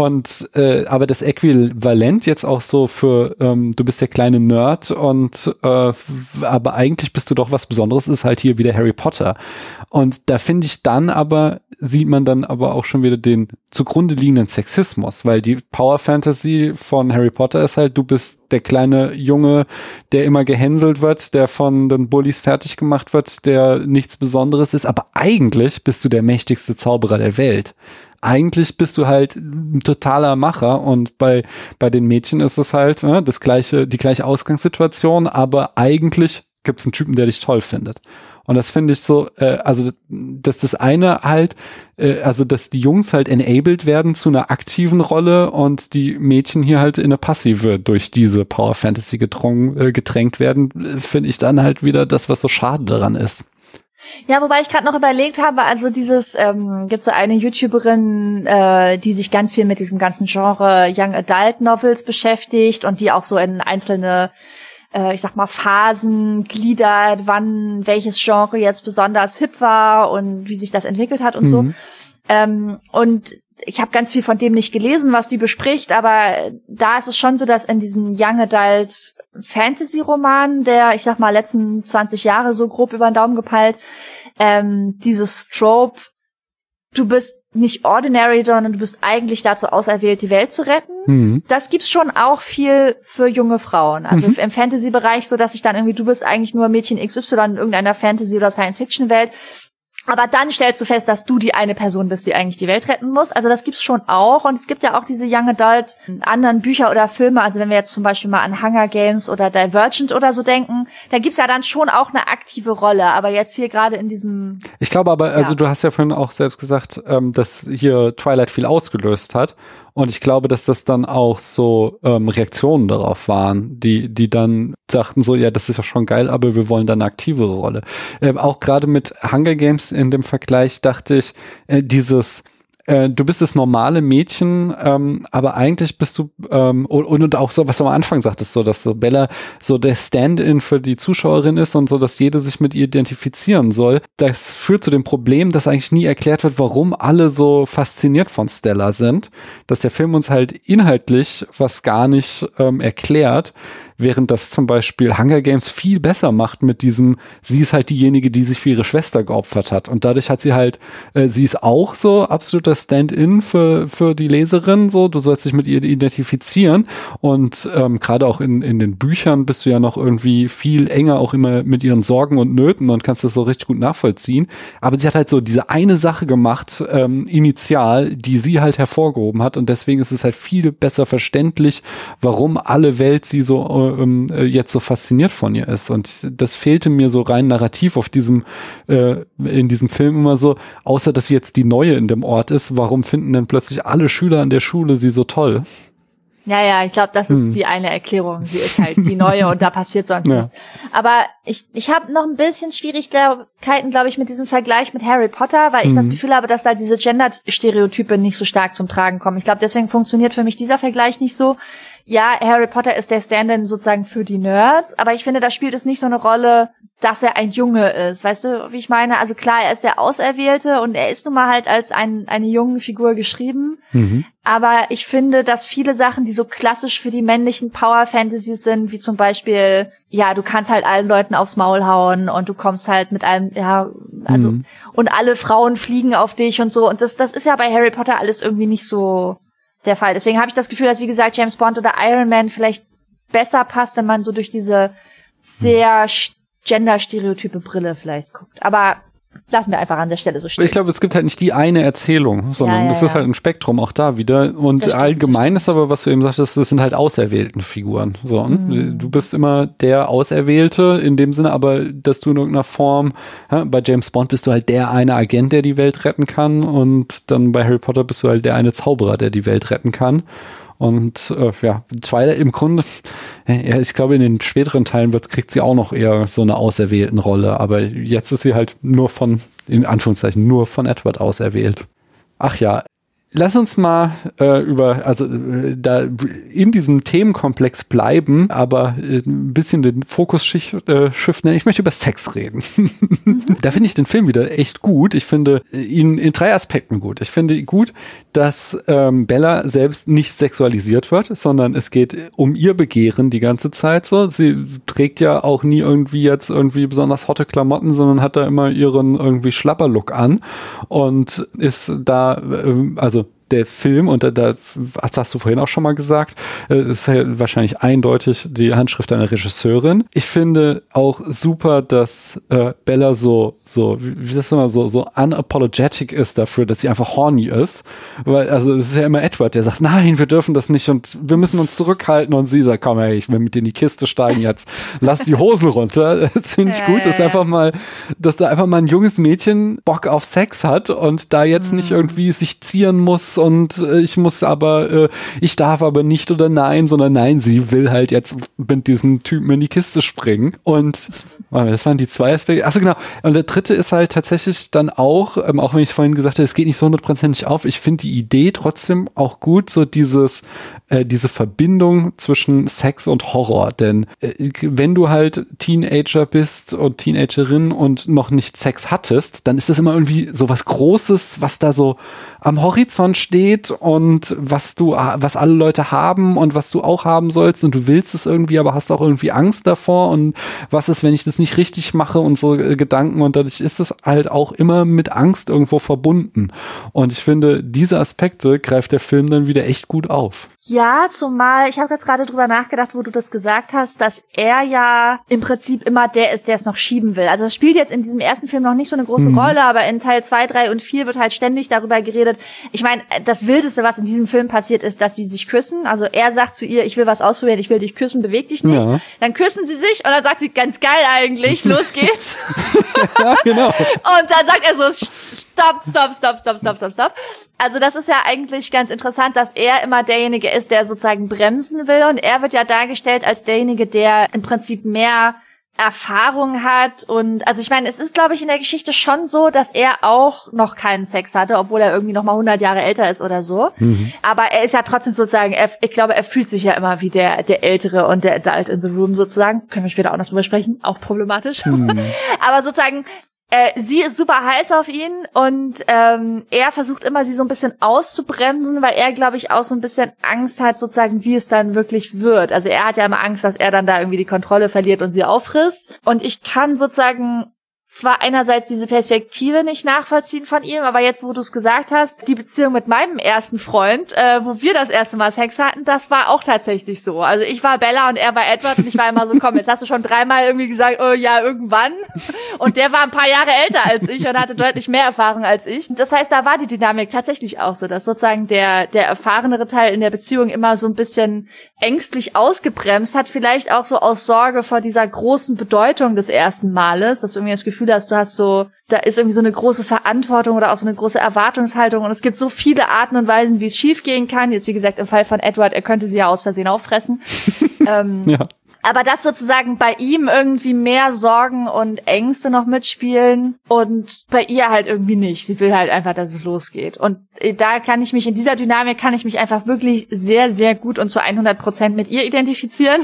Aber das Äquivalent jetzt auch so für du bist der kleine Nerd und aber eigentlich bist du doch was Besonderes, ist halt hier wieder Harry Potter. Und da finde ich sieht man dann aber auch schon wieder den zugrunde liegenden Sexismus, weil die Power Fantasy von Harry Potter ist halt, du bist der kleine Junge, der immer gehänselt wird, der von den Bullies fertig gemacht wird, der nichts Besonderes ist, aber eigentlich bist du der mächtigste Zauberer der Welt. Eigentlich bist du halt ein totaler Macher, und bei den Mädchen ist es halt die gleiche Ausgangssituation, aber eigentlich gibt's einen Typen, der dich toll findet. Und das finde ich so, also dass das eine halt, also dass die Jungs halt enabled werden zu einer aktiven Rolle und die Mädchen hier halt in eine passive durch diese Power Fantasy gedrängt werden, finde ich dann halt wieder das, was so schade daran ist.
Ja, wobei ich gerade noch überlegt habe, also gibt so eine YouTuberin, die sich ganz viel mit diesem ganzen Genre Young Adult Novels beschäftigt und die auch so in einzelne, ich sag mal, Phasen gliedert, wann welches Genre jetzt besonders hip war und wie sich das entwickelt hat und so. Und ich habe ganz viel von dem nicht gelesen, was die bespricht, aber da ist es schon so, dass in diesen Young Adult Fantasy-Roman, der, ich sag mal, letzten 20 Jahre so grob über den Daumen gepeilt, dieses Trope, du bist nicht ordinary, sondern du bist eigentlich dazu auserwählt, die Welt zu retten. Das gibt's schon auch viel für junge Frauen. Also im Fantasy-Bereich, so dass ich dann irgendwie, du bist eigentlich nur Mädchen XY in irgendeiner Fantasy- oder Science-Fiction-Welt. Aber dann stellst du fest, dass du die eine Person bist, die eigentlich die Welt retten muss. Also das gibt's schon auch. Und es gibt ja auch diese Young Adult anderen Bücher oder Filme. Also wenn wir jetzt zum Beispiel mal an Hunger Games oder Divergent oder so denken, da gibt's ja dann schon auch eine aktive Rolle. Aber jetzt hier gerade in diesem...
Ich glaube aber, also du hast ja vorhin auch selbst gesagt, dass hier Twilight viel ausgelöst hat. Und ich glaube, dass das dann auch so Reaktionen darauf waren, die dann sagten so, ja, das ist ja schon geil, aber wir wollen da eine aktivere Rolle. Auch gerade mit Hunger Games in dem Vergleich dachte ich, du bist das normale Mädchen, aber eigentlich bist du, und auch so, was du am Anfang sagtest, so, dass so Bella so der Stand-in für die Zuschauerin ist und so, dass jede sich mit ihr identifizieren soll. Das führt zu dem Problem, dass eigentlich nie erklärt wird, warum alle so fasziniert von Stella sind, dass der Film uns halt inhaltlich was gar nicht erklärt, während das zum Beispiel Hunger Games viel besser macht mit diesem, sie ist halt diejenige, die sich für ihre Schwester geopfert hat, und dadurch hat sie halt, sie ist auch so absoluter Potter Stand-in für die Leserin, so, du sollst dich mit ihr identifizieren und gerade auch in den Büchern bist du ja noch irgendwie viel enger auch immer mit ihren Sorgen und Nöten und kannst das so richtig gut nachvollziehen, aber sie hat halt so diese eine Sache gemacht, initial, die sie halt hervorgehoben hat und deswegen ist es halt viel besser verständlich, warum alle Welt sie so jetzt so fasziniert von ihr ist und das fehlte mir so rein narrativ auf in diesem Film immer so, außer dass sie jetzt die Neue in dem Ort ist, warum finden denn plötzlich alle Schüler an der Schule sie so toll?
Ja, ich glaube, das ist die eine Erklärung. Sie ist halt die Neue und da passiert sonst nichts. Aber ich habe noch ein bisschen Schwierigkeiten, glaube ich, mit diesem Vergleich mit Harry Potter, weil ich das Gefühl habe, dass da diese Gender-Stereotype nicht so stark zum Tragen kommen. Ich glaube, deswegen funktioniert für mich dieser Vergleich nicht so. Ja, Harry Potter ist der Stand-in sozusagen für die Nerds, aber ich finde, da spielt es nicht so eine Rolle, dass er ein Junge ist. Weißt du, wie ich meine? Also klar, er ist der Auserwählte und er ist nun mal halt als eine junge Figur geschrieben. Aber ich finde, dass viele Sachen, die so klassisch für die männlichen Power-Fantasies sind, wie zum Beispiel, ja, du kannst halt allen Leuten aufs Maul hauen und du kommst halt mit allem, und alle Frauen fliegen auf dich und so. Und das ist ja bei Harry Potter alles irgendwie nicht so der Fall. Deswegen habe ich das Gefühl, dass, wie gesagt, James Bond oder Iron Man vielleicht besser passt, wenn man so durch diese sehr Gender-Stereotype Brille vielleicht guckt. Aber lassen wir einfach an der Stelle so stehen.
Ich glaube, es gibt halt nicht die eine Erzählung, sondern es ist halt ein Spektrum auch da wieder. Und das allgemein ist aber, was du eben sagtest, das sind halt auserwählten Figuren. So, du bist immer der Auserwählte in dem Sinne, aber dass du in irgendeiner Form, bei James Bond bist du halt der eine Agent, der die Welt retten kann und dann bei Harry Potter bist du halt der eine Zauberer, der die Welt retten kann. Und Twilight im Grunde, ich glaube, in den späteren Teilen kriegt sie auch noch eher so eine auserwählten Rolle, aber jetzt ist sie halt in Anführungszeichen, nur von Edward auserwählt. Ach ja, lass uns mal da in diesem Themenkomplex bleiben, aber ein bisschen den Fokus shiften. Ich möchte über Sex reden. Da finde ich den Film wieder echt gut. Ich finde ihn in 3 Aspekten gut. Ich finde gut, dass Bella selbst nicht sexualisiert wird, sondern es geht um ihr Begehren die ganze Zeit so. Sie trägt ja auch nie irgendwie besonders hotte Klamotten, sondern hat da immer ihren irgendwie Schlapperlook an und ist da, der Film, und das hast du vorhin auch schon mal gesagt, ist ja wahrscheinlich eindeutig die Handschrift einer Regisseurin. Ich finde auch super, dass Bella so wie das immer so unapologetic ist dafür, dass sie einfach horny ist. Weil, also es ist ja immer Edward, der sagt, nein, wir dürfen das nicht und wir müssen uns zurückhalten, und sie sagt, komm, hey, ich will mit dir in die Kiste steigen jetzt, lass die Hosen runter. Das finde ich gut, dass da einfach mal ein junges Mädchen Bock auf Sex hat und da jetzt nicht irgendwie sich zieren muss und ich darf aber nicht oder nein, sondern nein, sie will halt jetzt mit diesem Typen in die Kiste springen. Und das waren die 2 Aspekte. Achso, genau. Und der dritte ist halt tatsächlich dann auch wenn ich vorhin gesagt habe, es geht nicht so 100% auf, ich finde die Idee trotzdem auch gut, so diese Verbindung zwischen Sex und Horror. Denn wenn du halt Teenager bist und Teenagerin und noch nicht Sex hattest, dann ist das immer irgendwie so was Großes, was da so am Horizont steht und was alle Leute haben und was du auch haben sollst und du willst es irgendwie, aber hast auch irgendwie Angst davor und was ist, wenn ich das nicht richtig mache und so Gedanken, und dadurch ist es halt auch immer mit Angst irgendwo verbunden. Und ich finde, diese Aspekte greift der Film dann wieder echt gut auf.
Ja, zumal, ich habe jetzt gerade drüber nachgedacht, wo du das gesagt hast, dass er ja im Prinzip immer der ist, der es noch schieben will. Also das spielt jetzt in diesem ersten Film noch nicht so eine große Rolle, aber in Teil 2, 3 und 4 wird halt ständig darüber geredet. Ich meine, das Wildeste, was in diesem Film passiert, ist, dass sie sich küssen. Also er sagt zu ihr, ich will was ausprobieren, ich will dich küssen, beweg dich nicht. Ja. Dann küssen sie sich und dann sagt sie, ganz geil eigentlich, los geht's.
Ja, genau.
Und dann sagt er so, stop. Also das ist ja eigentlich ganz interessant, dass er immer derjenige ist, der sozusagen bremsen will, und er wird ja dargestellt als derjenige, der im Prinzip mehr Erfahrung hat. Und also ich meine, es ist, glaube ich, in der Geschichte schon so, dass er auch noch keinen Sex hatte, obwohl er irgendwie noch mal 100 Jahre älter ist oder so. Aber er ist ja trotzdem sozusagen, ich glaube, er fühlt sich ja immer wie der Ältere und der Adult in the Room sozusagen. Können wir später auch noch drüber sprechen, auch problematisch. Aber sozusagen, sie ist super heiß auf ihn, und er versucht immer, sie so ein bisschen auszubremsen, weil er, glaube ich, auch so ein bisschen Angst hat, sozusagen, wie es dann wirklich wird. Also er hat ja immer Angst, dass er dann da irgendwie die Kontrolle verliert und sie auffrisst. Und ich kann sozusagen zwar einerseits diese Perspektive nicht nachvollziehen von ihm, aber jetzt, wo du es gesagt hast, die Beziehung mit meinem ersten Freund, wo wir das erste Mal Sex hatten, das war auch tatsächlich so. Also ich war Bella und er war Edward und ich war immer so, komm, jetzt hast du schon 3-mal irgendwie gesagt, oh ja, irgendwann. Und der war ein paar Jahre älter als ich und hatte deutlich mehr Erfahrung als ich. Das heißt, da war die Dynamik tatsächlich auch so, dass sozusagen der erfahrenere Teil in der Beziehung immer so ein bisschen ängstlich ausgebremst hat, vielleicht auch so aus Sorge vor dieser großen Bedeutung des ersten Males, dass du irgendwie das Gefühl hast, da ist irgendwie so eine große Verantwortung oder auch so eine große Erwartungshaltung und es gibt so viele Arten und Weisen, wie es schief gehen kann. Jetzt, wie gesagt, im Fall von Edward, er könnte sie ja aus Versehen auffressen.
Ja.
Aber dass sozusagen bei ihm irgendwie mehr Sorgen und Ängste noch mitspielen und bei ihr halt irgendwie nicht. Sie will halt einfach, dass es losgeht. Und da in dieser Dynamik kann ich mich einfach wirklich sehr, sehr gut und zu 100% mit ihr identifizieren.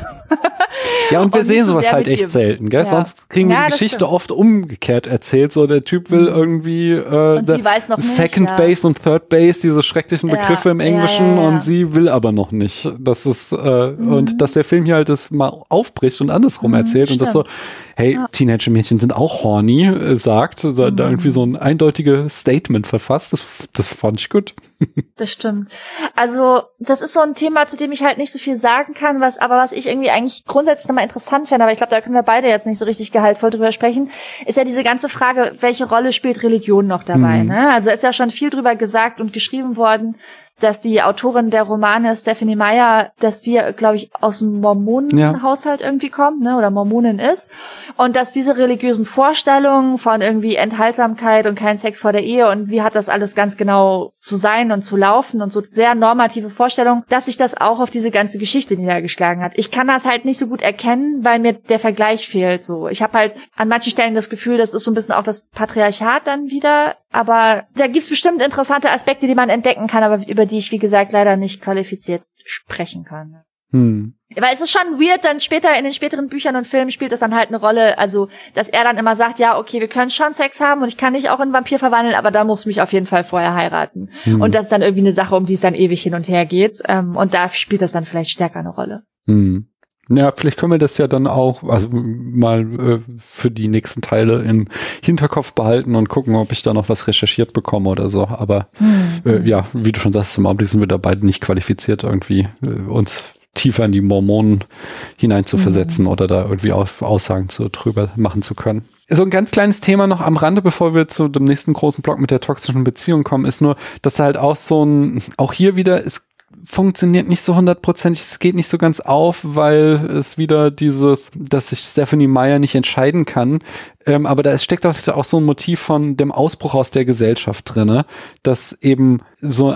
Ja, und wir sehen sowas halt echt selten, gell? Ja. Sonst kriegen wir die Geschichte oft umgekehrt erzählt. So, der Typ will irgendwie
und sie weiß noch nicht,
Second Base und Third Base, diese schrecklichen Begriffe im Englischen, und sie will aber noch nicht. Das ist und dass der Film hier halt das mal aufbricht und andersrum erzählt und das so, hey, Teenager-Mädchen sind auch horny, sagt, da irgendwie so ein eindeutiges Statement verfasst. Das fand ich gut.
Das stimmt. Also, das ist so ein Thema, zu dem ich halt nicht so viel sagen kann, was ich irgendwie eigentlich grundsätzlich nochmal interessant fände, aber ich glaube, da können wir beide jetzt nicht so richtig gehaltvoll drüber sprechen, ist ja diese ganze Frage, welche Rolle spielt Religion noch dabei, ne? Also, ist ja schon viel drüber gesagt und geschrieben worden, dass die Autorin der Romane, Stephenie Meyer, dass die, glaube ich, aus dem Mormonenhaushalt irgendwie kommt, ne, oder Mormonin ist. Und dass diese religiösen Vorstellungen von irgendwie Enthaltsamkeit und kein Sex vor der Ehe und wie hat das alles ganz genau zu sein und zu laufen und so sehr normative Vorstellungen, dass sich das auch auf diese ganze Geschichte niedergeschlagen hat. Ich kann das halt nicht so gut erkennen, weil mir der Vergleich fehlt, so. Ich habe halt an manchen Stellen das Gefühl, das ist so ein bisschen auch das Patriarchat dann wieder, aber da gibt's bestimmt interessante Aspekte, die man entdecken kann, aber über die ich, wie gesagt, leider nicht qualifiziert sprechen kann. Weil es ist schon weird, dann später in den späteren Büchern und Filmen spielt das dann halt eine Rolle, also, dass er dann immer sagt, ja, okay, wir können schon Sex haben und ich kann dich auch in einen Vampir verwandeln, aber da musst du mich auf jeden Fall vorher heiraten. Und das ist dann irgendwie eine Sache, um die es dann ewig hin und her geht. Und da spielt das dann vielleicht stärker eine Rolle.
Ja, vielleicht können wir das ja dann auch mal für die nächsten Teile im Hinterkopf behalten und gucken, ob ich da noch was recherchiert bekomme oder so. Aber ja, wie du schon sagst, im Augenblick sind wir da beide nicht qualifiziert, irgendwie uns tiefer in die Mormonen hinein zu versetzen oder da irgendwie Aussagen drüber machen zu können. So ein ganz kleines Thema noch am Rande, bevor wir zu dem nächsten großen Block mit der toxischen Beziehung kommen, ist nur, dass halt auch auch hier wieder es funktioniert nicht so 100%, es geht nicht so ganz auf, weil es wieder dass sich Stephenie Meyer nicht entscheiden kann, aber da steckt auch so ein Motiv von dem Ausbruch aus der Gesellschaft drinne, dass eben so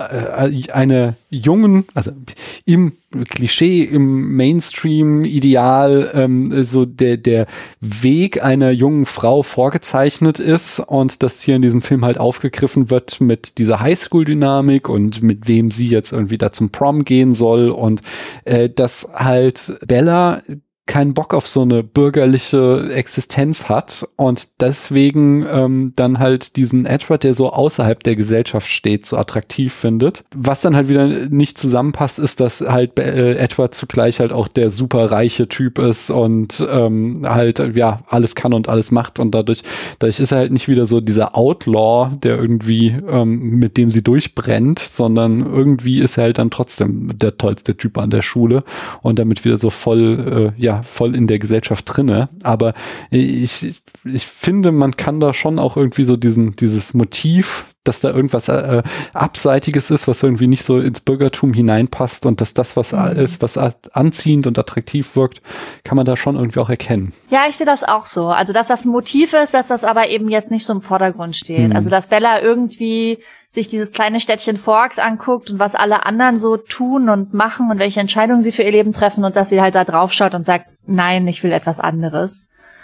eine jungen, also im Klischee, im Mainstream-Ideal so der Weg einer jungen Frau vorgezeichnet ist und das hier in diesem Film halt aufgegriffen wird mit dieser Highschool-Dynamik und mit wem sie jetzt irgendwie da zum Prom gehen soll und dass halt Bella keinen Bock auf so eine bürgerliche Existenz hat und deswegen dann halt diesen Edward, der so außerhalb der Gesellschaft steht, so attraktiv findet. Was dann halt wieder nicht zusammenpasst, ist, dass halt Edward zugleich halt auch der super reiche Typ ist und halt ja alles kann und alles macht und dadurch ist er halt nicht wieder so dieser Outlaw, der irgendwie mit dem sie durchbrennt, sondern irgendwie ist er halt dann trotzdem der tollste Typ an der Schule und damit wieder so voll in der Gesellschaft drinne, aber ich finde, man kann da schon auch irgendwie so dieses Motiv, dass da irgendwas Abseitiges ist, was irgendwie nicht so ins Bürgertum hineinpasst und dass das was ist, was anziehend und attraktiv wirkt, kann man da schon irgendwie auch erkennen.
Ja, ich sehe das auch so. Also, dass das ein Motiv ist, dass das aber eben jetzt nicht so im Vordergrund steht. Also, dass Bella irgendwie sich dieses kleine Städtchen Forks anguckt und was alle anderen so tun und machen und welche Entscheidungen sie für ihr Leben treffen und dass sie halt da drauf schaut und sagt, nein, ich will etwas anderes.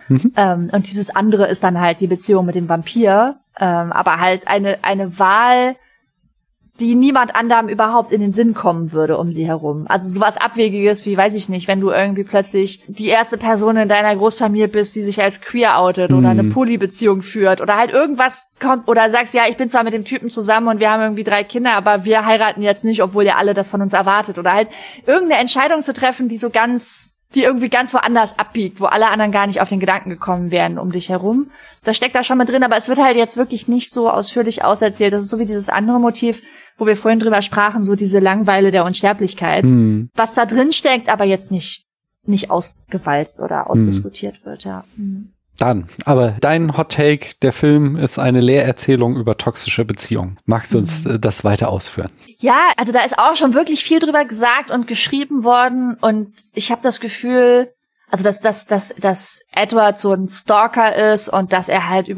Und dieses andere ist dann halt die Beziehung mit dem Vampir, aber halt eine Wahl, die niemand anderem überhaupt in den Sinn kommen würde um sie herum. Also sowas Abwegiges wie, weiß ich nicht, wenn du irgendwie plötzlich die erste Person in deiner Großfamilie bist, die sich als queer outet oder eine Polybeziehung führt oder halt irgendwas kommt oder sagst, ja, ich bin zwar mit dem Typen zusammen und wir haben irgendwie 3 Kinder, aber wir heiraten jetzt nicht, obwohl ihr alle das von uns erwartet oder halt irgendeine Entscheidung zu treffen, die so ganz die irgendwie ganz woanders abbiegt, wo alle anderen gar nicht auf den Gedanken gekommen wären um dich herum. Das steckt da schon mal drin, aber es wird halt jetzt wirklich nicht so ausführlich auserzählt. Das ist so wie dieses andere Motiv, wo wir vorhin drüber sprachen, so diese Langweile der Unsterblichkeit. Was da drin steckt, aber jetzt nicht ausgewalzt oder ausdiskutiert wird, ja.
Dann, aber dein Hot Take, der Film ist eine Lehrerzählung über toxische Beziehungen. Magst du uns das weiter ausführen?
Ja, also da ist auch schon wirklich viel drüber gesagt und geschrieben worden und ich habe das Gefühl, also dass Edward so ein Stalker ist und dass er halt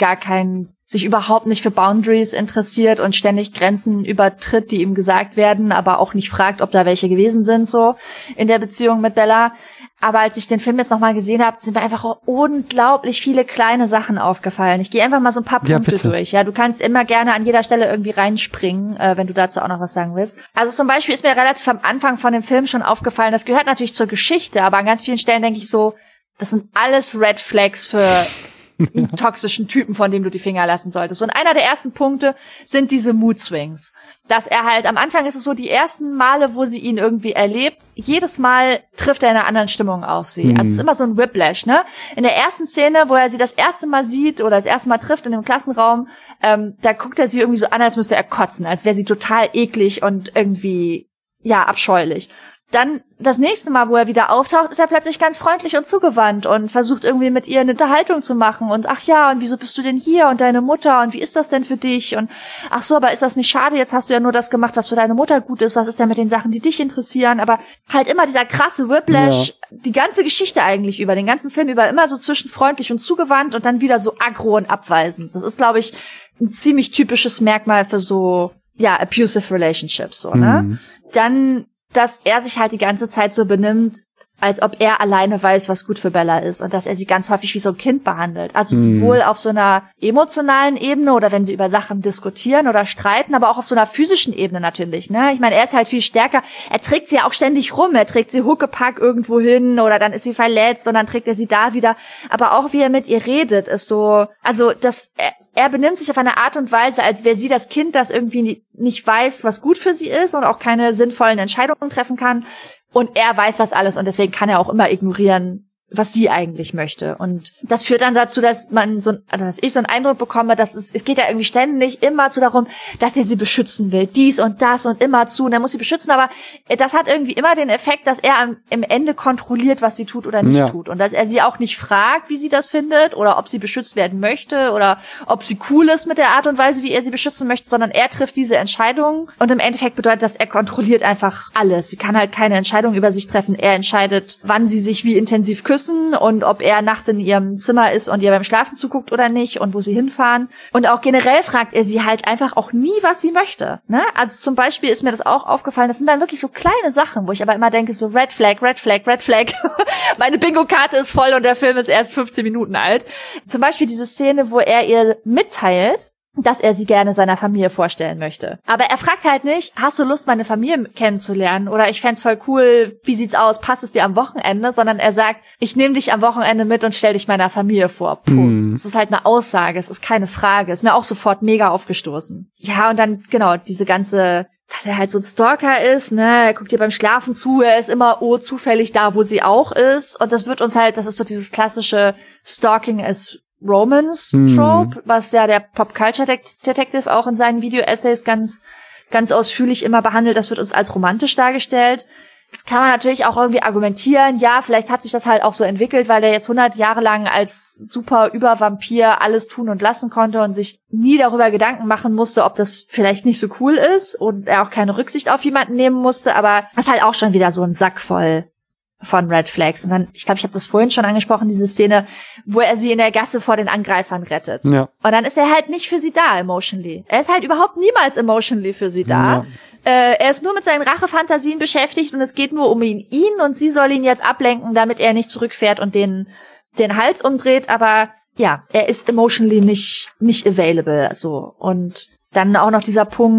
sich überhaupt nicht für Boundaries interessiert und ständig Grenzen übertritt, die ihm gesagt werden, aber auch nicht fragt, ob da welche gewesen sind, so in der Beziehung mit Bella. Aber als ich den Film jetzt nochmal gesehen habe, sind mir einfach unglaublich viele kleine Sachen aufgefallen. Ich gehe einfach mal so ein paar Punkte durch. Ja, du kannst immer gerne an jeder Stelle irgendwie reinspringen, wenn du dazu auch noch was sagen willst. Also zum Beispiel ist mir relativ am Anfang von dem Film schon aufgefallen, das gehört natürlich zur Geschichte, aber an ganz vielen Stellen denke ich so, das sind alles Red Flags für einen toxischen Typen, von dem du die Finger lassen solltest. Und einer der ersten Punkte sind diese Mood Swings. Dass er halt, am Anfang ist es so, die ersten Male, wo sie ihn irgendwie erlebt, jedes Mal trifft er in einer anderen Stimmung auf sie. Also es ist immer so ein Whiplash, ne? In der ersten Szene, wo er sie das erste Mal sieht oder das erste Mal trifft in dem Klassenraum, da guckt er sie irgendwie so an, als müsste er kotzen, als wäre sie total eklig und irgendwie, ja, abscheulich. Dann das nächste Mal, wo er wieder auftaucht, ist er plötzlich ganz freundlich und zugewandt und versucht irgendwie mit ihr eine Unterhaltung zu machen und ach ja, und wieso bist du denn hier und deine Mutter und wie ist das denn für dich und ach so, aber ist das nicht schade, jetzt hast du ja nur das gemacht, was für deine Mutter gut ist, was ist denn mit den Sachen, die dich interessieren, aber halt immer dieser krasse Whiplash, die ganze Geschichte eigentlich über, den ganzen Film über, immer so zwischen freundlich und zugewandt und dann wieder so aggro und abweisend. Das ist, glaube ich, ein ziemlich typisches Merkmal für so, ja, abusive relationships, so, ne? Dann, dass er sich halt die ganze Zeit so benimmt, als ob er alleine weiß, was gut für Bella ist und dass er sie ganz häufig wie so ein Kind behandelt. Also sowohl auf so einer emotionalen Ebene oder wenn sie über Sachen diskutieren oder streiten, aber auch auf so einer physischen Ebene natürlich, ne? Ich meine, er ist halt viel stärker. Er trägt sie ja auch ständig rum. Er trägt sie Huckepack irgendwo hin oder dann ist sie verletzt und dann trägt er sie da wieder. Aber auch wie er mit ihr redet, ist so, also er benimmt sich auf eine Art und Weise, als wäre sie das Kind, das irgendwie nicht weiß, was gut für sie ist und auch keine sinnvollen Entscheidungen treffen kann. Und er weiß das alles und deswegen kann er auch immer ignorieren, was sie eigentlich möchte. Und das führt dann dazu, dass ich so einen Eindruck bekomme, dass es geht ja irgendwie ständig immerzu darum, dass er sie beschützen will. Dies und das und immerzu. Und er muss sie beschützen, aber das hat irgendwie immer den Effekt, dass er im Ende kontrolliert, was sie tut oder nicht tut. Und dass er sie auch nicht fragt, wie sie das findet oder ob sie beschützt werden möchte oder ob sie cool ist mit der Art und Weise, wie er sie beschützen möchte, sondern er trifft diese Entscheidung. Und im Endeffekt bedeutet das, er kontrolliert einfach alles. Sie kann halt keine Entscheidung über sich treffen. Er entscheidet, wann sie sich wie intensiv küssen und ob er nachts in ihrem Zimmer ist und ihr beim Schlafen zuguckt oder nicht und wo sie hinfahren. Und auch generell fragt er sie halt einfach auch nie, was sie möchte. Ne? Also zum Beispiel ist mir das auch aufgefallen, das sind dann wirklich so kleine Sachen, wo ich aber immer denke, so Red Flag, Red Flag, Red Flag. Meine Bingo-Karte ist voll und der Film ist erst 15 Minuten alt. Zum Beispiel diese Szene, wo er ihr mitteilt, dass er sie gerne seiner Familie vorstellen möchte. Aber er fragt halt nicht, hast du Lust, meine Familie kennenzulernen? Oder ich fänd's voll cool, wie sieht's aus, passt es dir am Wochenende? Sondern er sagt, ich nehme dich am Wochenende mit und stell dich meiner Familie vor. Punkt. Es ist halt eine Aussage, es ist keine Frage. Ist mir auch sofort mega aufgestoßen. Ja, und dann, genau, diese ganze, dass er halt so ein Stalker ist, ne, er guckt ihr beim Schlafen zu, er ist immer, zufällig da, wo sie auch ist. Und das wird uns halt, das ist so dieses klassische Stalking as Romance-Trope, was ja der Pop-Culture-Detective auch in seinen Video-Essays ganz, ganz ausführlich immer behandelt. Das wird uns als romantisch dargestellt. Das kann man natürlich auch irgendwie argumentieren. Ja, vielleicht hat sich das halt auch so entwickelt, weil er jetzt 100 Jahre lang als super Übervampir alles tun und lassen konnte und sich nie darüber Gedanken machen musste, ob das vielleicht nicht so cool ist und er auch keine Rücksicht auf jemanden nehmen musste. Aber das ist halt auch schon wieder so ein Sack voll von Red Flags. Und dann, ich glaube, ich habe das vorhin schon angesprochen, diese Szene, wo er sie in der Gasse vor den Angreifern rettet. Ja. Und dann ist er halt nicht für sie da, emotionally. Er ist halt überhaupt niemals emotionally für sie da. Ja. Er ist nur mit seinen Rachefantasien beschäftigt und es geht nur um ihn und sie soll ihn jetzt ablenken, damit er nicht zurückfährt und den Hals umdreht. Aber ja, er ist emotionally nicht available, so. Und dann auch noch dieser Punkt,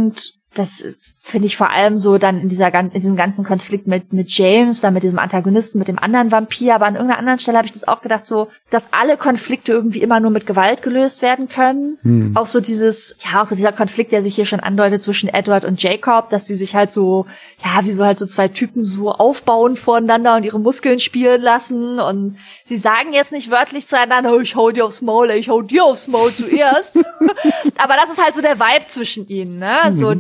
das finde ich vor allem so dann in diesem ganzen Konflikt mit James, dann mit diesem Antagonisten, mit dem anderen Vampir, aber an irgendeiner anderen Stelle habe ich das auch gedacht, so, dass alle Konflikte irgendwie immer nur mit Gewalt gelöst werden können. Auch so dieser Konflikt, der sich hier schon andeutet zwischen Edward und Jacob, dass die sich halt so, ja, wie so halt so zwei Typen so aufbauen voreinander und ihre Muskeln spielen lassen und sie sagen jetzt nicht wörtlich zueinander, ich hau dir aufs Maul, ich hau dir aufs Maul zuerst. Aber das ist halt so der Vibe zwischen ihnen, ne? So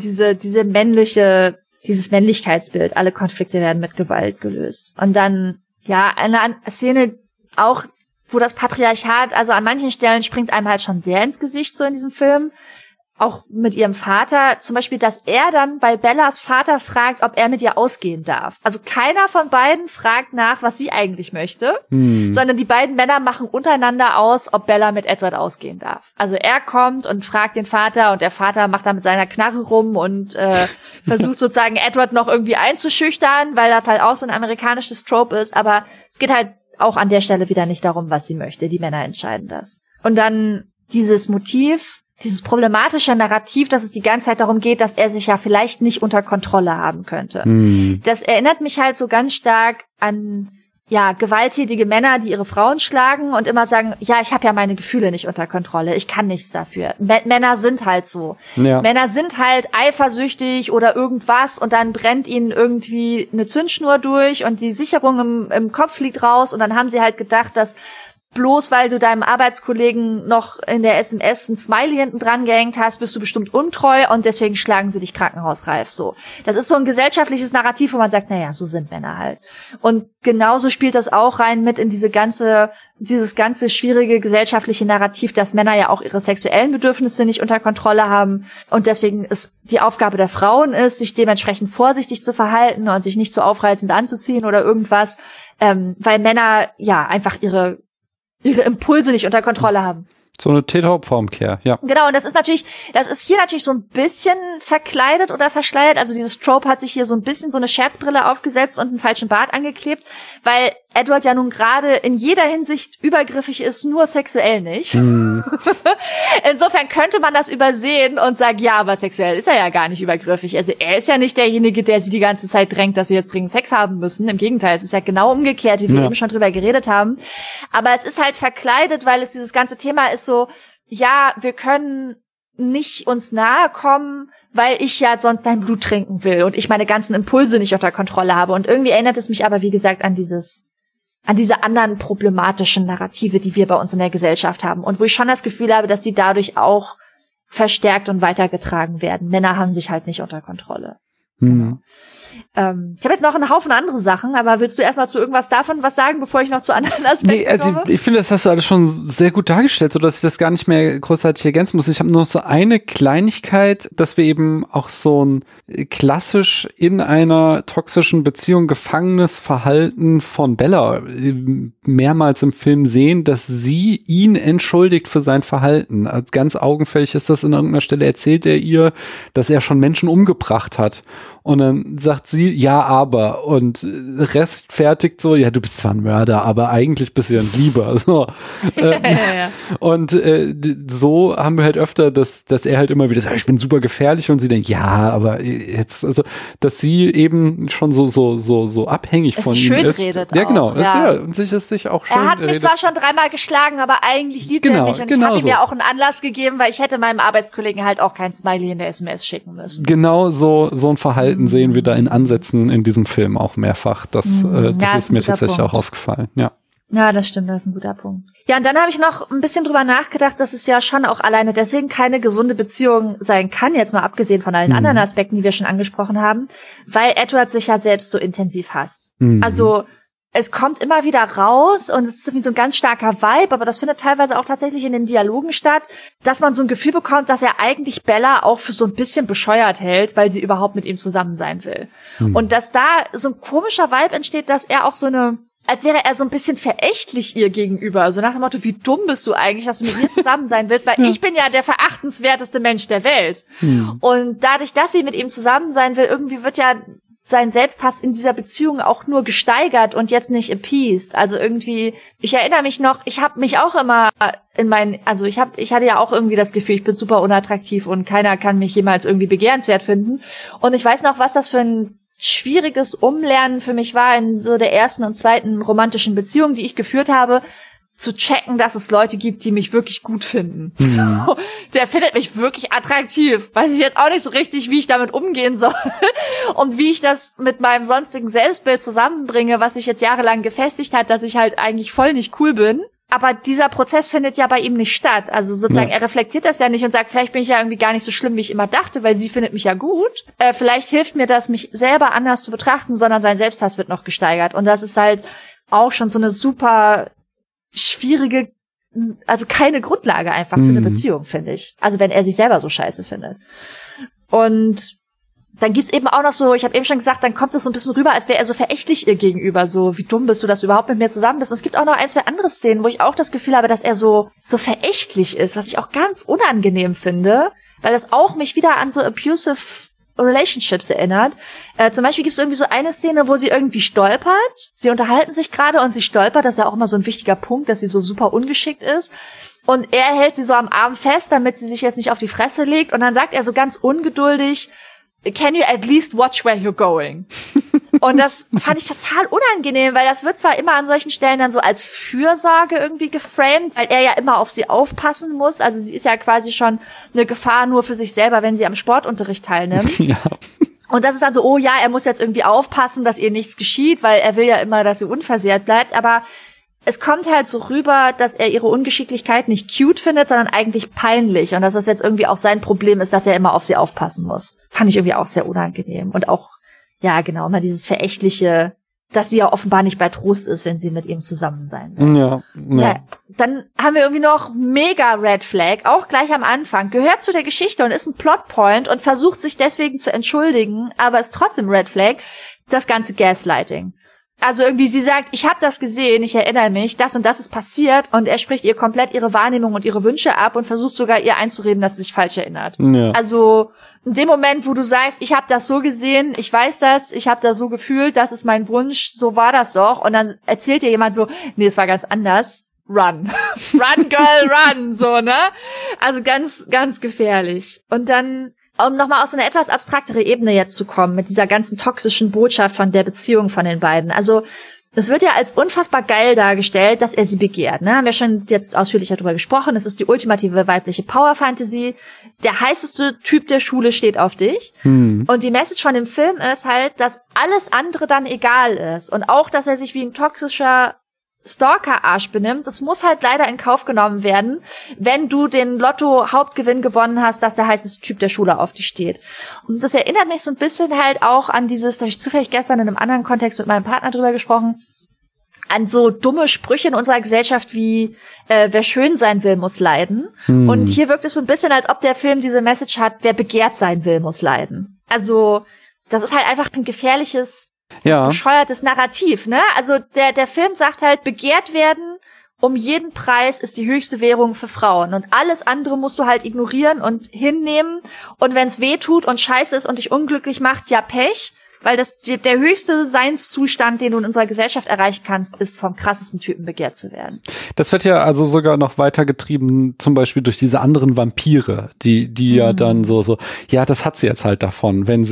dieses Männlichkeitsbild. Alle Konflikte werden mit Gewalt gelöst. Und dann, ja, eine Szene auch, wo das Patriarchat, also an manchen Stellen springt einem halt schon sehr ins Gesicht, so in diesem Film. Auch mit ihrem Vater, zum Beispiel, dass er dann bei Bellas Vater fragt, ob er mit ihr ausgehen darf. Also keiner von beiden fragt nach, was sie eigentlich möchte, sondern die beiden Männer machen untereinander aus, ob Bella mit Edward ausgehen darf. Also er kommt und fragt den Vater und der Vater macht da mit seiner Knarre rum und versucht sozusagen Edward noch irgendwie einzuschüchtern, weil das halt auch so ein amerikanisches Trope ist, aber es geht halt auch an der Stelle wieder nicht darum, was sie möchte. Die Männer entscheiden das. Und dann dieses Motiv, dieses problematische Narrativ, dass es die ganze Zeit darum geht, dass er sich ja vielleicht nicht unter Kontrolle haben könnte. Das erinnert mich halt so ganz stark an, ja, gewalttätige Männer, die ihre Frauen schlagen und immer sagen, ja, ich habe ja meine Gefühle nicht unter Kontrolle, ich kann nichts dafür. Männer sind halt so. Ja. Männer sind halt eifersüchtig oder irgendwas und dann brennt ihnen irgendwie eine Zündschnur durch und die Sicherung im Kopf fliegt raus und dann haben sie halt gedacht, dass bloß weil du deinem Arbeitskollegen noch in der SMS ein Smiley hinten dran gehängt hast, bist du bestimmt untreu und deswegen schlagen sie dich krankenhausreif, so. Das ist so ein gesellschaftliches Narrativ, wo man sagt, naja, so sind Männer halt. Und genauso spielt das auch rein mit in dieses ganze schwierige gesellschaftliche Narrativ, dass Männer ja auch ihre sexuellen Bedürfnisse nicht unter Kontrolle haben und deswegen ist die Aufgabe der Frauen ist, sich dementsprechend vorsichtig zu verhalten und sich nicht so aufreizend anzuziehen oder irgendwas, weil Männer ja einfach ihre Impulse nicht unter Kontrolle haben.
So eine Täter-Opfer-Umkehr, ja.
Genau, und das ist hier natürlich so ein bisschen verkleidet oder verschleiert. Also dieses Trope hat sich hier so ein bisschen so eine Scherzbrille aufgesetzt und einen falschen Bart angeklebt, weil Edward ja nun gerade in jeder Hinsicht übergriffig ist, nur sexuell nicht. Insofern könnte man das übersehen und sagen, ja, aber sexuell ist er ja gar nicht übergriffig. Also er ist ja nicht derjenige, der sie die ganze Zeit drängt, dass sie jetzt dringend Sex haben müssen. Im Gegenteil, es ist ja genau umgekehrt, wie wir eben schon drüber geredet haben. Aber es ist halt verkleidet, weil es dieses ganze Thema ist so, ja, wir können nicht uns nahe kommen, weil ich ja sonst dein Blut trinken will und ich meine ganzen Impulse nicht unter Kontrolle habe. Und irgendwie erinnert es mich aber, wie gesagt, an diese anderen problematischen Narrative, die wir bei uns in der Gesellschaft haben und wo ich schon das Gefühl habe, dass die dadurch auch verstärkt und weitergetragen werden. Männer haben sich halt nicht unter Kontrolle. Genau. Ich habe jetzt noch einen Haufen andere Sachen, aber willst du erstmal zu irgendwas davon was sagen, bevor ich noch zu anderen Aspekten komme?
Ich finde, das hast du alles schon sehr gut dargestellt, sodass ich das gar nicht mehr großartig ergänzen muss. Ich habe nur noch so eine Kleinigkeit, dass wir eben auch so ein klassisch in einer toxischen Beziehung gefangenes Verhalten von Bella mehrmals im Film sehen, dass sie ihn entschuldigt für sein Verhalten. Also ganz augenfällig ist das in irgendeiner Stelle, erzählt er ihr, dass er schon Menschen umgebracht hat. Und dann sagt sie, ja, aber, und rechtfertigt so, ja, du bist zwar ein Mörder, aber eigentlich bist du ja ein Lieber, so. Und so haben wir halt öfter, dass er halt immer wieder sagt, ich bin super gefährlich und sie denkt, ja, aber jetzt, also, dass sie eben schon so abhängig von ihm ist.
Redet
ja, genau.
Auch, ja.
Und sich auch schön
Er hat mich zwar schon 3-mal geschlagen, aber eigentlich liebt er mich und ich habe ihm ja auch einen Anlass gegeben, weil ich hätte meinem Arbeitskollegen halt auch kein Smiley in der SMS schicken müssen.
Genau so ein Verhalten sehen wir da in Ansätzen in diesem Film auch mehrfach. Das ist mir tatsächlich auch aufgefallen, ja.
Ja, das stimmt, das ist ein guter Punkt. Ja, und dann habe ich noch ein bisschen drüber nachgedacht, dass es ja schon auch alleine deswegen keine gesunde Beziehung sein kann, jetzt mal abgesehen von allen anderen Aspekten, die wir schon angesprochen haben, weil Edward sich ja selbst so intensiv hasst. Also es kommt immer wieder raus und es ist irgendwie so ein ganz starker Vibe, aber das findet teilweise auch tatsächlich in den Dialogen statt, dass man so ein Gefühl bekommt, dass er eigentlich Bella auch für so ein bisschen bescheuert hält, weil sie überhaupt mit ihm zusammen sein will. Und dass da so ein komischer Vibe entsteht, dass er auch als wäre er so ein bisschen verächtlich ihr gegenüber. So nach dem Motto, wie dumm bist du eigentlich, dass du mit mir zusammen sein willst, weil ich bin ja der verachtenswerteste Mensch der Welt. Und dadurch, dass sie mit ihm zusammen sein will, irgendwie wird ja seinen Selbsthass in dieser Beziehung auch nur gesteigert und jetzt nicht appeased. Also irgendwie, ich erinnere mich noch, ich habe mich auch immer ich hatte ja auch irgendwie das Gefühl, ich bin super unattraktiv und keiner kann mich jemals irgendwie begehrenswert finden. Und ich weiß noch, was das für ein schwieriges Umlernen für mich war in so der ersten und zweiten romantischen Beziehung, die ich geführt habe, zu checken, dass es Leute gibt, die mich wirklich gut finden. So, der findet mich wirklich attraktiv. Weiß ich jetzt auch nicht so richtig, wie ich damit umgehen soll und wie ich das mit meinem sonstigen Selbstbild zusammenbringe, was sich jetzt jahrelang gefestigt hat, dass ich halt eigentlich voll nicht cool bin. Aber dieser Prozess findet ja bei ihm nicht statt. Also sozusagen, er reflektiert das ja nicht und sagt, vielleicht bin ich ja irgendwie gar nicht so schlimm, wie ich immer dachte, weil sie findet mich ja gut. Vielleicht hilft mir das, mich selber anders zu betrachten, sondern sein Selbsthass wird noch gesteigert. Und das ist halt auch schon so eine super schwierige, also keine Grundlage einfach für eine Beziehung, finde ich. Also wenn er sich selber so scheiße findet. Und dann gibt's eben auch noch so, ich habe eben schon gesagt, dann kommt es so ein bisschen rüber, als wäre er so verächtlich ihr gegenüber, so wie dumm bist du, dass du überhaupt mit mir zusammen bist. Und es gibt auch noch ein, zwei andere Szenen, wo ich auch das Gefühl habe, dass er so verächtlich ist, was ich auch ganz unangenehm finde, weil das auch mich wieder an so abusive Relationships erinnert. Zum Beispiel gibt's irgendwie so eine Szene, wo sie irgendwie stolpert. Sie unterhalten sich gerade und sie stolpert, das ist ja auch immer so ein wichtiger Punkt, dass sie so super ungeschickt ist. Und er hält sie so am Arm fest, damit sie sich jetzt nicht auf die Fresse legt. Und dann sagt er so ganz ungeduldig, "Can you at least watch where you're going?" Und das fand ich total unangenehm, weil das wird zwar immer an solchen Stellen dann so als Fürsorge irgendwie geframed, weil er ja immer auf sie aufpassen muss. Also sie ist ja quasi schon eine Gefahr nur für sich selber, wenn sie am Sportunterricht teilnimmt. Ja. Und das ist dann so, oh ja, er muss jetzt irgendwie aufpassen, dass ihr nichts geschieht, weil er will ja immer, dass sie unversehrt bleibt. Aber es kommt halt so rüber, dass er ihre Ungeschicklichkeit nicht cute findet, sondern eigentlich peinlich. Und dass das jetzt irgendwie auch sein Problem ist, dass er immer auf sie aufpassen muss. Fand ich irgendwie auch sehr unangenehm. Und auch, ja genau, mal dieses Verächtliche, dass sie ja offenbar nicht bei Trost ist, wenn sie mit ihm zusammen sein will. Ja. Dann haben wir irgendwie noch mega Red Flag, auch gleich am Anfang. Gehört zu der Geschichte und ist ein Plotpoint und versucht sich deswegen zu entschuldigen, aber ist trotzdem Red Flag, das ganze Gaslighting. Also irgendwie, sie sagt, ich habe das gesehen, ich erinnere mich, das und das ist passiert und er spricht ihr komplett ihre Wahrnehmung und ihre Wünsche ab und versucht sogar ihr einzureden, dass sie sich falsch erinnert. Ja. Also in dem Moment, wo du sagst, ich habe das so gesehen, ich weiß das, ich habe das so gefühlt, das ist mein Wunsch, so war das doch und dann erzählt dir jemand so, nee, es war ganz anders. Run. Run, girl, run, so, ne? Also ganz, ganz gefährlich. Und dann, um nochmal auf so eine etwas abstraktere Ebene jetzt zu kommen, mit dieser ganzen toxischen Botschaft von der Beziehung von den beiden. Also, es wird ja als unfassbar geil dargestellt, dass er sie begehrt, ne? Haben wir schon jetzt ausführlicher darüber gesprochen. Es ist die ultimative weibliche Power-Fantasy. Der heißeste Typ der Schule steht auf dich. Und die Message von dem Film ist halt, dass alles andere dann egal ist. Und auch, dass er sich wie ein toxischer Stalker-Arsch benimmt, das muss halt leider in Kauf genommen werden, wenn du den Lotto-Hauptgewinn gewonnen hast, dass der heißeste Typ der Schule auf dich steht. Und das erinnert mich so ein bisschen halt auch an dieses, da habe ich zufällig gestern in einem anderen Kontext mit meinem Partner drüber gesprochen, an so dumme Sprüche in unserer Gesellschaft wie, wer schön sein will, muss leiden. Und hier wirkt es so ein bisschen, als ob der Film diese Message hat, wer begehrt sein will, muss leiden. Also, das ist halt einfach ein gefährliches, bescheuertes Narrativ, ne? Also der Film sagt halt, begehrt werden um jeden Preis ist die höchste Währung für Frauen und alles andere musst du halt ignorieren und hinnehmen und wenn's weh tut und scheiße ist und dich unglücklich macht, ja Pech, weil der höchste Seinszustand, den du in unserer Gesellschaft erreichen kannst, ist vom krassesten Typen begehrt zu werden.
Das wird ja also sogar noch weitergetrieben, zum Beispiel durch diese anderen Vampire, die ja dann so, ja, das hat sie jetzt halt davon, wenn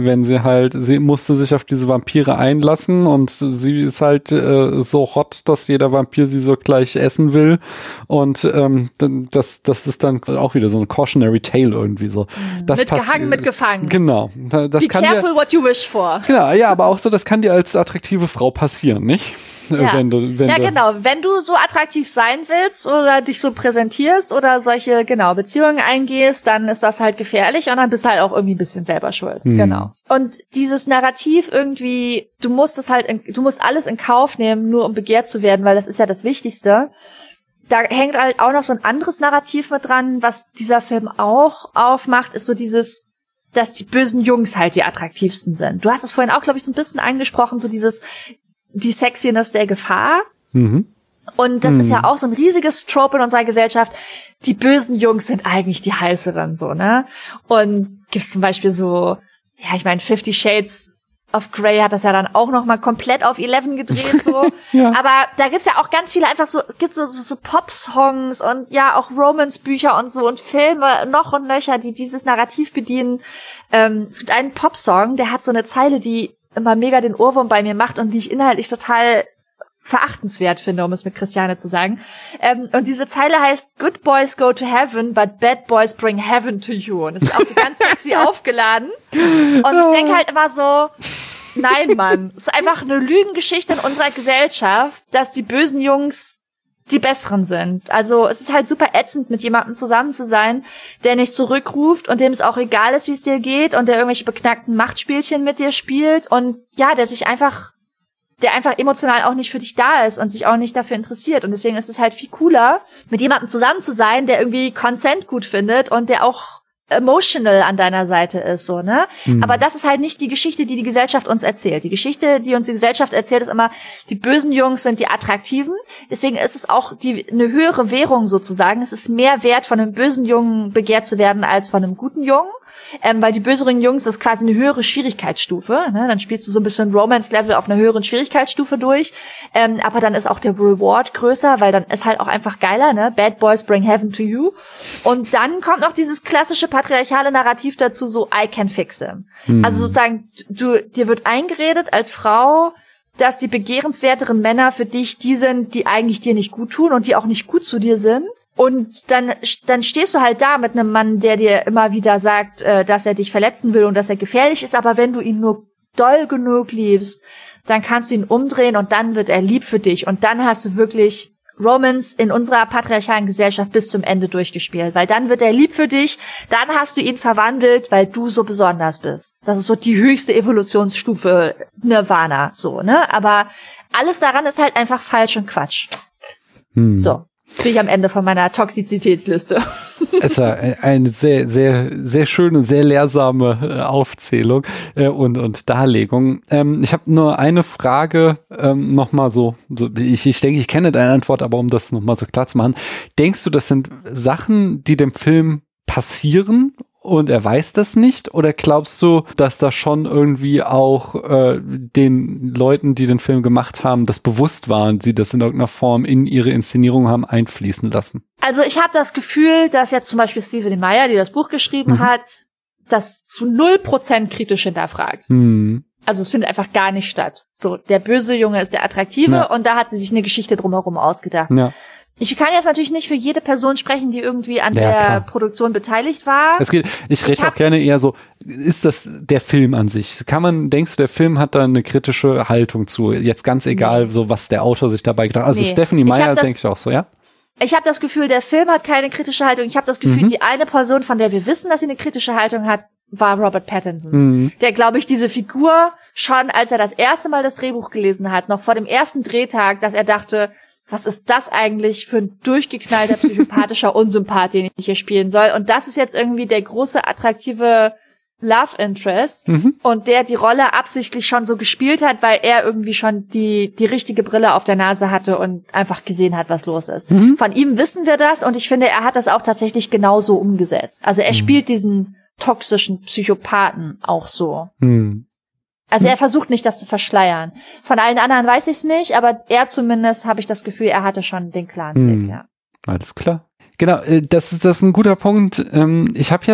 sie musste sich auf diese Vampire einlassen und sie ist halt so hot, dass jeder Vampir sie so gleich essen will und das ist dann auch wieder so ein cautionary tale irgendwie so.
Mitgehangen, mitgefangen.
Genau. Das
Be careful what you wish for.
Genau, ja, aber auch so, das kann dir als attraktive Frau passieren, nicht?
Ja, genau. Wenn du so attraktiv sein willst oder dich so präsentierst oder solche, Beziehungen eingehst, dann ist das halt gefährlich und dann bist du halt auch irgendwie ein bisschen selber schuld. Genau. Und dieses Narrativ irgendwie, du musst alles in Kauf nehmen, nur um begehrt zu werden, weil das ist ja das Wichtigste. Da hängt halt auch noch so ein anderes Narrativ mit dran, was dieser Film auch aufmacht, ist so dieses, dass die bösen Jungs halt die attraktivsten sind. Du hast es vorhin auch, glaube ich, so ein bisschen angesprochen, so die Sexiness der Gefahr. Und das ist ja auch so ein riesiges Trope in unserer Gesellschaft. Die bösen Jungs sind eigentlich die heißeren, so, ne? Und gibt's zum Beispiel so, ja, ich meine, 50 Shades of Grey hat das ja dann auch noch mal komplett auf 11 gedreht, so.
Ja.
Aber da gibt's ja auch ganz viele einfach so, es gibt so Pop-Songs und ja auch Romance-Bücher und so und Filme noch und nöcher, die dieses Narrativ bedienen. Es gibt einen Pop-Song, der hat so eine Zeile, die immer mega den Ohrwurm bei mir macht und die ich inhaltlich total verachtenswert finde, um es mit Christiane zu sagen. Und diese Zeile heißt, Good boys go to heaven, but bad boys bring heaven to you. Und das ist auch so ganz sexy aufgeladen. Und ich denke halt immer so, nein, Mann. Es ist einfach eine Lügengeschichte in unserer Gesellschaft, dass die bösen Jungs die Besseren sind. Also es ist halt super ätzend, mit jemandem zusammen zu sein, der nicht zurückruft und dem es auch egal ist, wie es dir geht und der irgendwelche beknackten Machtspielchen mit dir spielt und ja, der einfach emotional auch nicht für dich da ist und sich auch nicht dafür interessiert. Und deswegen ist es halt viel cooler, mit jemandem zusammen zu sein, der irgendwie Consent gut findet und der auch emotional an deiner Seite ist, so, ne? Aber das ist halt nicht die Geschichte, die die Gesellschaft uns erzählt. Die Geschichte, die uns die Gesellschaft erzählt, ist immer, die bösen Jungs sind die Attraktiven. Deswegen ist es auch eine höhere Währung sozusagen. Es ist mehr wert, von einem bösen Jungen begehrt zu werden, als von einem guten Jungen. Weil die böseren Jungs ist quasi eine höhere Schwierigkeitsstufe, ne? Dann spielst du so ein bisschen Romance-Level auf einer höheren Schwierigkeitsstufe durch. Aber dann ist auch der Reward größer, weil dann ist halt auch einfach geiler, ne? Bad boys bring heaven to you. Und dann kommt noch dieses klassische patriarchale Narrativ dazu, so I can fix him. Also sozusagen, dir wird eingeredet als Frau, dass die begehrenswerteren Männer für dich die sind, die eigentlich dir nicht gut tun und die auch nicht gut zu dir sind. Und dann stehst du halt da mit einem Mann, der dir immer wieder sagt, dass er dich verletzen will und dass er gefährlich ist. Aber wenn du ihn nur doll genug liebst, dann kannst du ihn umdrehen und dann wird er lieb für dich. Und dann hast du wirklich Romance in unserer patriarchalen Gesellschaft bis zum Ende durchgespielt. Weil dann wird er lieb für dich, dann hast du ihn verwandelt, weil du so besonders bist. Das ist so die höchste Evolutionsstufe Nirvana, so, ne? Aber alles daran ist halt einfach falsch und Quatsch. So. Bin ich am Ende von meiner Toxizitätsliste.
Es war eine sehr, sehr, sehr schöne, sehr lehrsame Aufzählung und Darlegung. Ich habe nur eine Frage nochmal so ich denke, ich kenne deine Antwort, aber um das nochmal so klar zu machen. Denkst du, das sind Sachen, die dem Film passieren und er weiß das nicht? Oder glaubst du, dass da schon irgendwie auch den Leuten, die den Film gemacht haben, das bewusst war und sie das in irgendeiner Form in ihre Inszenierung haben einfließen lassen?
Also ich habe das Gefühl, dass jetzt zum Beispiel Stephenie Meyer, die das Buch geschrieben hat, das zu 0% kritisch hinterfragt. Also es findet einfach gar nicht statt. So, der böse Junge ist der Attraktive und da hat sie sich eine Geschichte drumherum ausgedacht. Ja. Ich kann jetzt natürlich nicht für jede Person sprechen, die irgendwie an der Produktion beteiligt war.
Ich rede auch gerne eher so, ist das der Film an sich? Denkst du, der Film hat da eine kritische Haltung zu? Jetzt ganz egal, so was der Autor sich dabei gedacht hat. Also Stephenie Meyer denke ich auch so, ja?
Ich habe das Gefühl, der Film hat keine kritische Haltung. Ich habe das Gefühl, die eine Person, von der wir wissen, dass sie eine kritische Haltung hat, war Robert Pattinson. Der, glaube ich, diese Figur schon, als er das erste Mal das Drehbuch gelesen hat, noch vor dem ersten Drehtag, dass er dachte, was ist das eigentlich für ein durchgeknallter, psychopathischer Unsympath, den ich hier spielen soll? Und das ist jetzt irgendwie der große, attraktive Love Interest und der die Rolle absichtlich schon so gespielt hat, weil er irgendwie schon die richtige Brille auf der Nase hatte und einfach gesehen hat, was los ist. Von ihm wissen wir das und ich finde, er hat das auch tatsächlich genauso umgesetzt. Also er spielt diesen toxischen Psychopathen auch so. Also er versucht nicht, das zu verschleiern. Von allen anderen weiß ich es nicht, aber er zumindest, habe ich das Gefühl, er hatte schon den klaren Blick, ja.
Alles klar. Genau, das ist ein guter Punkt. Ich habe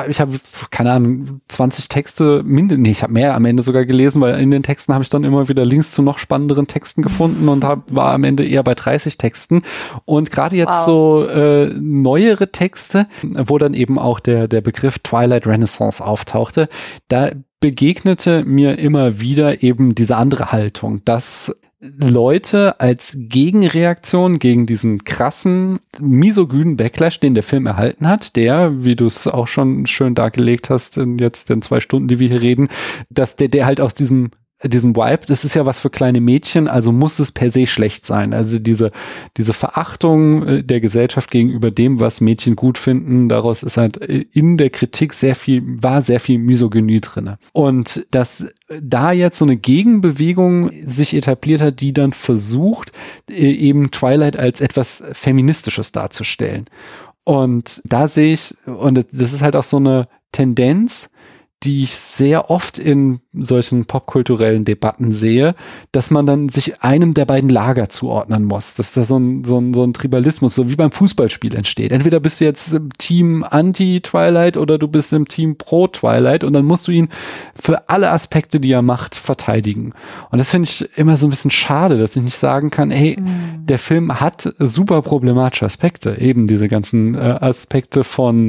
keine Ahnung, 20 Texte, ich habe mehr am Ende sogar gelesen, weil in den Texten habe ich dann immer wieder Links zu noch spannenderen Texten gefunden und war am Ende eher bei 30 Texten. Und gerade jetzt so neuere Texte, wo dann eben auch der Begriff Twilight Renaissance auftauchte, da begegnete mir immer wieder eben diese andere Haltung, dass Leute als Gegenreaktion gegen diesen krassen, misogynen Backlash, den der Film erhalten hat, der, wie du es auch schon schön dargelegt hast, in jetzt den 2 Stunden, die wir hier reden, dass der halt aus diesem Vibe, das ist ja was für kleine Mädchen, also muss es per se schlecht sein. Also diese Verachtung der Gesellschaft gegenüber dem, was Mädchen gut finden, daraus ist halt in der Kritik sehr viel Misogynie drinne. Und dass da jetzt so eine Gegenbewegung sich etabliert hat, die dann versucht, eben Twilight als etwas Feministisches darzustellen. Und da sehe ich, und das ist halt auch so eine Tendenz, die ich sehr oft in solchen popkulturellen Debatten sehe, dass man dann sich einem der beiden Lager zuordnen muss. Dass da so ein Tribalismus, so wie beim Fußballspiel entsteht. Entweder bist du jetzt im Team Anti-Twilight oder du bist im Team Pro-Twilight und dann musst du ihn für alle Aspekte, die er macht, verteidigen. Und das finde ich immer so ein bisschen schade, dass ich nicht sagen kann, hey, der Film hat super problematische Aspekte, eben diese ganzen Aspekte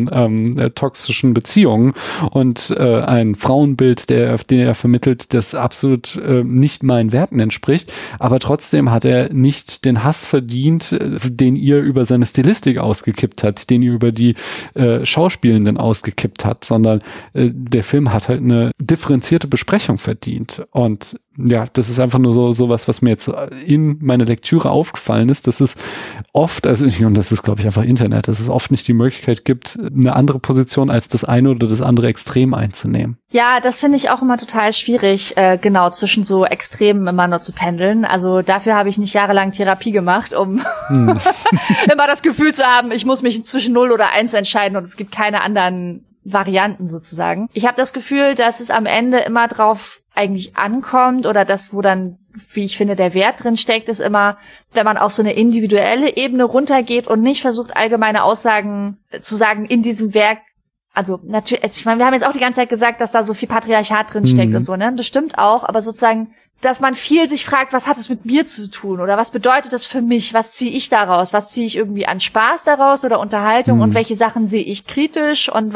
von toxischen Beziehungen und ein Frauenbild, den er vermittelt, das absolut nicht meinen Werten entspricht, aber trotzdem hat er nicht den Hass verdient, den ihr über seine Stilistik ausgekippt hat, den ihr über die Schauspielenden ausgekippt hat, sondern der Film hat halt eine differenzierte Besprechung verdient. Und ja, das ist einfach nur so was mir jetzt in meiner Lektüre aufgefallen ist, dass es oft, und das ist, glaube ich, einfach Internet, dass es oft nicht die Möglichkeit gibt, eine andere Position als das eine oder das andere Extrem einzunehmen.
Ja, das finde ich auch immer total schwierig, genau, zwischen so Extremen immer nur zu pendeln. Also dafür habe ich nicht jahrelang Therapie gemacht, um immer das Gefühl zu haben, ich muss mich zwischen 0 oder 1 entscheiden und es gibt keine anderen Varianten sozusagen. Ich habe das Gefühl, dass es am Ende immer drauf eigentlich ankommt oder das, wo dann, wie ich finde, der Wert drin steckt, ist immer, wenn man auf so eine individuelle Ebene runtergeht und nicht versucht, allgemeine Aussagen zu sagen in diesem Werk. Also natürlich, ich meine, wir haben jetzt auch die ganze Zeit gesagt, dass da so viel Patriarchat drin steckt und so, ne? Das stimmt auch, aber sozusagen, dass man viel sich fragt, was hat es mit mir zu tun oder was bedeutet das für mich? Was ziehe ich daraus? Was ziehe ich irgendwie an Spaß daraus oder Unterhaltung und welche Sachen sehe ich kritisch und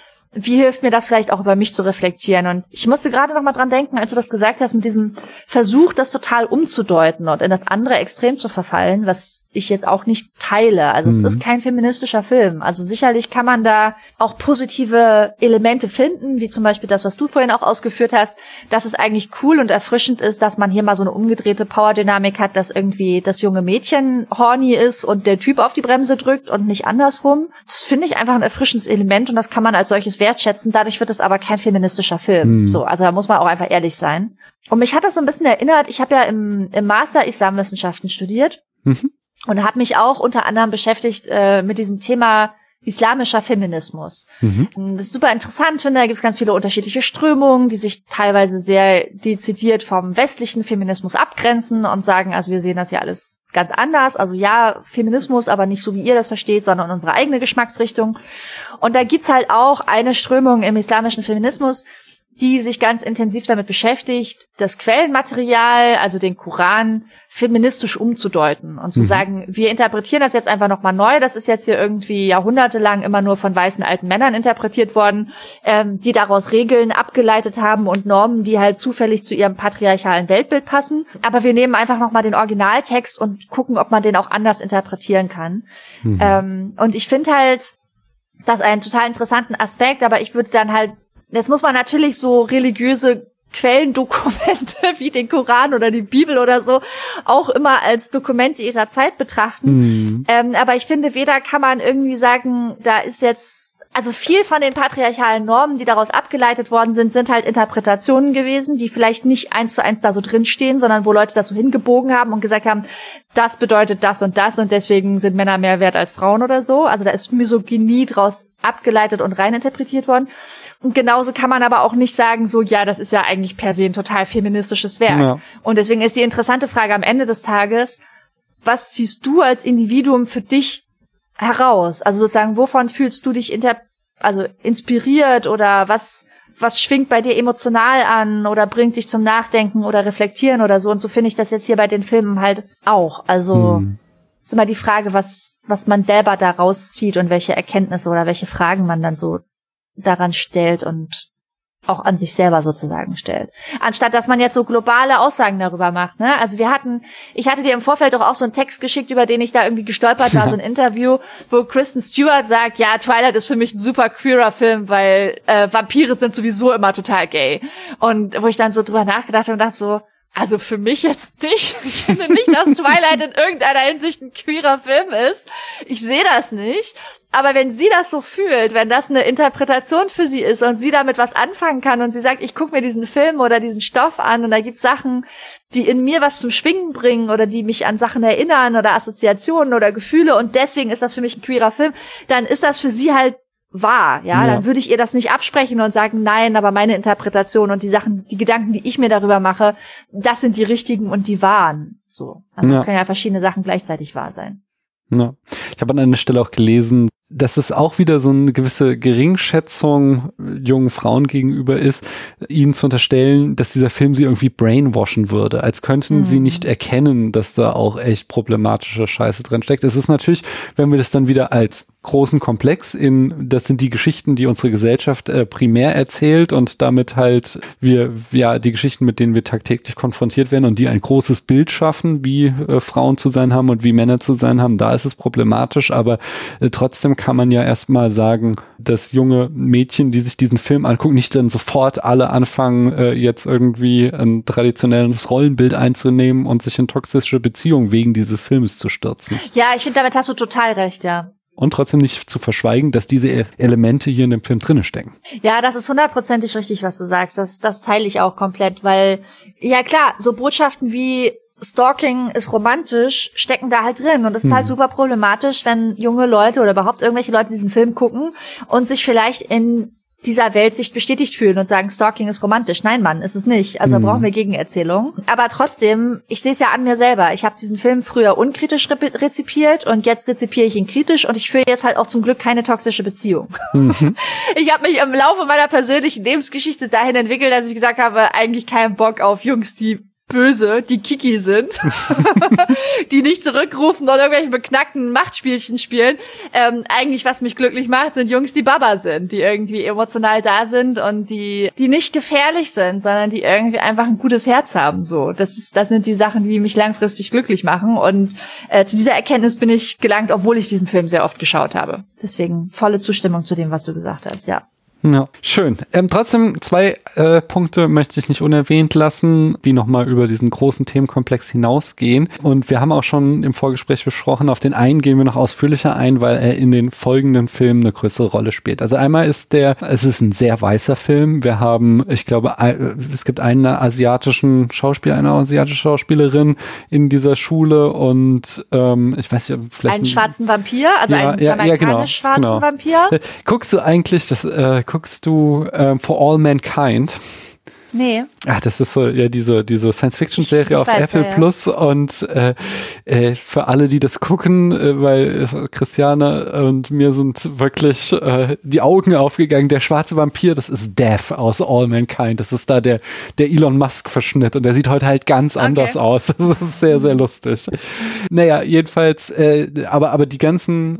wie hilft mir das vielleicht auch über mich zu reflektieren? Und ich musste gerade noch mal dran denken, als du das gesagt hast, mit diesem Versuch, das total umzudeuten und in das andere Extrem zu verfallen, was ich jetzt auch nicht teile. Also es ist kein feministischer Film. Also sicherlich kann man da auch positive Elemente finden, wie zum Beispiel das, was du vorhin auch ausgeführt hast, dass es eigentlich cool und erfrischend ist, dass man hier mal so eine umgedrehte Powerdynamik hat, dass irgendwie das junge Mädchen horny ist und der Typ auf die Bremse drückt und nicht andersrum. Das finde ich einfach ein erfrischendes Element und das kann man als solches wertschätzen. Dadurch wird es aber kein feministischer Film. So, also da muss man auch einfach ehrlich sein. Und mich hat das so ein bisschen erinnert, ich habe ja im Master Islamwissenschaften studiert und habe mich auch unter anderem beschäftigt mit diesem Thema islamischer Feminismus. Das ist super interessant, finde, da gibt es ganz viele unterschiedliche Strömungen, die sich teilweise sehr dezidiert vom westlichen Feminismus abgrenzen und sagen, also wir sehen das ja alles ganz anders, also ja, Feminismus, aber nicht so, wie ihr das versteht, sondern unsere eigene Geschmacksrichtung. Und da gibt's halt auch eine Strömung im islamischen Feminismus, die sich ganz intensiv damit beschäftigt, das Quellenmaterial, also den Koran, feministisch umzudeuten und zu sagen, wir interpretieren das jetzt einfach nochmal neu. Das ist jetzt hier irgendwie jahrhundertelang immer nur von weißen alten Männern interpretiert worden, die daraus Regeln abgeleitet haben und Normen, die halt zufällig zu ihrem patriarchalen Weltbild passen. Aber wir nehmen einfach nochmal den Originaltext und gucken, ob man den auch anders interpretieren kann. Und ich finde halt das einen total interessanten Aspekt, aber ich würde dann halt, jetzt muss man natürlich so religiöse Quellendokumente wie den Koran oder die Bibel oder so auch immer als Dokumente ihrer Zeit betrachten. Aber ich finde, weder kann man irgendwie sagen, da ist jetzt, also viel von den patriarchalen Normen, die daraus abgeleitet worden sind halt Interpretationen gewesen, die vielleicht nicht 1:1 da so drinstehen, sondern wo Leute das so hingebogen haben und gesagt haben, das bedeutet das und deswegen sind Männer mehr wert als Frauen oder so. Also da ist Misogynie draus abgeleitet und reininterpretiert worden. Und genauso kann man aber auch nicht sagen, so, ja, das ist ja eigentlich per se ein total feministisches Werk. Ja. Und deswegen ist die interessante Frage am Ende des Tages, was ziehst du als Individuum für dich heraus? Also sozusagen, wovon fühlst du dich inspiriert oder was schwingt bei dir emotional an oder bringt dich zum Nachdenken oder Reflektieren oder so? Und so finde ich das jetzt hier bei den Filmen halt auch. Also ist immer die Frage, was man selber da rauszieht und welche Erkenntnisse oder welche Fragen man dann so daran stellt und auch an sich selber sozusagen stellt. Anstatt, dass man jetzt so globale Aussagen darüber macht, ne? Also ich hatte dir im Vorfeld doch auch so einen Text geschickt, über den ich da irgendwie gestolpert war, so ein Interview, wo Kristen Stewart sagt, ja, Twilight ist für mich ein super queerer Film, weil Vampire sind sowieso immer total gay. Und wo ich dann so drüber nachgedacht habe und dachte so, also für mich jetzt nicht. Ich finde nicht, dass Twilight in irgendeiner Hinsicht ein queerer Film ist. Ich sehe das nicht. Aber wenn sie das so fühlt, wenn das eine Interpretation für sie ist und sie damit was anfangen kann und sie sagt, ich gucke mir diesen Film oder diesen Stoff an und da gibt's Sachen, die in mir was zum Schwingen bringen oder die mich an Sachen erinnern oder Assoziationen oder Gefühle und deswegen ist das für mich ein queerer Film, dann ist das für sie halt wahr, ja, dann würde ich ihr das nicht absprechen und sagen, nein, aber meine Interpretation und die Gedanken, die ich mir darüber mache, das sind die richtigen und die wahren. So. Also können ja verschiedene Sachen gleichzeitig wahr sein.
Ja. Ich habe an einer Stelle auch gelesen, dass es auch wieder so eine gewisse Geringschätzung jungen Frauen gegenüber ist, ihnen zu unterstellen, dass dieser Film sie irgendwie brainwashen würde, als könnten sie nicht erkennen, dass da auch echt problematische Scheiße drin steckt. Es ist natürlich, wenn wir das dann wieder als großen Komplex das sind die Geschichten, die unsere Gesellschaft primär erzählt und damit halt die Geschichten, mit denen wir tagtäglich konfrontiert werden und die ein großes Bild schaffen, wie Frauen zu sein haben und wie Männer zu sein haben, da ist es problematisch, aber trotzdem kann man ja erstmal sagen, dass junge Mädchen, die sich diesen Film angucken, nicht dann sofort alle anfangen, jetzt irgendwie ein traditionelles Rollenbild einzunehmen und sich in toxische Beziehungen wegen dieses Filmes zu stürzen.
Ja, ich finde, damit hast du total recht, ja.
Und trotzdem nicht zu verschweigen, dass diese Elemente hier in dem Film drinne stecken.
Ja, das ist 100%ig richtig, was du sagst. Das teile ich auch komplett, weil, ja klar, so Botschaften wie Stalking ist romantisch stecken da halt drin. Und es ist halt super problematisch, wenn junge Leute oder überhaupt irgendwelche Leute diesen Film gucken und sich vielleicht in dieser Weltsicht bestätigt fühlen und sagen, Stalking ist romantisch. Nein, Mann, ist es nicht. Also brauchen wir Gegenerzählungen. Aber trotzdem, ich sehe es ja an mir selber. Ich habe diesen Film früher unkritisch rezipiert und jetzt rezipiere ich ihn kritisch und ich führe jetzt halt auch zum Glück keine toxische Beziehung. Ich habe mich im Laufe meiner persönlichen Lebensgeschichte dahin entwickelt, dass ich gesagt habe, eigentlich keinen Bock auf Jungs, die böse, die Kiki sind, die nicht zurückrufen oder irgendwelche beknackten Machtspielchen spielen. Eigentlich, was mich glücklich macht, sind Jungs, die Baba sind, die irgendwie emotional da sind und die nicht gefährlich sind, sondern die irgendwie einfach ein gutes Herz haben. So, das sind die Sachen, die mich langfristig glücklich machen. Und zu dieser Erkenntnis bin ich gelangt, obwohl ich diesen Film sehr oft geschaut habe. Deswegen volle Zustimmung zu dem, was du gesagt hast, ja.
Ja, schön. Trotzdem 2 Punkte möchte ich nicht unerwähnt lassen, die nochmal über diesen großen Themenkomplex hinausgehen. Und wir haben auch schon im Vorgespräch besprochen, auf den einen gehen wir noch ausführlicher ein, weil er in den folgenden Filmen eine größere Rolle spielt. Also einmal es ist ein sehr weißer Film. Wir haben, ich glaube, es gibt eine asiatische Schauspielerin in dieser Schule und ich weiß nicht, vielleicht
einen schwarzen Vampir, also einen jamaikanisch-schwarzen Vampir.
Guckst du eigentlich For All Mankind?
Nee.
Ach, das ist so diese Science-Fiction-Serie auf Apple Plus und für alle, die das gucken, weil Christiane und mir sind wirklich die Augen aufgegangen. Der schwarze Vampir, das ist Death aus All Mankind. Das ist da der Elon Musk-Verschnitt und der sieht heute halt ganz anders aus. Das ist sehr, sehr lustig. Naja, jedenfalls, aber die ganzen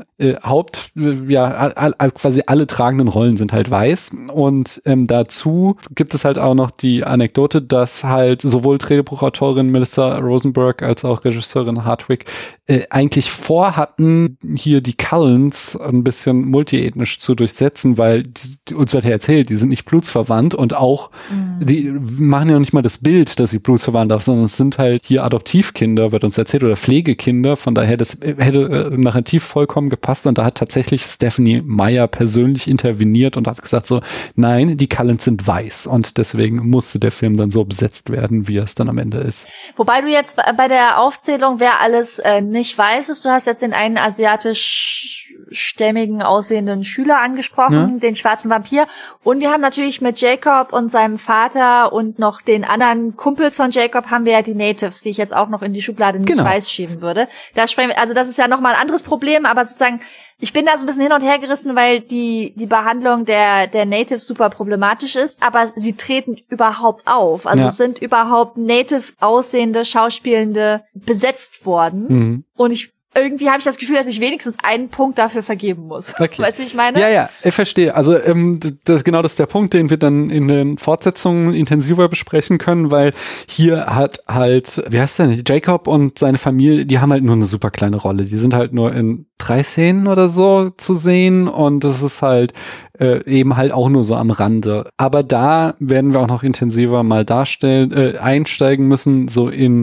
quasi alle tragenden Rollen sind halt weiß und dazu gibt es halt auch noch die Anekdote, dass halt sowohl Drehbuchautorin Melissa Rosenberg als auch Regisseurin Hartwig eigentlich vorhatten, hier die Cullens ein bisschen multiethnisch zu durchsetzen, weil uns wird ja erzählt, die sind nicht blutsverwandt und auch, die machen ja nicht mal das Bild, dass sie blutsverwandt sind, sondern es sind halt hier Adoptivkinder, wird uns erzählt, oder Pflegekinder, von daher, das hätte narrativ vollkommen gepasst und da hat tatsächlich Stephenie Meyer persönlich interveniert und hat gesagt so, nein, die Cullens sind weiß und deswegen musste der Film dann so besetzt werden, wie er es dann am Ende ist.
Wobei du jetzt bei der Aufzählung, wer alles nicht weiß ist, du hast jetzt den einen asiatisch-stämmigen aussehenden Schüler angesprochen, den schwarzen Vampir. Und wir haben natürlich mit Jacob und seinem Vater und noch den anderen Kumpels von Jacob haben wir ja die Natives, die ich jetzt auch noch in die Schublade nicht weiß schieben würde. Also das ist ja nochmal ein anderes Problem, aber sozusagen ich bin da so ein bisschen hin und her gerissen, weil die Behandlung der Natives super problematisch ist, aber sie treten überhaupt auf. Also es sind überhaupt native aussehende, Schauspielende besetzt worden. Und irgendwie habe ich das Gefühl, dass ich wenigstens einen Punkt dafür vergeben muss. Okay. Weißt du, wie ich meine?
Ja, ich verstehe. Also das ist der Punkt, den wir dann in den Fortsetzungen intensiver besprechen können, weil hier hat halt, wie heißt der nicht, Jacob und seine Familie, die haben halt nur eine super kleine Rolle. Die sind halt nur in 3 Szenen oder so zu sehen und das ist halt eben halt auch nur so am Rande. Aber da werden wir auch noch intensiver mal einsteigen müssen, so in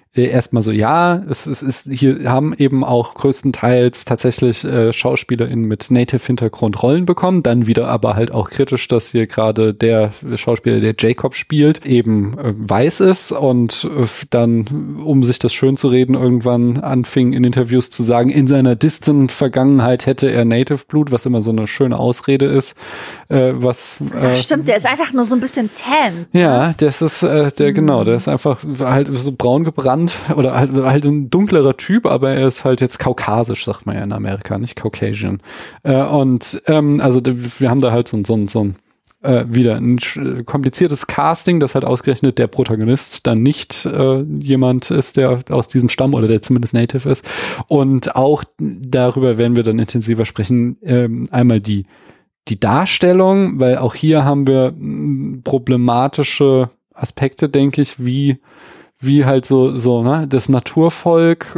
erstmal so, ja, es ist, hier haben eben auch größtenteils tatsächlich SchauspielerInnen mit Native-Hintergrund Rollen bekommen, dann wieder aber halt auch kritisch, dass hier gerade der Schauspieler, der Jacob spielt, eben weiß ist und dann, um sich das schön zu reden, irgendwann anfing in Interviews zu sagen, in seiner distant Vergangenheit hätte er Native-Blut, was immer so eine schöne Ausrede ist,
Ach, stimmt, der ist einfach nur so ein bisschen tan.
Ja, das ist, der ist einfach halt so braun gebrannt oder halt ein dunklerer Typ, aber er ist halt jetzt kaukasisch, sagt man ja in Amerika, nicht Caucasian. Also wir haben da halt so ein wieder ein kompliziertes Casting, das halt ausgerechnet der Protagonist dann nicht jemand ist, der aus diesem Stamm oder der zumindest Native ist. Und auch darüber werden wir dann intensiver sprechen. Einmal die Darstellung, weil auch hier haben wir problematische Aspekte, denke ich, wie halt so ne, das Naturvolk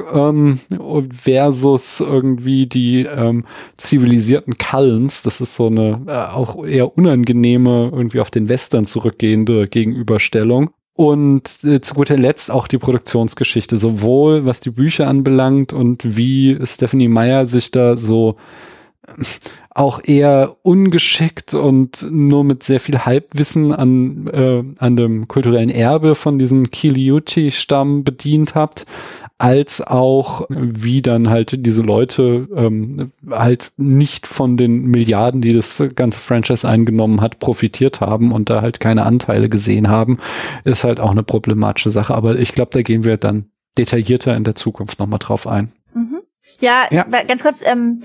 versus irgendwie die zivilisierten Cullens. Das ist so eine auch eher unangenehme, irgendwie auf den Western zurückgehende Gegenüberstellung. Und zu guter Letzt auch die Produktionsgeschichte, sowohl was die Bücher anbelangt und wie Stephenie Meyer sich da so auch eher ungeschickt und nur mit sehr viel Halbwissen an dem kulturellen Erbe von diesem Qiliuti-Stamm bedient habt, als auch wie dann halt diese Leute halt nicht von den Milliarden, die das ganze Franchise eingenommen hat, profitiert haben und da halt keine Anteile gesehen haben, ist halt auch eine problematische Sache. Aber ich glaube, da gehen wir dann detaillierter in der Zukunft nochmal drauf ein.
Mhm. Ja, ganz kurz,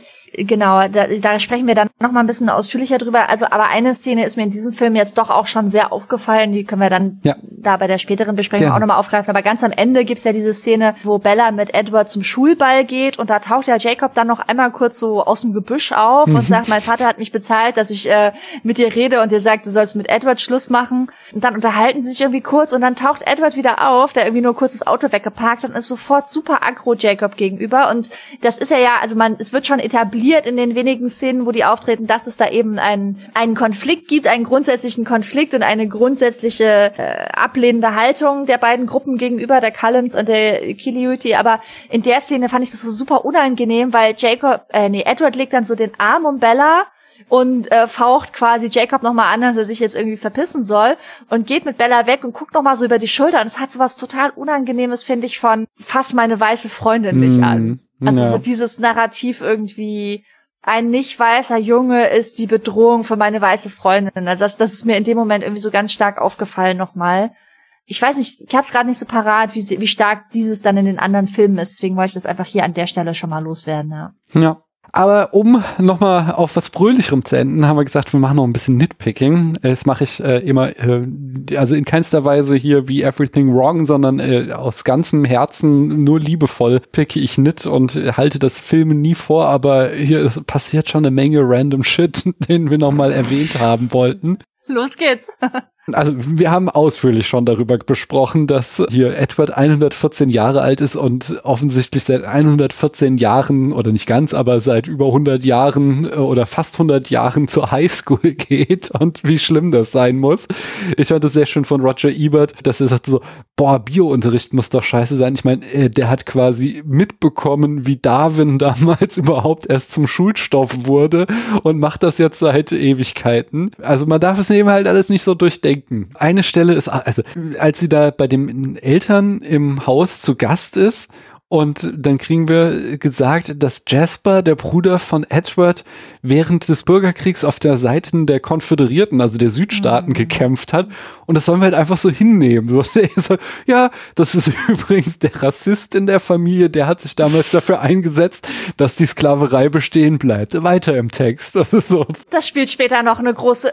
genau, da sprechen wir dann noch mal ein bisschen ausführlicher drüber. Also, aber eine Szene ist mir in diesem Film jetzt doch auch schon sehr aufgefallen. Die können wir dann da bei der späteren Besprechung auch noch mal aufgreifen. Aber ganz am Ende gibt's ja diese Szene, wo Bella mit Edward zum Schulball geht und da taucht ja Jacob dann noch einmal kurz so aus dem Gebüsch auf und sagt, mein Vater hat mich bezahlt, dass ich mit dir rede und dir sagt, du sollst mit Edward Schluss machen. Und dann unterhalten sie sich irgendwie kurz und dann taucht Edward wieder auf, der irgendwie nur kurz das Auto weggeparkt hat und ist sofort super aggro Jacob gegenüber. Und das ist ja, also es wird schon etabliert in den wenigen Szenen, wo die auftreten, dass es da eben einen Konflikt gibt, einen grundsätzlichen Konflikt und eine grundsätzliche ablehnende Haltung der beiden Gruppen gegenüber, der Cullens und der Qiliuti. Aber in der Szene fand ich das so super unangenehm, weil Edward legt dann so den Arm um Bella und faucht quasi Jacob nochmal an, dass er sich jetzt irgendwie verpissen soll und geht mit Bella weg und guckt nochmal so über die Schulter. Und es hat so was total Unangenehmes, finde ich, von fass meine weiße Freundin nicht an. Also so dieses Narrativ irgendwie, ein nicht weißer Junge ist die Bedrohung für meine weiße Freundin. Also das ist mir in dem Moment irgendwie so ganz stark aufgefallen nochmal. Ich weiß nicht, ich hab's gerade nicht so parat, wie stark dieses dann in den anderen Filmen ist. Deswegen wollte ich das einfach hier an der Stelle schon mal loswerden,
Ja. Aber um nochmal auf was Fröhlicherem zu enden, haben wir gesagt, wir machen noch ein bisschen Nitpicking. Das mache ich immer, also in keinster Weise hier wie Everything Wrong, sondern aus ganzem Herzen nur liebevoll picke ich Nit und halte das Filmen nie vor, aber hier passiert schon eine Menge random Shit, den wir nochmal erwähnt haben wollten.
Los geht's.
Also wir haben ausführlich schon darüber besprochen, dass hier Edward 114 Jahre alt ist und offensichtlich seit 114 Jahren, oder nicht ganz, aber seit über 100 Jahren oder fast 100 Jahren zur Highschool geht und wie schlimm das sein muss. Ich fand das sehr schön von Roger Ebert, dass er sagt so, boah, Biounterricht muss doch scheiße sein. Ich meine, der hat quasi mitbekommen, wie Darwin damals überhaupt erst zum Schulstoff wurde und macht das jetzt seit Ewigkeiten. Also man darf es eben halt alles nicht so durchdenken. Eine Stelle ist, also als sie da bei den Eltern im Haus zu Gast ist und dann kriegen wir gesagt, dass Jasper, der Bruder von Edward, während des Bürgerkriegs auf der Seite der Konföderierten, also der Südstaaten, gekämpft hat. Und das sollen wir halt einfach so hinnehmen. So, ja, das ist übrigens der Rassist in der Familie, der hat sich damals dafür eingesetzt, dass die Sklaverei bestehen bleibt. Weiter im Text. Das ist so.
Das spielt später noch eine große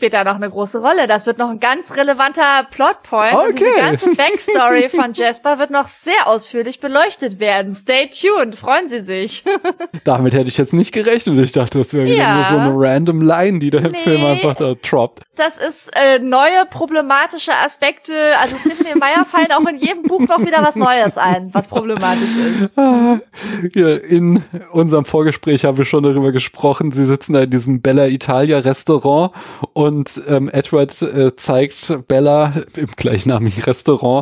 Rolle. Das wird noch ein ganz relevanter Plotpoint. Okay. Und diese ganze Backstory von Jasper wird noch sehr ausführlich beleuchtet beleuchtet werden. Stay tuned, freuen Sie sich.
Damit hätte ich jetzt nicht gerechnet. Ich dachte, das wäre wieder nur so eine random Line, die der Film einfach da droppt.
Das ist neue problematische Aspekte. Also Stephenie Meyer fallen auch in jedem Buch noch wieder was Neues ein, was problematisch ist.
Ja, in unserem Vorgespräch haben wir schon darüber gesprochen. Sie sitzen da in diesem Bella Italia Restaurant und Edward zeigt Bella im gleichnamigen Restaurant,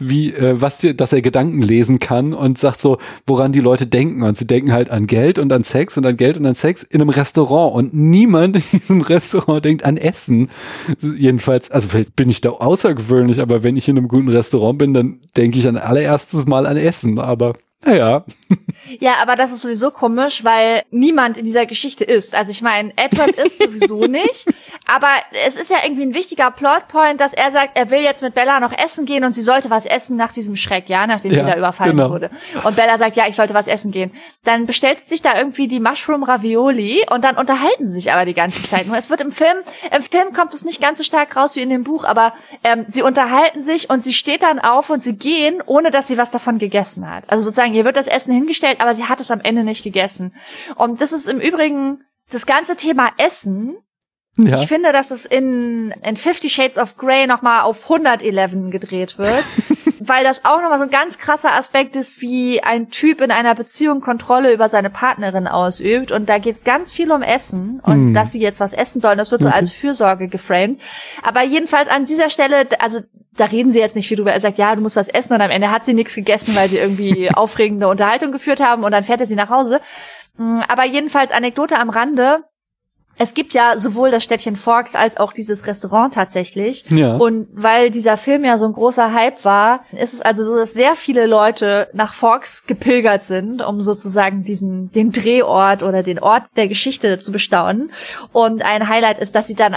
dass er Gedanken lesen kann und sagt so, woran die Leute denken. Und sie denken halt an Geld und an Sex und an Geld und an Sex in einem Restaurant. Und niemand in diesem Restaurant denkt an Essen. Jedenfalls, also vielleicht bin ich da außergewöhnlich, aber wenn ich in einem guten Restaurant bin, dann denke ich allererstes Mal an Essen. Aber naja.
Ja, aber das ist sowieso komisch, weil niemand in dieser Geschichte isst. Also ich meine, Edward isst sowieso nicht, aber es ist ja irgendwie ein wichtiger Plotpoint, dass er sagt, er will jetzt mit Bella noch essen gehen und sie sollte was essen nach diesem Schreck, nachdem sie da überfallen wurde. Und Bella sagt, ja, ich sollte was essen gehen. Dann bestellt sie sich da irgendwie die Mushroom Ravioli und dann unterhalten sie sich aber die ganze Zeit. Nur es wird im Film kommt es nicht ganz so stark raus wie in dem Buch, aber sie unterhalten sich und sie steht dann auf und sie gehen, ohne dass sie was davon gegessen hat. Also sozusagen, ihr wird das Essen hingestellt, aber sie hat es am Ende nicht gegessen. Und das ist im Übrigen das ganze Thema Essen. Ja. Ich finde, dass es in 50 Shades of Grey nochmal auf 111 gedreht wird, weil das auch nochmal so ein ganz krasser Aspekt ist, wie ein Typ in einer Beziehung Kontrolle über seine Partnerin ausübt. Und da geht es ganz viel um Essen und dass sie jetzt was essen sollen. Das wird so als Fürsorge geframed. Aber jedenfalls an dieser Stelle, also da reden sie jetzt nicht viel drüber. Er sagt, ja, du musst was essen und am Ende hat sie nichts gegessen, weil sie irgendwie aufregende Unterhaltung geführt haben und dann fährt er sie nach Hause. Aber jedenfalls Anekdote am Rande. Es gibt ja sowohl das Städtchen Forks als auch dieses Restaurant tatsächlich. Ja. Und weil dieser Film ja so ein großer Hype war, ist es also so, dass sehr viele Leute nach Forks gepilgert sind, um sozusagen den Drehort oder den Ort der Geschichte zu bestaunen. Und ein Highlight ist, dass sie dann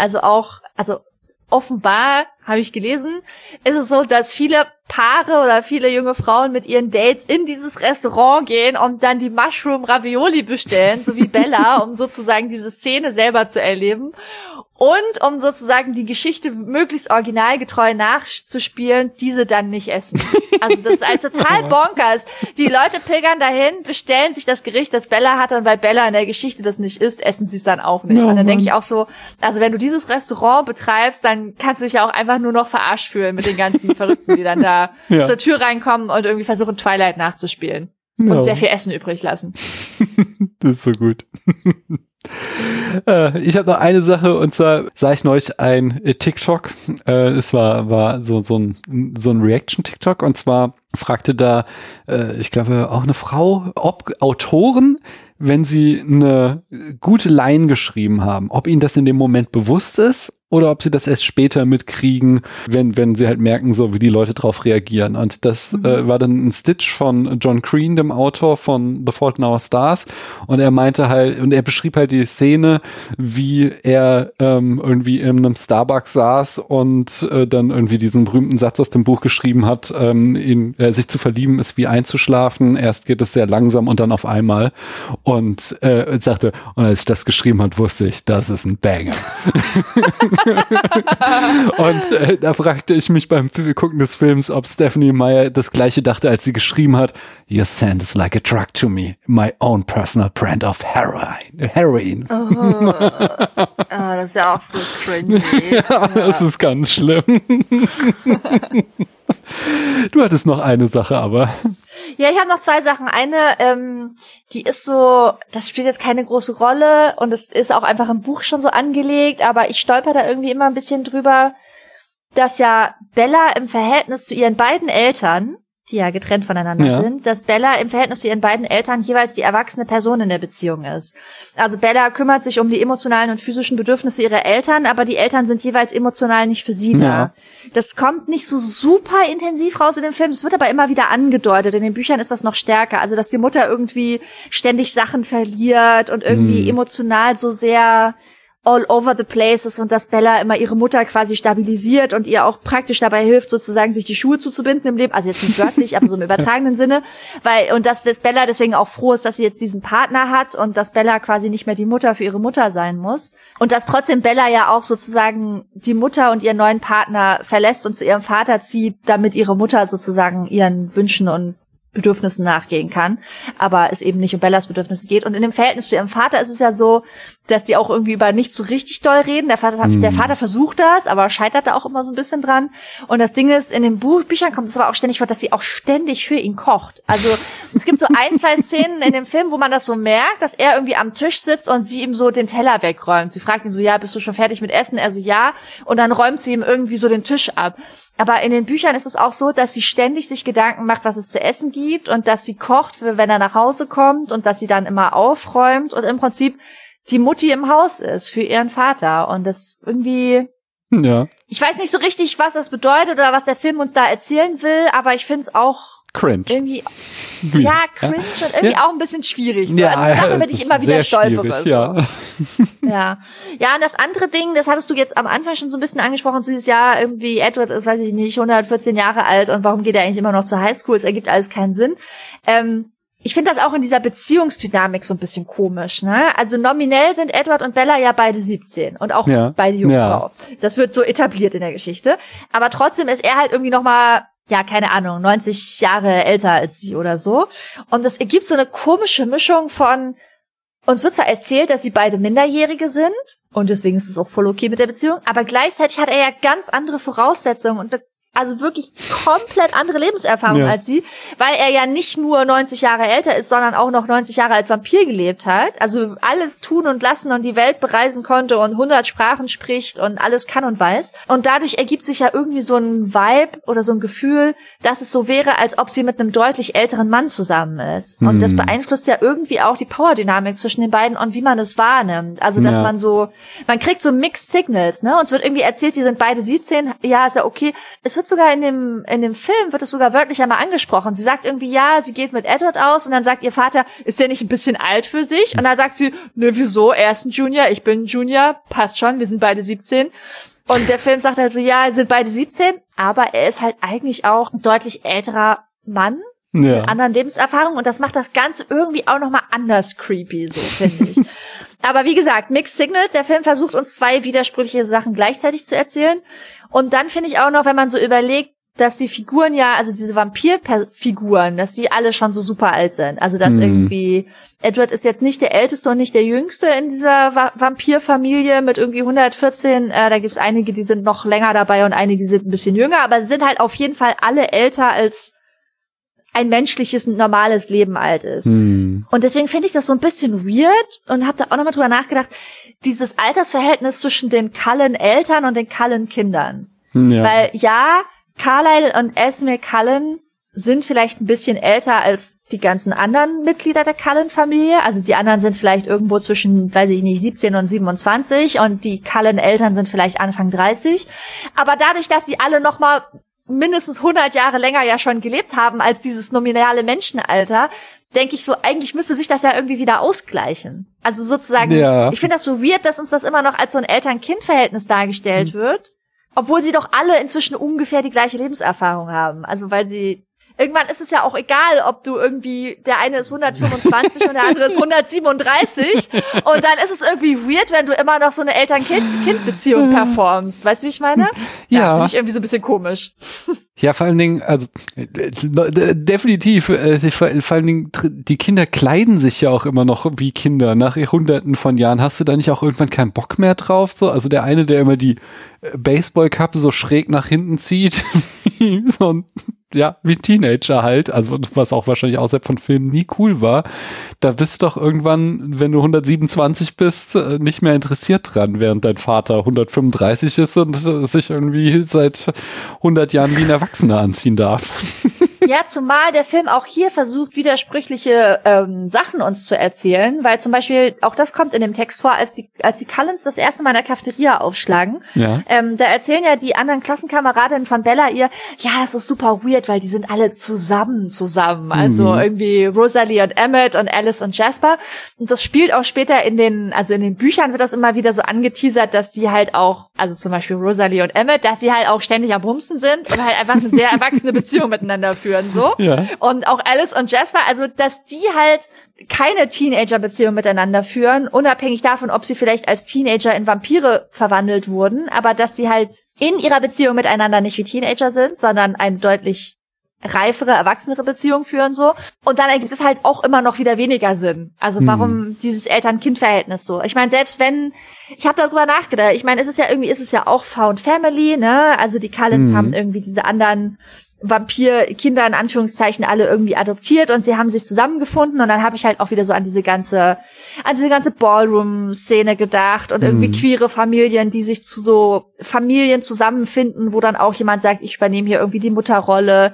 offenbar, habe ich gelesen, ist es so, dass viele Paare oder viele junge Frauen mit ihren Dates in dieses Restaurant gehen und dann die Mushroom Ravioli bestellen, so wie Bella, um sozusagen diese Szene selber zu erleben und um sozusagen die Geschichte möglichst originalgetreu nachzuspielen, diese dann nicht essen. Also das ist halt total bonkers. Die Leute pilgern dahin, bestellen sich das Gericht, das Bella hatte, und weil Bella in der Geschichte das nicht isst, essen sie es dann auch nicht. Und dann denke ich auch so, also wenn du dieses Restaurant betreibst, dann kannst du dich ja auch einfach nur noch verarscht fühlen mit den ganzen Verrückten, die dann da zur Tür reinkommen und irgendwie versuchen, Twilight nachzuspielen. Und sehr viel Essen übrig lassen.
Das ist so gut. Ich habe noch eine Sache, und zwar sah ich neulich ein TikTok. Es war so ein Reaction-TikTok, und zwar fragte da, ich glaube auch eine Frau, ob Autoren, wenn sie eine gute Line geschrieben haben, ob ihnen das in dem Moment bewusst ist oder ob sie das erst später mitkriegen, wenn sie halt merken, so wie die Leute drauf reagieren. Und das war dann ein Stitch von John Green, dem Autor von The Fault in Our Stars. Und er meinte halt, und er beschrieb halt die Szene, wie er irgendwie in einem Starbucks saß und dann irgendwie diesen berühmten Satz aus dem Buch geschrieben hat, sich zu verlieben ist wie einzuschlafen. Erst geht es sehr langsam und dann auf einmal. Und sagte, und als ich das geschrieben hat, wusste ich, das ist ein Banger. Und da fragte ich mich beim Gucken des Films, ob Stephenie Meyer das Gleiche dachte, als sie geschrieben hat, Your scent is like a drug to me, my own personal brand of heroin.
Oh, das ist ja auch so cringy.
Ja, das ist ganz schlimm. Du hattest noch eine Sache, aber...
Ja, ich habe noch zwei Sachen. Eine, die ist so, das spielt jetzt keine große Rolle und es ist auch einfach im Buch schon so angelegt, aber ich stolper da irgendwie immer ein bisschen drüber, dass ja Bella im Verhältnis zu ihren beiden Eltern, die ja getrennt voneinander sind, dass Bella im Verhältnis zu ihren beiden Eltern jeweils die erwachsene Person in der Beziehung ist. Also Bella kümmert sich um die emotionalen und physischen Bedürfnisse ihrer Eltern, aber die Eltern sind jeweils emotional nicht für sie da. Das kommt nicht so super intensiv raus in dem Film, es wird aber immer wieder angedeutet. In den Büchern ist das noch stärker, also dass die Mutter irgendwie ständig Sachen verliert und irgendwie emotional so sehr all over the place ist und dass Bella immer ihre Mutter quasi stabilisiert und ihr auch praktisch dabei hilft, sozusagen sich die Schuhe zuzubinden im Leben, also jetzt nicht wörtlich, aber so im übertragenen Sinne, und dass Bella deswegen auch froh ist, dass sie jetzt diesen Partner hat und dass Bella quasi nicht mehr die Mutter für ihre Mutter sein muss und dass trotzdem Bella ja auch sozusagen die Mutter und ihren neuen Partner verlässt und zu ihrem Vater zieht, damit ihre Mutter sozusagen ihren Wünschen und Bedürfnissen nachgehen kann, aber es eben nicht um Bellas Bedürfnisse geht. Und in dem Verhältnis zu ihrem Vater ist es ja so, dass die auch irgendwie über nichts so richtig doll reden. Der Vater versucht das, aber scheitert da auch immer so ein bisschen dran. Und das Ding ist, in den Büchern kommt es aber auch ständig vor, dass sie auch ständig für ihn kocht. Also es gibt so 1, 2 Szenen in dem Film, wo man das so merkt, dass er irgendwie am Tisch sitzt und sie ihm so den Teller wegräumt. Sie fragt ihn so, ja, bist du schon fertig mit Essen? Er so, ja. Und dann räumt sie ihm irgendwie so den Tisch ab. Aber in den Büchern ist es auch so, dass sie ständig sich Gedanken macht, was es zu essen gibt und dass sie kocht, wenn er nach Hause kommt und dass sie dann immer aufräumt und im Prinzip die Mutti im Haus ist für ihren Vater. Und das irgendwie,
ja.
Ich weiß nicht so richtig, was das bedeutet oder was der Film uns da erzählen will, aber ich finde es auch
cringe.
Irgendwie, ja, cringe und irgendwie auch ein bisschen schwierig. So.
Ja,
also eine Sache, über die ich immer wieder stolpere. So.
Ja.
Ja, und das andere Ding, das hattest du jetzt am Anfang schon so ein bisschen angesprochen, so dieses Jahr irgendwie, Edward ist, weiß ich nicht, 114 Jahre alt und warum geht er eigentlich immer noch zur Highschool? Es ergibt alles keinen Sinn. Ich finde das auch in dieser Beziehungsdynamik so ein bisschen komisch, ne? Also nominell sind Edward und Bella ja beide 17 und auch beide Jungfrau. Ja. Das wird so etabliert in der Geschichte. Aber trotzdem ist er halt irgendwie nochmal, ja, keine Ahnung, 90 Jahre älter als sie oder so. Und das ergibt so eine komische Mischung von, uns wird zwar erzählt, dass sie beide Minderjährige sind und deswegen ist es auch voll okay mit der Beziehung, aber gleichzeitig hat er ja ganz andere Voraussetzungen und also wirklich komplett andere Lebenserfahrung als sie, weil er ja nicht nur 90 Jahre älter ist, sondern auch noch 90 Jahre als Vampir gelebt hat. Also alles tun und lassen und die Welt bereisen konnte und 100 Sprachen spricht und alles kann und weiß. Und dadurch ergibt sich ja irgendwie so ein Vibe oder so ein Gefühl, dass es so wäre, als ob sie mit einem deutlich älteren Mann zusammen ist. Und das beeinflusst ja irgendwie auch die Powerdynamik zwischen den beiden und wie man es wahrnimmt. Also dass man kriegt so Mixed Signals, ne? Und es wird irgendwie erzählt, die sind beide 17, ja, ist ja okay. Es wird sogar in dem Film wird es sogar wörtlich einmal angesprochen. Sie sagt irgendwie, ja, sie geht mit Edward aus und dann sagt ihr Vater, ist der nicht ein bisschen alt für sich? Und dann sagt sie, nö, wieso? Er ist ein Junior, ich bin ein Junior, passt schon, wir sind beide 17. Und der Film sagt halt so, ja, sind beide 17, aber er ist halt eigentlich auch ein deutlich älterer Mann mit anderen Lebenserfahrungen und das macht das Ganze irgendwie auch nochmal anders creepy, so finde ich. Aber wie gesagt, Mixed Signals, der Film versucht uns 2 widersprüchliche Sachen gleichzeitig zu erzählen. Und dann finde ich auch noch, wenn man so überlegt, dass die Figuren ja, also diese Vampirfiguren, dass die alle schon so super alt sind. Also dass irgendwie, Edward ist jetzt nicht der Älteste und nicht der Jüngste in dieser Vampirfamilie mit irgendwie 114. Da gibt's einige, die sind noch länger dabei und einige, die sind ein bisschen jünger. Aber sie sind halt auf jeden Fall alle älter als ein menschliches, normales Leben alt ist. Und deswegen finde ich das so ein bisschen weird und habe da auch nochmal drüber nachgedacht, dieses Altersverhältnis zwischen den Cullen-Eltern und den Cullen-Kindern. Ja. Weil ja, Carlisle und Esme Cullen sind vielleicht ein bisschen älter als die ganzen anderen Mitglieder der Cullen-Familie. Also die anderen sind vielleicht irgendwo zwischen, weiß ich nicht, 17 und 27 und die Cullen-Eltern sind vielleicht Anfang 30. Aber dadurch, dass die alle nochmal mindestens 100 Jahre länger ja schon gelebt haben als dieses nominale Menschenalter, denke ich so, eigentlich müsste sich das ja irgendwie wieder ausgleichen. Also sozusagen, ich finde das so weird, dass uns das immer noch als so ein Eltern-Kind-Verhältnis dargestellt wird, obwohl sie doch alle inzwischen ungefähr die gleiche Lebenserfahrung haben. Also weil sie, irgendwann ist es ja auch egal, ob du irgendwie, der eine ist 125 und der andere ist 137 und dann ist es irgendwie weird, wenn du immer noch so eine Eltern-Kind-Beziehung performst. Weißt du, wie ich meine? Ja. Finde ich irgendwie so ein bisschen komisch.
Ja, vor allen Dingen, also definitiv, vor allen Dingen, die Kinder kleiden sich ja auch immer noch wie Kinder nach Hunderten von Jahren. Hast du da nicht auch irgendwann keinen Bock mehr drauf? So, also der eine, der immer die Baseballkappe so schräg nach hinten zieht, so ein, ja, wie Teenager halt, also was auch wahrscheinlich außerhalb von Filmen nie cool war, da bist du doch irgendwann, wenn du 127 bist, nicht mehr interessiert dran, während dein Vater 135 ist und sich irgendwie seit 100 Jahren wie ein Erwachsener anziehen darf.
Ja, zumal der Film auch hier versucht, widersprüchliche Sachen uns zu erzählen, weil zum Beispiel, auch das kommt in dem Text vor, als die Cullens das erste Mal in der Cafeteria aufschlagen, da erzählen ja die anderen Klassenkameradinnen von Bella ihr, ja, das ist super weird, weil die sind alle zusammen, also irgendwie Rosalie und Emmett und Alice und Jasper, und das spielt auch später in den Büchern wird das immer wieder so angeteasert, dass die halt auch, also zum Beispiel Rosalie und Emmett, dass sie halt auch ständig am Bumsen sind und halt einfach eine sehr erwachsene Beziehung miteinander führen, so. Ja. Und auch Alice und Jasper, also dass die halt keine Teenager-Beziehung miteinander führen, unabhängig davon, ob sie vielleicht als Teenager in Vampire verwandelt wurden, aber dass sie halt in ihrer Beziehung miteinander nicht wie Teenager sind, sondern ein deutlich reifere, erwachsenere Beziehung führen so. Und dann ergibt es halt auch immer noch wieder weniger Sinn. Also warum dieses Eltern-Kind-Verhältnis so? Ich meine, selbst wenn, ich habe darüber nachgedacht, ich meine, ist es ja auch Found Family, ne? Also die Cullens haben irgendwie diese anderen Vampir-Kinder in Anführungszeichen alle irgendwie adoptiert und sie haben sich zusammengefunden und dann habe ich halt auch wieder so an diese ganze Ballroom-Szene gedacht und irgendwie queere Familien, die sich zu so Familien zusammenfinden, wo dann auch jemand sagt, ich übernehme hier irgendwie die Mutterrolle,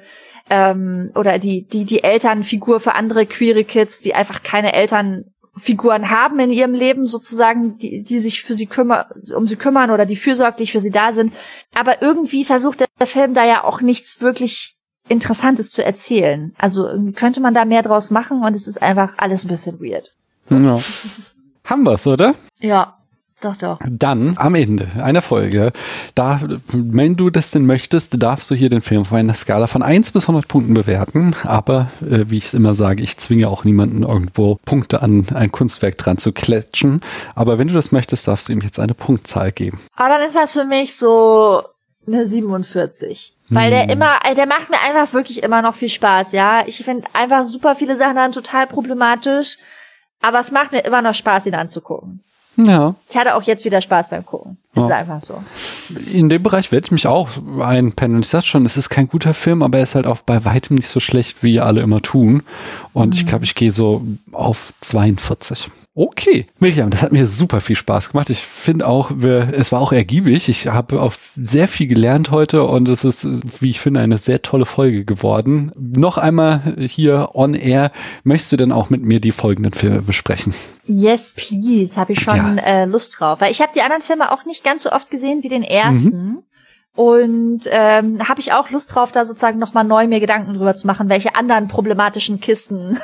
oder die Elternfigur für andere queere Kids, die einfach keine Elternfiguren haben in ihrem Leben sozusagen, die sich für sie um sie kümmern oder die fürsorglich für sie da sind. Aber irgendwie versucht der Film da ja auch nichts wirklich Interessantes zu erzählen. Also irgendwie könnte man da mehr draus machen und es ist einfach alles ein bisschen weird. So.
Ja. Haben wir's, oder?
Ja. Doch.
Dann am Ende einer Folge, da, wenn du das denn möchtest, darfst du hier den Film auf einer Skala von 1 bis 100 Punkten bewerten. Aber wie ich es immer sage, ich zwinge auch niemanden irgendwo Punkte an ein Kunstwerk dran zu klatschen. Aber wenn du das möchtest, darfst du ihm jetzt eine Punktzahl geben.
Aber dann ist das für mich so eine 47. Weil der macht mir einfach wirklich immer noch viel Spaß, ja. Ich finde einfach super viele Sachen dann total problematisch. Aber es macht mir immer noch Spaß, ihn anzugucken.
Ja.
Ich hatte auch jetzt wieder Spaß beim Gucken. Ist einfach so.
In dem Bereich werde ich mich auch einpendeln. Ich sag schon, es ist kein guter Film, aber er ist halt auch bei weitem nicht so schlecht, wie alle immer tun. Und ich glaube, ich gehe so auf 42. Okay. Miriam, das hat mir super viel Spaß gemacht. Ich finde auch, es war auch ergiebig. Ich habe auch sehr viel gelernt heute und es ist, wie ich finde, eine sehr tolle Folge geworden. Noch einmal hier on air. Möchtest du denn auch mit mir die folgenden Filme besprechen?
Yes, please. Habe ich schon Lust drauf. Weil ich habe die anderen Filme auch nicht ganz so oft gesehen wie den ersten. Und habe ich auch Lust drauf, da sozusagen nochmal neu mir Gedanken drüber zu machen, welche anderen problematischen Kisten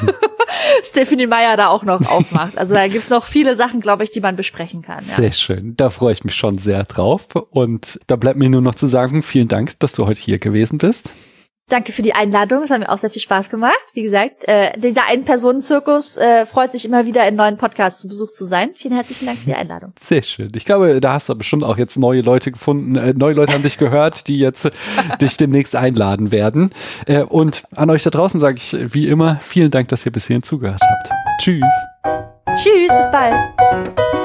Stephenie Meyer da auch noch aufmacht. Also da gibt's noch viele Sachen, glaube ich, die man besprechen kann. Ja.
Sehr schön. Da freue ich mich schon sehr drauf. Und da bleibt mir nur noch zu sagen, vielen Dank, dass du heute hier gewesen bist.
Danke für die Einladung, es hat mir auch sehr viel Spaß gemacht. Wie gesagt, dieser Ein-Personen-Zirkus freut sich immer wieder in neuen Podcasts zu Besuch zu sein. Vielen herzlichen Dank für die Einladung.
Sehr schön. Ich glaube, da hast du bestimmt auch jetzt neue Leute gefunden, neue Leute haben dich gehört, die jetzt dich demnächst einladen werden. Und an euch da draußen sage ich wie immer, vielen Dank, dass ihr bis hierhin zugehört habt. Tschüss.
Tschüss, bis bald.